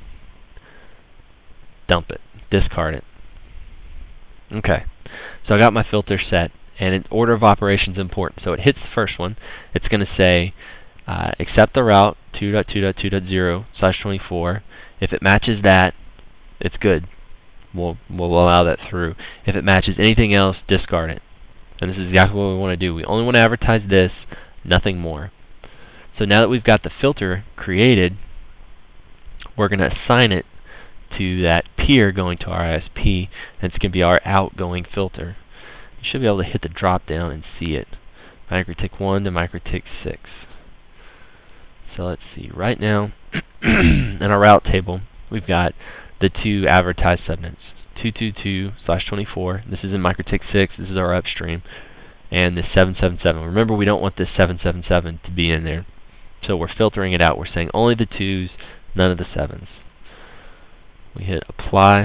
dump it, discard it. Okay, so I got my filter set, and its order of operations is important. So it hits the first one. It's going to say uh, accept the route two dot two dot two dot zero slash twenty-four. If it matches that, it's good. We'll, we'll allow that through. If it matches anything else, discard it. And this is exactly what we want to do. We only want to advertise this, nothing more. So now that we've got the filter created, we're going to assign it to that peer going to our I S P, and it's going to be our outgoing filter. You should be able to hit the drop down and see it. MikroTik one to MikroTik six. So let's see. Right now, in our route table, we've got the two advertised subnets, two two two slash twenty-four. This is in MikroTik six. This is our upstream. And this seven seven seven. Remember, we don't want this seven seven seven to be in there. So we're filtering it out. We're saying only the twos, none of the sevens. We hit apply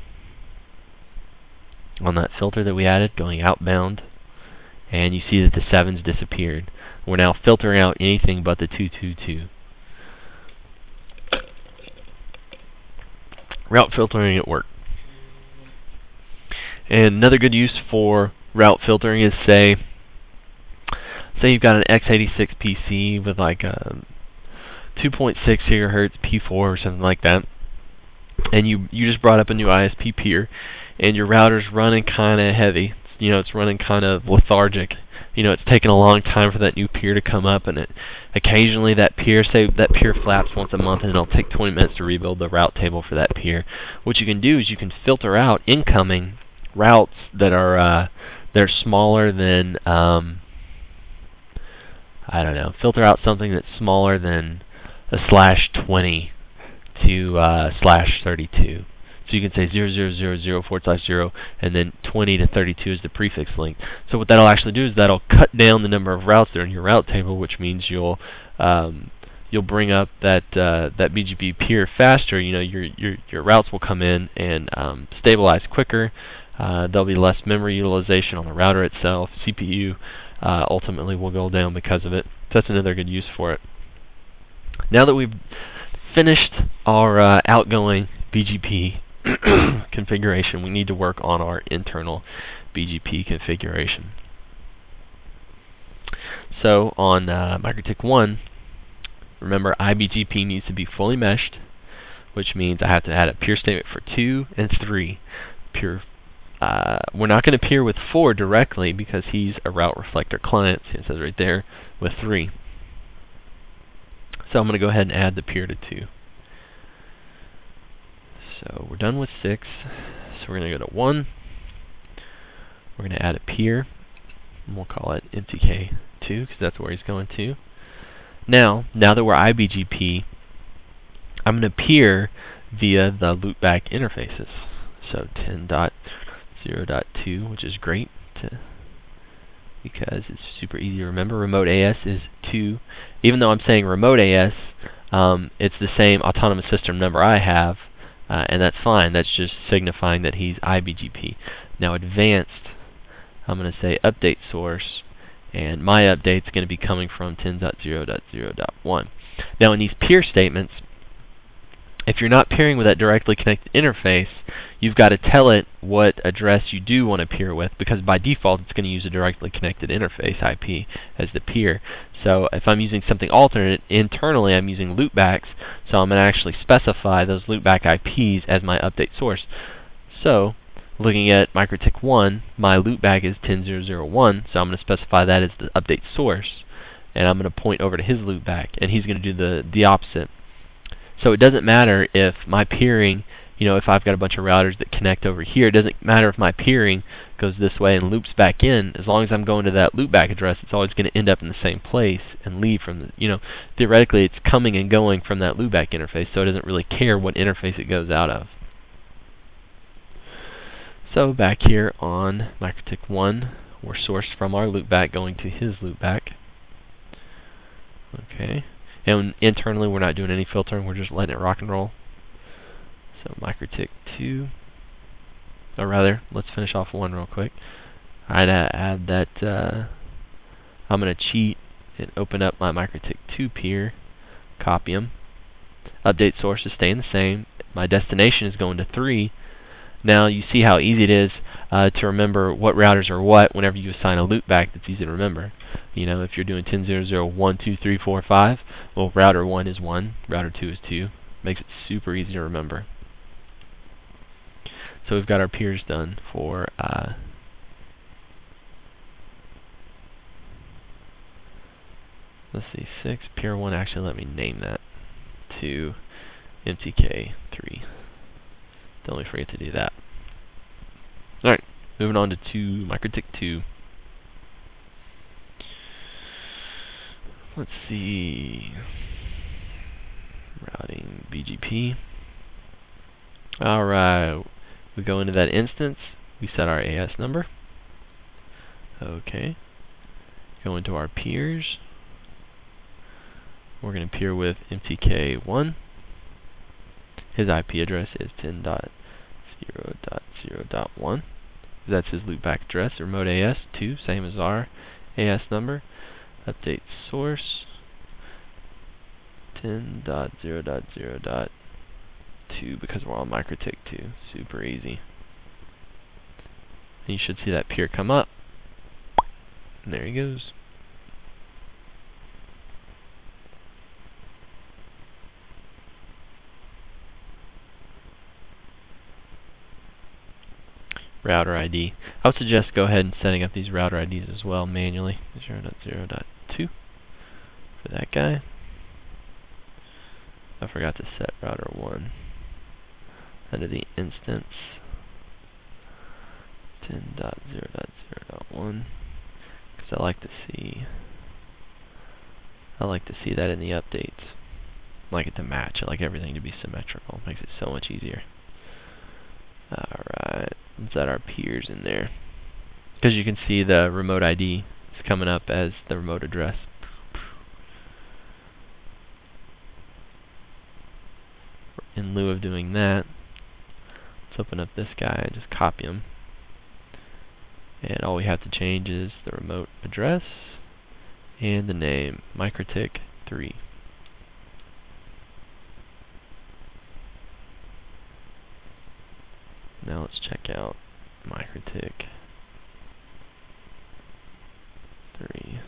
on that filter that we added going outbound, and you see that the sevens disappeared. We're now filtering out anything but the two two two. Route filtering at work. And another good use for route filtering is, say, say you've got an x eighty-six P C with like a two point six gigahertz P four or something like that, and you you just brought up a new I S P peer, and your router's running kind of heavy. You know, it's running kind of lethargic. You know, it's taking a long time for that new peer to come up, and it occasionally that peer, say that peer flaps once a month, and it'll take twenty minutes to rebuild the route table for that peer. What you can do is you can filter out incoming routes that are uh, they're smaller than um, I don't know. Filter out something that's smaller than a slash twenty to uh, slash thirty-two. So you can say zero zero zero zero forward slash zero, and then twenty to thirty-two is the prefix link. So what that'll actually do is that'll cut down the number of routes that are in your route table, which means you'll um, you'll bring up that uh, that B G P peer faster. You know, your your your routes will come in and um, stabilize quicker. Uh, there'll be less memory utilization on the router itself. C P U uh, ultimately will go down because of it. So that's another good use for it. Now that we've finished our uh, outgoing B G P configuration, we need to work on our internal B G P configuration. So on uh, MikroTik one, remember I B G P needs to be fully meshed, which means I have to add a peer statement for two and three. Peer, uh, we're not going to peer with four directly because he's a route reflector client. See, it says right there with three. So I'm going to go ahead and add the peer to two. So we're done with six. So we're going to go to one. We're going to add a peer, and we'll call it M T K two because that's where he's going to. Now, now that we're I B G P, I'm going to peer via the loopback interfaces. So ten dot zero dot two, which is great to, because it's super easy to remember. Remote A S is two. Even though I'm saying remote A S, um, it's the same autonomous system number I have, uh, and that's fine. That's just signifying that he's I B G P. Now advanced, I'm going to say update source, and my update's going to be coming from ten dot zero dot zero dot one. Now in these peer statements, if you're not peering with that directly connected interface, you've got to tell it what address you do want to peer with, because by default it's going to use a directly connected interface I P as the peer. So if I'm using something alternate, internally I'm using loopbacks, so I'm going to actually specify those loopback I Ps as my update source. So looking at MikroTik one, my loopback is ten dot zero dot zero dot one, so I'm going to specify that as the update source, and I'm going to point over to his loopback, and he's going to do the, the opposite. So it doesn't matter if my peering, you know, if I've got a bunch of routers that connect over here, it doesn't matter if my peering goes this way and loops back in. As long as I'm going to that loopback address, it's always going to end up in the same place and leave from the, you know, theoretically it's coming and going from that loopback interface, so it doesn't really care what interface it goes out of. So back here on MikroTik one, we're sourced from our loopback going to his loopback. Okay. And internally we're not doing any filtering, we're just letting it rock and roll. So MikroTik two, or rather, let's finish off one real quick. I'd uh, add that uh, I'm going to cheat and open up my MikroTik two peer, copy them. Update source is staying the same. My destination is going to three. Now you see how easy it is uh, to remember what routers are what whenever you assign a loopback. That's easy to remember. You know, if you're doing ten dot zero dot zero dot one, two, three, four, five, well, router one is one, router two is two. Makes it super easy to remember. So we've got our peers done for uh, let's see, six, peer one. Actually, let me name that to M T K three. Don't forget to do that. Alright, moving on to two, MikroTik two. Let's see. Routing B G P. Alright, we go into that instance. We set our A S number. Okay. Go into our peers. We're going to peer with M T K one. His I P address is ten dot zero dot zero dot one. That's his loopback address. Remote A S two, same as our A S number. Update source ten dot zero dot zero dot two because we're on MikroTik two. Super easy. And you should see that peer come up. And there he goes. Router I D. I would suggest go ahead and setting up these router I Ds as well manually. zero dot zero dot two for that guy. I forgot to set router one under the instance ten dot zero dot zero dot one because I like to see I like to see that in the updates. I like it to match. I like everything to be symmetrical. It makes it so much easier. Alright, let's add our peers in there. Because you can see the remote I D is coming up as the remote address. in lieu of doing that, let's open up this guy and just copy him. And all we have to change is the remote address and the name, MikroTik three. Now let's check out MikroTik three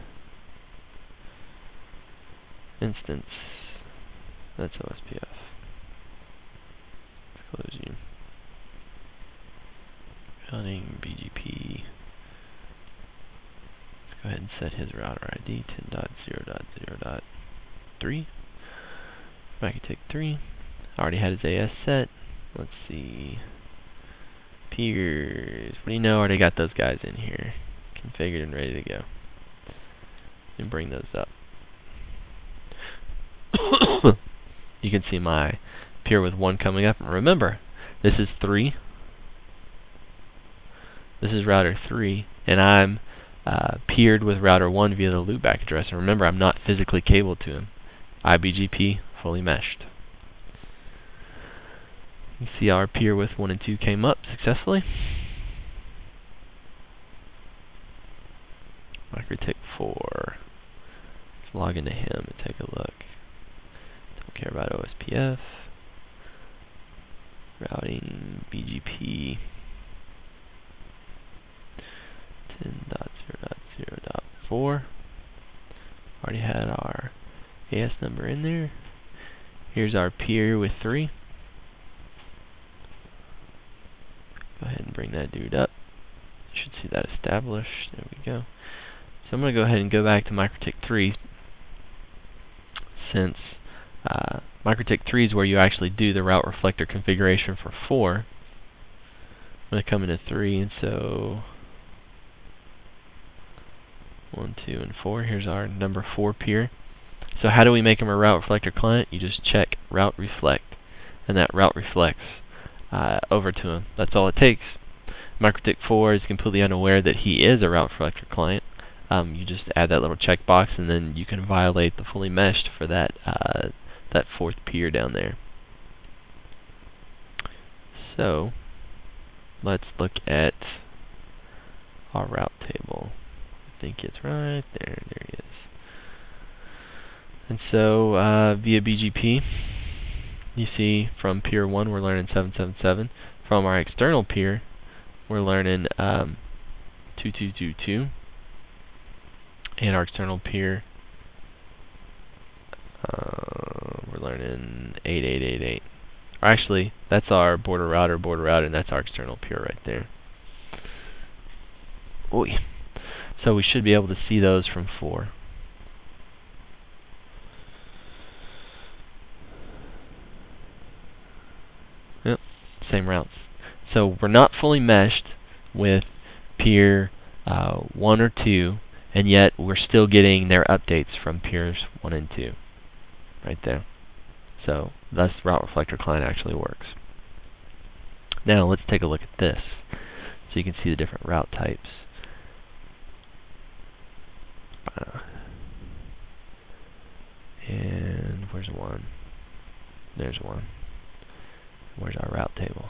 instance. That's O S P F. Close you. Running B G P. Let's go ahead and set his router I D ten dot zero dot zero dot three. MikroTik three. Already had his A S set. Let's see. Peers. What do you know? Already got those guys in here, configured and ready to go. And bring those up. You can see my peer with one coming up. And remember, this is three. This is router three, and I'm uh, peered with router one via the loopback address. And remember, I'm not physically cabled to him. I B G P fully meshed. You see our peer with one and two came up successfully. MikroTik four. Let's log into him and take a look. Don't care about O S P F. Routing B G P ten dot zero dot zero dot four. Already had our A S number in there. Here's our peer with three. Go ahead and bring that dude up. You should see that established. There we go. So I'm going to go ahead and go back to MikroTik three, since uh, MikroTik three is where you actually do the route reflector configuration for four. I'm going to come into three, and so one, two, and four. Here's our number four peer. So how do we make him a route reflector client? You just check route reflect, and that route reflects Uh, over to him. That's all it takes. MikroTik four is completely unaware that he is a route reflector client. Um, you just add that little checkbox, and then you can violate the fully meshed for that uh, that fourth peer down there. So let's look at our route table. I think it's right there. There he is. And so uh, via B G P, you see from peer one we're learning seven seven seven. From our external peer we're learning um, two two two two. And our external peer uh, we're learning eight eight eight eight. Or actually, that's our border router, border router, and that's our external peer right there. Oy. So we should be able to see those from four. Yep, same routes. So we're not fully meshed with peer uh, one or two, and yet we're still getting their updates from peers one and two, right there. So thus route reflector client actually works. Now let's take a look at this, so you can see the different route types. Uh, and where's one? There's one. Where's our route table?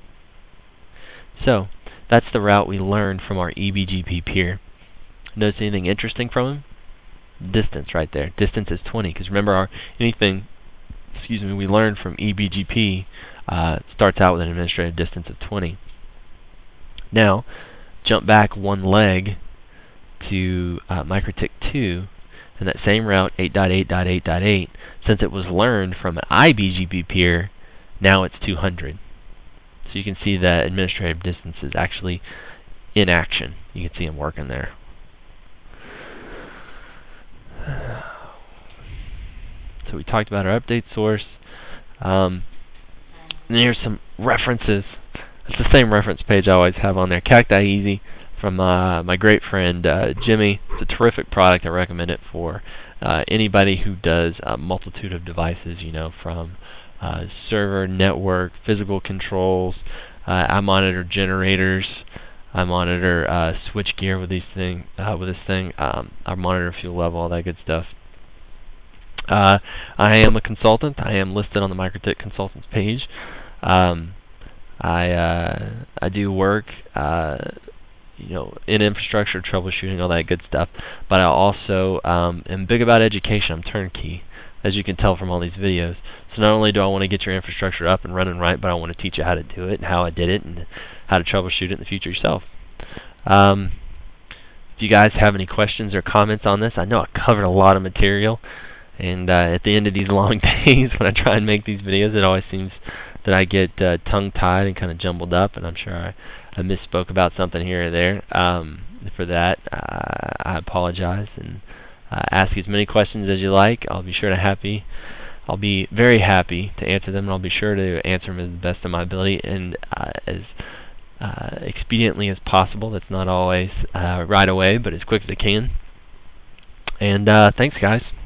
So that's the route we learned from our E B G P peer. Notice anything interesting from him? Distance right there. Distance is twenty, because remember, our anything excuse me we learned from E B G P uh, starts out with an administrative distance of twenty. Now jump back one leg to uh, MikroTik two, and that same route eight dot eight dot eight dot eight, since it was learned from an I B G P peer, now it's two hundred. So you can see that administrative distance is actually in action. You can see them working there. So we talked about our update source. Um, and here's some references. It's the same reference page I always have on there. Cacti-Easy from uh, my great friend uh, Jimmy. It's a terrific product. I recommend it for uh, anybody who does a multitude of devices, you know, from uh, server, network, physical controls. Uh, I monitor generators. I monitor uh, switch gear with these thing, uh, with this thing. Um, I monitor fuel level, all that good stuff. Uh, I am a consultant. I am listed on the Microtik Consultants page. Um, I uh, I do work, uh, you know, in infrastructure, troubleshooting, all that good stuff. But I also um, am big about education. I'm turnkey, as you can tell from all these videos. So not only do I want to get your infrastructure up and running right, but I want to teach you how to do it and how I did it and how to troubleshoot it in the future yourself. Um, if you guys have any questions or comments on this, I know I covered a lot of material, and uh, at the end of these long days when I try and make these videos, it always seems that I get uh, tongue-tied and kind of jumbled up, and I'm sure I, I misspoke about something here or there. Um, for that, uh, I apologize, and uh, ask as many questions as you like. I'll be sure to happy. I'll be very happy to answer them, and I'll be sure to answer them as the best of my ability and uh, as uh, expediently as possible. That's not always uh, right away, but as quick as I can. And uh, thanks, guys.